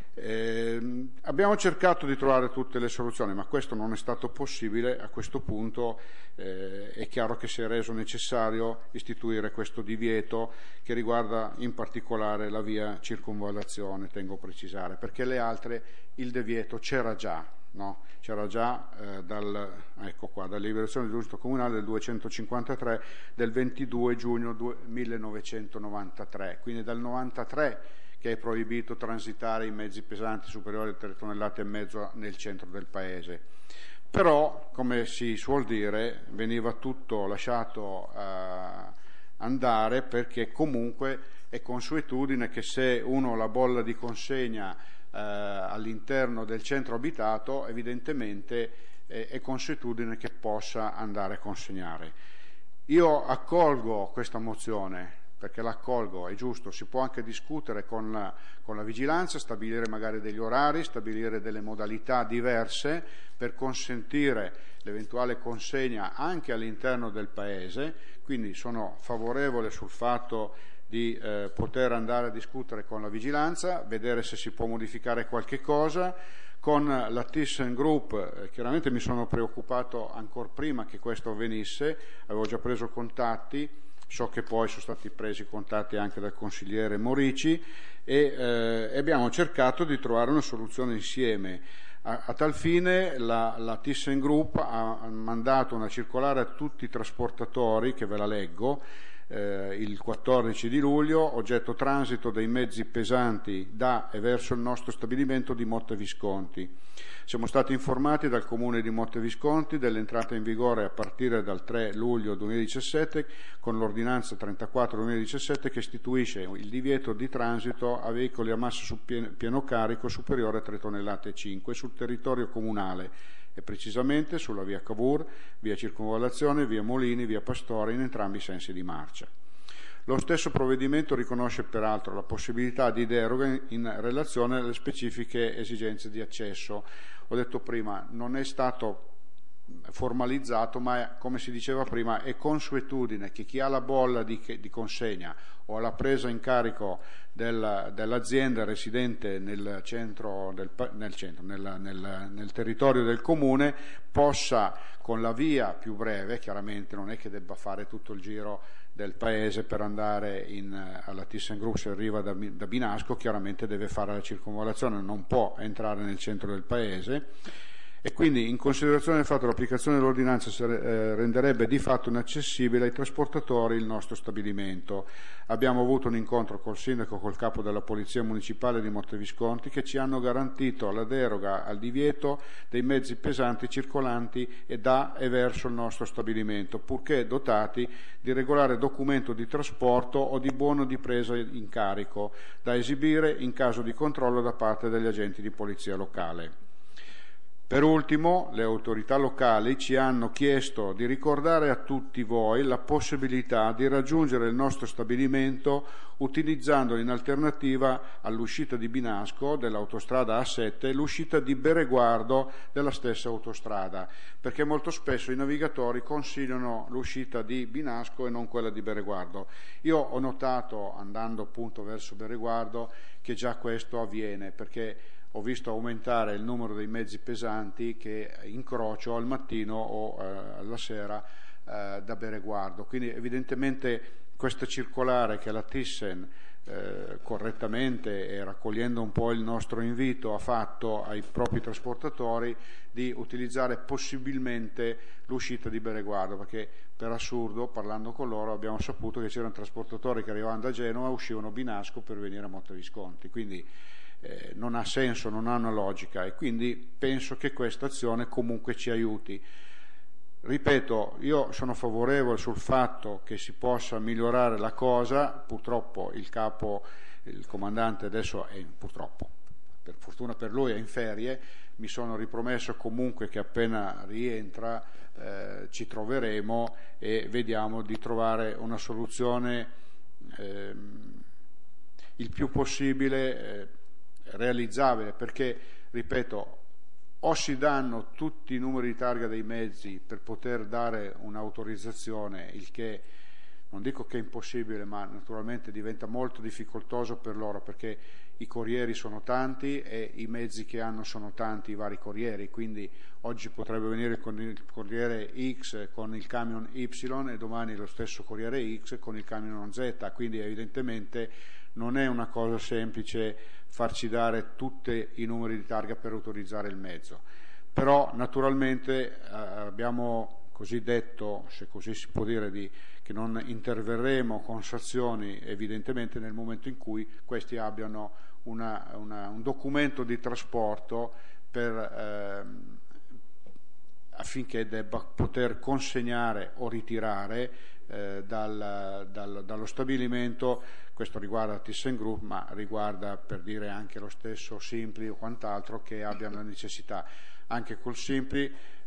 Eh, abbiamo cercato di trovare tutte le soluzioni, ma questo non è stato possibile. A questo punto eh, è chiaro che si è reso necessario istituire questo divieto che riguarda in particolare la via Circonvallazione, tengo a precisare, perché le altre il divieto c'era già, no? C'era già eh, dal, ecco qua, dalla deliberazione dell'Istituto Comunale del duecentocinquantatré del ventidue giugno millenovecentonovantatré, quindi dal novantatré che è proibito transitare i mezzi pesanti superiori a tre tonnellate e mezzo nel centro del paese. Però, come si suol dire, veniva tutto lasciato eh, andare, perché comunque è consuetudine che se uno ha la bolla di consegna eh, all'interno del centro abitato, evidentemente eh, è consuetudine che possa andare a consegnare. Io accolgo questa mozione perché l'accolgo, è giusto, si può anche discutere con la, con la vigilanza, stabilire magari degli orari, stabilire delle modalità diverse per consentire l'eventuale consegna anche all'interno del Paese, quindi sono favorevole sul fatto di eh, poter andare a discutere con la vigilanza, vedere se si può modificare qualche cosa. Con la ThyssenKrupp eh, chiaramente mi sono preoccupato ancora prima che questo avvenisse, avevo già preso contatti, so che poi sono stati presi contatti anche dal consigliere Morici e eh, abbiamo cercato di trovare una soluzione insieme. A, a tal fine la, la ThyssenKrupp ha mandato una circolare a tutti i trasportatori, che ve la leggo, eh, il quattordici di luglio, oggetto transito dei mezzi pesanti da e verso il nostro stabilimento di Montevisconti. Siamo stati informati dal Comune di Montevisconti dell'entrata in vigore a partire dal tre luglio duemiladiciassette con l'ordinanza trentaquattro duemiladiciassette che istituisce il divieto di transito a veicoli a massa su pieno, pieno carico superiore a tre tonnellate e cinque sul territorio comunale e precisamente sulla via Cavour, via Circonvallazione, via Molini, via Pastore in entrambi i sensi di marcia. Lo stesso provvedimento riconosce peraltro la possibilità di deroga in relazione alle specifiche esigenze di accesso. Ho detto prima, non è stato formalizzato, ma come si diceva prima è consuetudine che chi ha la bolla di, di consegna o la presa in carico del, dell'azienda residente nel centro, del, nel, centro nel, nel, nel territorio del comune possa con la via più breve, chiaramente non è che debba fare tutto il giro del paese per andare in, alla ThyssenKrupp, se arriva da, da Binasco chiaramente deve fare la circonvallazione, non può entrare nel centro del paese. E quindi in considerazione del fatto che l'applicazione dell'ordinanza eh, renderebbe di fatto inaccessibile ai trasportatori il nostro stabilimento. Abbiamo avuto un incontro col sindaco, col capo della Polizia Municipale di Montevisconti che ci hanno garantito la deroga al divieto dei mezzi pesanti circolanti e da e verso il nostro stabilimento, purché dotati di regolare documento di trasporto o di buono di presa in carico da esibire in caso di controllo da parte degli agenti di polizia locale. Per ultimo, le autorità locali ci hanno chiesto di ricordare a tutti voi la possibilità di raggiungere il nostro stabilimento utilizzando in alternativa all'uscita di Binasco dell'autostrada A sette l'uscita di Bereguardo della stessa autostrada, perché molto spesso i navigatori consigliano l'uscita di Binasco e non quella di Bereguardo. Io ho notato, andando appunto verso Bereguardo, che già questo avviene, perché ho visto aumentare il numero dei mezzi pesanti che incrocio al mattino o eh, alla sera eh, da Bereguardo. Quindi evidentemente questa circolare che la Thyssen eh, correttamente e raccogliendo un po' il nostro invito ha fatto ai propri trasportatori di utilizzare possibilmente l'uscita di Bereguardo, perché per assurdo, parlando con loro, abbiamo saputo che c'erano trasportatori che arrivavano da Genova e uscivano Binasco per venire a Montevisconti. Quindi Eh, non ha senso, non ha una logica e quindi penso che questa azione comunque ci aiuti. Ripeto, io sono favorevole sul fatto che si possa migliorare la cosa, purtroppo il capo, il comandante adesso è purtroppo, per fortuna per lui è in ferie, mi sono ripromesso comunque che appena rientra eh, ci troveremo e vediamo di trovare una soluzione eh, il più possibile eh, realizzabile, perché ripeto o si danno tutti i numeri di targa dei mezzi per poter dare un'autorizzazione, il che non dico che è impossibile, ma naturalmente diventa molto difficoltoso per loro, perché i corrieri sono tanti e i mezzi che hanno sono tanti, i vari corrieri, quindi oggi potrebbe venire con il corriere X con il camion Y e domani lo stesso corriere X con il camion Z, quindi evidentemente non è una cosa semplice farci dare tutti i numeri di targa per autorizzare il mezzo. Però naturalmente eh, abbiamo così detto, se così si può dire, di, che non interverremo con sanzioni evidentemente nel momento in cui questi abbiano una, una, un documento di trasporto per, eh, affinché debba poter consegnare o ritirare eh, dal, dal, dallo stabilimento. Questo riguarda ThyssenKrupp, ma riguarda per dire anche lo stesso Simply o quant'altro che abbiano la necessità. Anche col Simply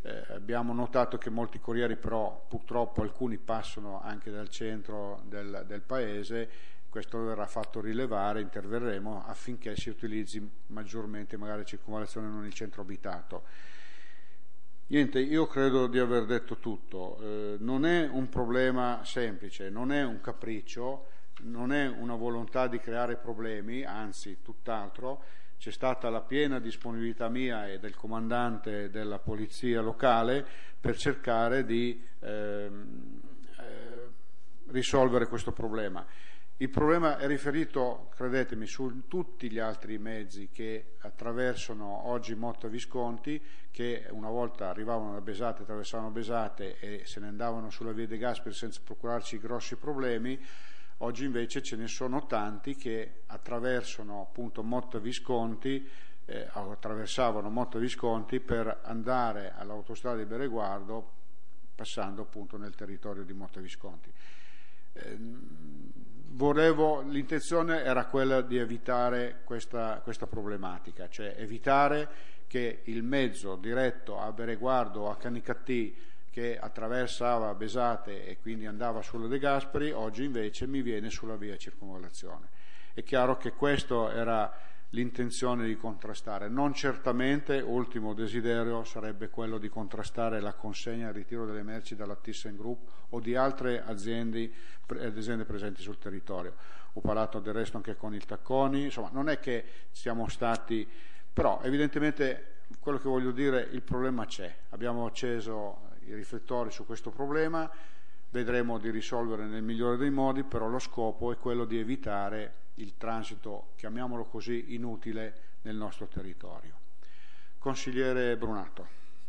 Eh, abbiamo notato che molti corrieri però purtroppo alcuni passano anche dal centro del, del paese, questo verrà fatto rilevare, interverremo affinché si utilizzi maggiormente magari circonvallazione non il centro abitato. Niente, io credo di aver detto tutto, eh, non è un problema semplice, non è un capriccio, non è una volontà di creare problemi, anzi tutt'altro. C'è stata la piena disponibilità mia e del comandante della polizia locale per cercare di ehm, eh, risolvere questo problema. Il problema è riferito, credetemi, su tutti gli altri mezzi che attraversano oggi Motta Visconti, che una volta arrivavano da Besate, attraversavano Besate e se ne andavano sulla via De Gasperi senza procurarci grossi problemi. Oggi invece ce ne sono tanti che attraversano appunto Motta Visconti, eh, attraversavano Motta Visconti per andare all'autostrada di Bereguardo, passando appunto nel territorio di Motta Visconti. Eh, volevo, l'intenzione era quella di evitare questa, questa problematica, cioè evitare che il mezzo diretto a Bereguardo o a Canicattì che attraversava Besate e quindi andava sulla De Gasperi, oggi invece mi viene sulla via circonvallazione. È chiaro che questo era l'intenzione di contrastare, non certamente, ultimo desiderio sarebbe quello di contrastare la consegna e il ritiro delle merci dalla ThyssenKrupp o di altre aziende, aziende presenti sul territorio. Ho parlato del resto anche con il Tacconi, insomma non è che siamo stati, però evidentemente quello che voglio dire, il problema c'è, abbiamo acceso i riflettori su questo problema, vedremo di risolvere nel migliore dei modi, però lo scopo è quello di evitare il transito, chiamiamolo così, inutile nel nostro territorio. Consigliere Brunato.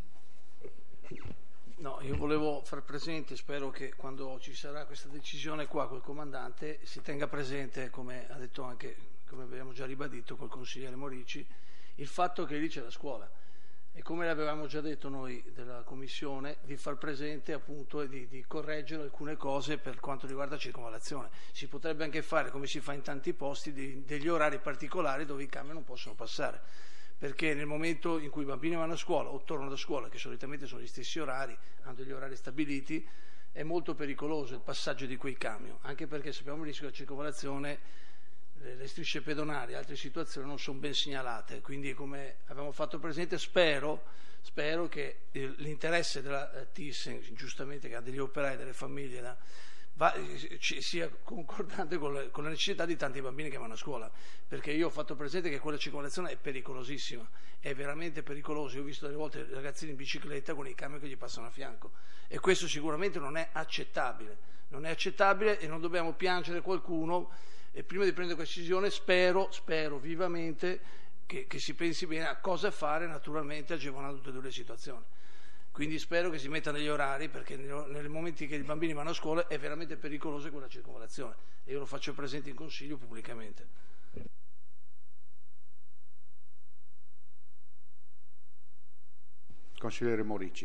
No, io volevo far presente, spero che quando ci sarà questa decisione qua col comandante si tenga presente, come ha detto anche, come abbiamo già ribadito col consigliere Morici, il fatto che lì c'è la scuola. E come l'avevamo già detto noi della Commissione, di far presente appunto e di, di correggere alcune cose per quanto riguarda la circonvallazione. Si potrebbe anche fare, come si fa in tanti posti, di, degli orari particolari dove i camion non possono passare, perché nel momento in cui i bambini vanno a scuola o tornano da scuola, che solitamente sono gli stessi orari, hanno degli orari stabiliti, è molto pericoloso il passaggio di quei camion, anche perché sappiamo il rischio della circonvallazione. Le strisce pedonali, altre situazioni non sono ben segnalate, quindi come abbiamo fatto presente spero, spero che l'interesse della Thyssen, giustamente che ha degli operai, delle famiglie, da, va, sia concordante con, le, con la necessità di tanti bambini che vanno a scuola, perché io ho fatto presente che quella circolazione è pericolosissima, è veramente pericolosa. Io ho visto delle volte ragazzini in bicicletta con i camion che gli passano a fianco e questo sicuramente non è accettabile, non è accettabile e non dobbiamo piangere qualcuno. E prima di prendere questa decisione spero, spero vivamente che, che si pensi bene a cosa fare, naturalmente agevolando tutte e due le situazioni. Quindi spero che si mettano degli orari, perché nei momenti che i bambini vanno a scuola è veramente pericolosa quella circonvallazione e io lo faccio presente in consiglio pubblicamente. Consigliere Morici.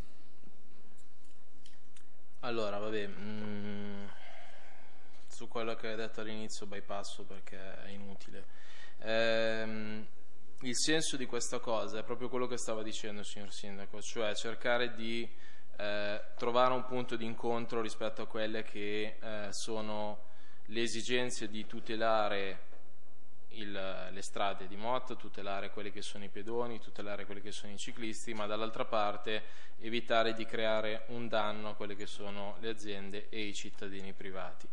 Allora, vabbè, mh... su quello che hai detto all'inizio bypasso perché è inutile. Ehm, il senso di questa cosa è proprio quello che stava dicendo il signor Sindaco, cioè cercare di eh, trovare un punto di incontro rispetto a quelle che eh, sono le esigenze di tutelare il, le strade di Motta, tutelare quelli che sono i pedoni, tutelare quelli che sono i ciclisti, ma dall'altra parte evitare di creare un danno a quelle che sono le aziende e i cittadini privati.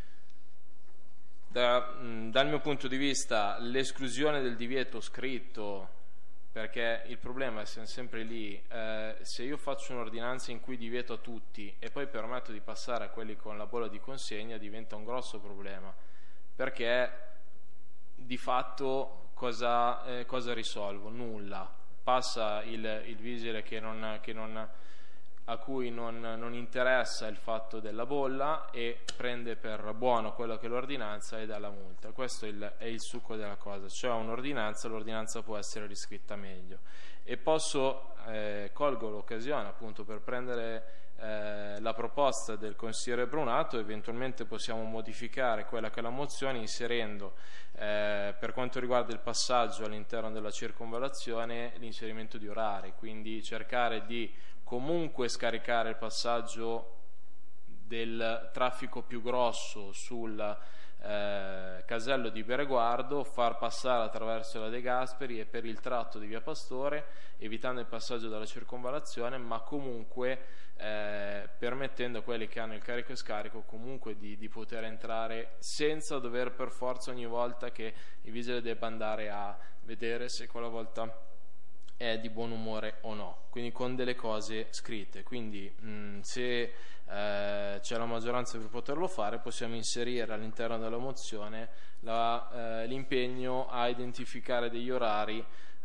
Da, mh, dal mio punto di vista l'esclusione del divieto scritto, perché il problema è sempre lì, eh, se io faccio un'ordinanza in cui divieto a tutti e poi permetto di passare a quelli con la bolla di consegna diventa un grosso problema, perché di fatto cosa, eh, cosa risolvo? Nulla. Passa il, il vigile che non, che non a cui non, non interessa il fatto della bolla e prende per buono quello che è l'ordinanza e dà la multa. Questo è il, è il succo della cosa, cioè un'ordinanza, l'ordinanza può essere riscritta meglio. E posso, eh, colgo l'occasione appunto per prendere eh, la proposta del consigliere Brunato, eventualmente possiamo modificare quella che è la mozione inserendo eh, per quanto riguarda il passaggio all'interno della circonvallazione l'inserimento di orari, quindi cercare di comunque scaricare il passaggio del traffico più grosso sul eh, casello di Bereguardo, far passare attraverso la De Gasperi e per il tratto di via Pastore, evitando il passaggio della circonvallazione, ma comunque eh, permettendo a quelli che hanno il carico e scarico comunque di, di poter entrare senza dover per forza ogni volta che il vigile debba andare a vedere se quella volta è di buon umore o no, quindi con delle cose scritte. Quindi mh, se eh, c'è la maggioranza per poterlo fare, possiamo inserire all'interno della mozione eh, l'impegno a identificare degli orari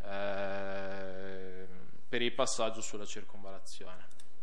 eh, per il passaggio sulla circonvallazione.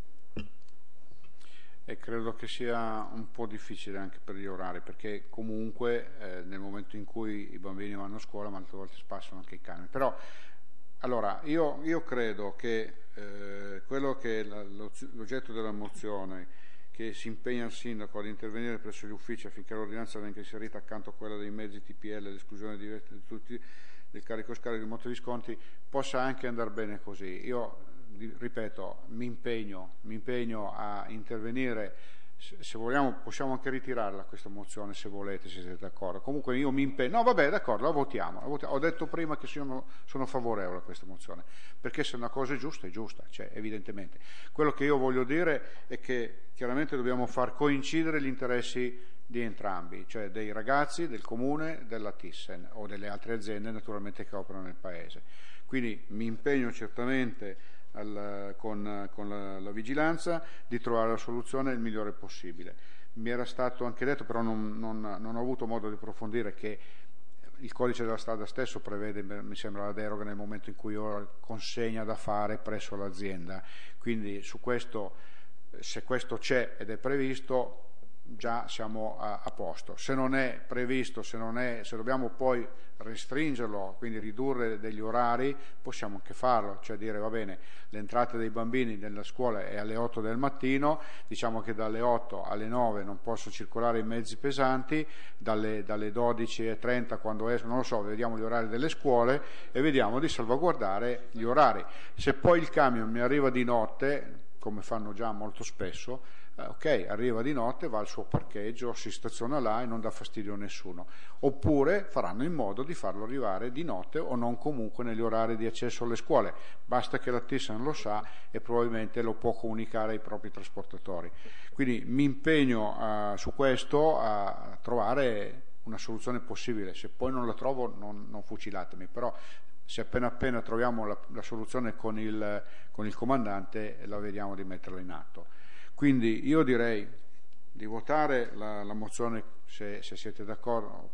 E credo che sia un po' difficile anche per gli orari, perché comunque eh, nel momento in cui i bambini vanno a scuola, ma altre volte spassano anche i camion. Però allora io, io credo che eh, quello che è l'oggetto della mozione, che si impegna il sindaco ad intervenire presso gli uffici affinché l'ordinanza venga inserita accanto a quella dei mezzi T P L, l'esclusione di, di tutti del carico scarico di motorisconti, possa anche andare bene così. Io ripeto, mi impegno, mi impegno a intervenire. Se vogliamo possiamo anche ritirarla questa mozione, se volete, se siete d'accordo. Comunque io mi impegno, no vabbè d'accordo, la votiamo, la votiamo. Ho detto prima che sono, sono favorevole a questa mozione, perché se una cosa è giusta è giusta, cioè evidentemente. Quello che io voglio dire è che chiaramente dobbiamo far coincidere gli interessi di entrambi, cioè dei ragazzi, del comune, della Thyssen o delle altre aziende naturalmente che operano nel paese. Quindi mi impegno certamente Al, con, con la, la vigilanza di trovare la soluzione il migliore possibile. Mi era stato anche detto, però non, non, non ho avuto modo di approfondire, che il codice della strada stesso prevede, mi sembra, la deroga nel momento in cui ho consegna da fare presso l'azienda. Quindi su questo, se questo c'è ed è previsto, già siamo a, a posto. Se non è previsto, se, non è, se dobbiamo poi restringerlo, quindi ridurre degli orari, possiamo anche farlo, cioè dire va bene, l'entrata dei bambini nella scuola è alle otto del mattino, diciamo che dalle otto alle nove non posso circolare i mezzi pesanti, dalle, dalle dodici e trenta quando escono, non lo so, vediamo gli orari delle scuole e vediamo di salvaguardare gli orari. Se poi il camion mi arriva di notte, come fanno già molto spesso, eh, ok, arriva di notte, va al suo parcheggio, si staziona là e non dà fastidio a nessuno. Oppure faranno in modo di farlo arrivare di notte o non comunque negli orari di accesso alle scuole. Basta che la Thyssen lo sa e probabilmente lo può comunicare ai propri trasportatori. Quindi mi impegno uh, su questo a trovare una soluzione possibile. Se poi non la trovo non, non fucilatemi, però se appena appena troviamo la, la soluzione con il, con il comandante, la vediamo di metterla in atto. Quindi io direi di votare la, la mozione, se, se siete d'accordo.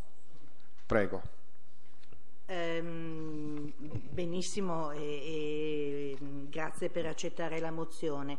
Prego. Ehm, benissimo e, e grazie per accettare la mozione.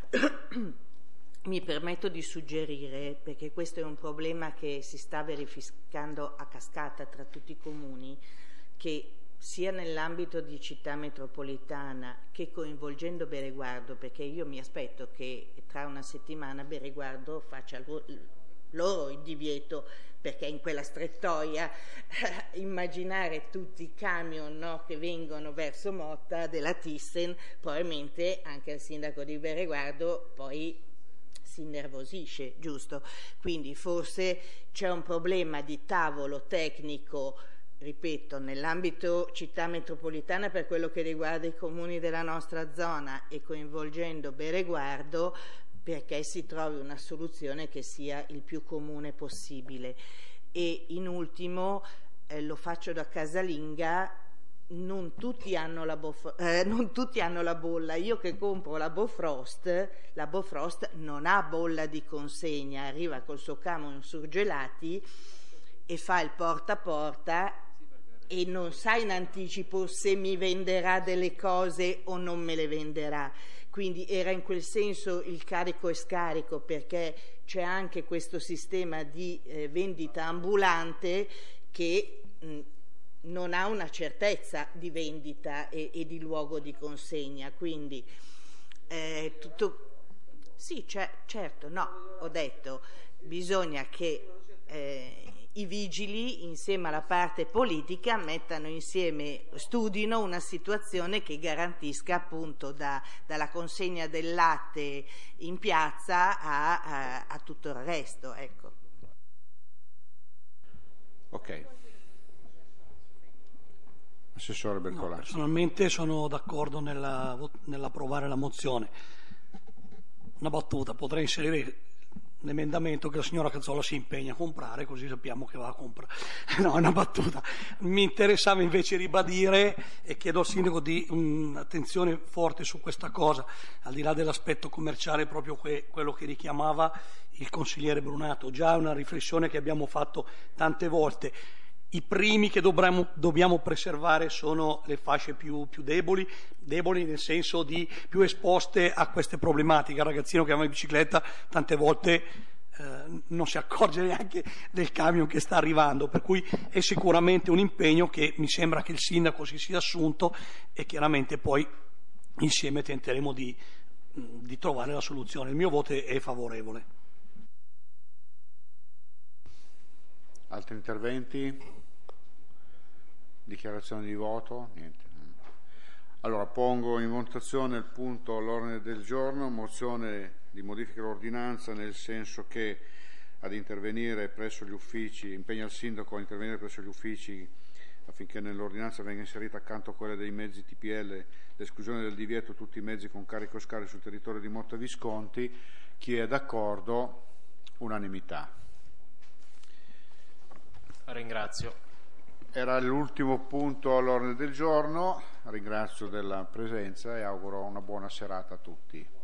Mi permetto di suggerire, perché questo è un problema che si sta verificando a cascata tra tutti i comuni, che sia nell'ambito di città metropolitana che coinvolgendo Bereguardo, perché io mi aspetto che tra una settimana Bereguardo faccia loro il divieto, perché in quella strettoia eh, immaginare tutti i camion, no, che vengono verso Motta della Thyssen, probabilmente anche il sindaco di Bereguardo poi si innervosisce, giusto? Quindi forse c'è un problema di tavolo tecnico, ripeto, nell'ambito città metropolitana per quello che riguarda i comuni della nostra zona e coinvolgendo Bereguardo, perché si trovi una soluzione che sia il più comune possibile. E in ultimo, eh, lo faccio da casalinga, non tutti hanno la bof- eh, non tutti hanno la bolla. Io che compro la Bofrost, la Bofrost non ha bolla di consegna, arriva col suo camion surgelati e fa il porta a porta e non sa in anticipo se mi venderà delle cose o non me le venderà. Quindi era in quel senso il carico e scarico, perché c'è anche questo sistema di eh, vendita ambulante che mh, non ha una certezza di vendita e, e di luogo di consegna. Quindi eh, tutto Sì, cioè, certo, no, ho detto, bisogna che eh, i vigili insieme alla parte politica mettano insieme, studino una situazione che garantisca appunto da, dalla consegna del latte in piazza a, a, a tutto il resto, ecco. Ok. Assessore Bertolazzi. No, personalmente sono d'accordo nella, nell'approvare la mozione. Una battuta, potrei inserire l'emendamento che la signora Cazzola si impegna a comprare, così sappiamo che va a comprare. No, è una battuta. Mi interessava invece ribadire, e chiedo al sindaco di un'attenzione um, forte su questa cosa, al di là dell'aspetto commerciale, proprio que, quello che richiamava il consigliere Brunato. Già è una riflessione che abbiamo fatto tante volte. I primi che dovremmo, dobbiamo preservare sono le fasce più, più deboli, deboli nel senso di più esposte a queste problematiche. Il ragazzino che va in bicicletta tante volte eh, non si accorge neanche del camion che sta arrivando, per cui è sicuramente un impegno che mi sembra che il sindaco si sia assunto e chiaramente poi insieme tenteremo di, di trovare la soluzione. Il mio voto è favorevole. Altri interventi? Dichiarazione di voto? Niente. Allora pongo in votazione il punto all'ordine del giorno, mozione di modifica dell'ordinanza nel senso che ad intervenire presso gli uffici, impegna il sindaco a intervenire presso gli uffici affinché nell'ordinanza venga inserita accanto a quella dei mezzi T P L l'esclusione del divieto tutti i mezzi con carico e scarico sul territorio di Motta Visconti. Chi è d'accordo? Unanimità. Ringrazio. Era l'ultimo punto all'ordine del giorno, ringrazio della presenza e auguro una buona serata a tutti.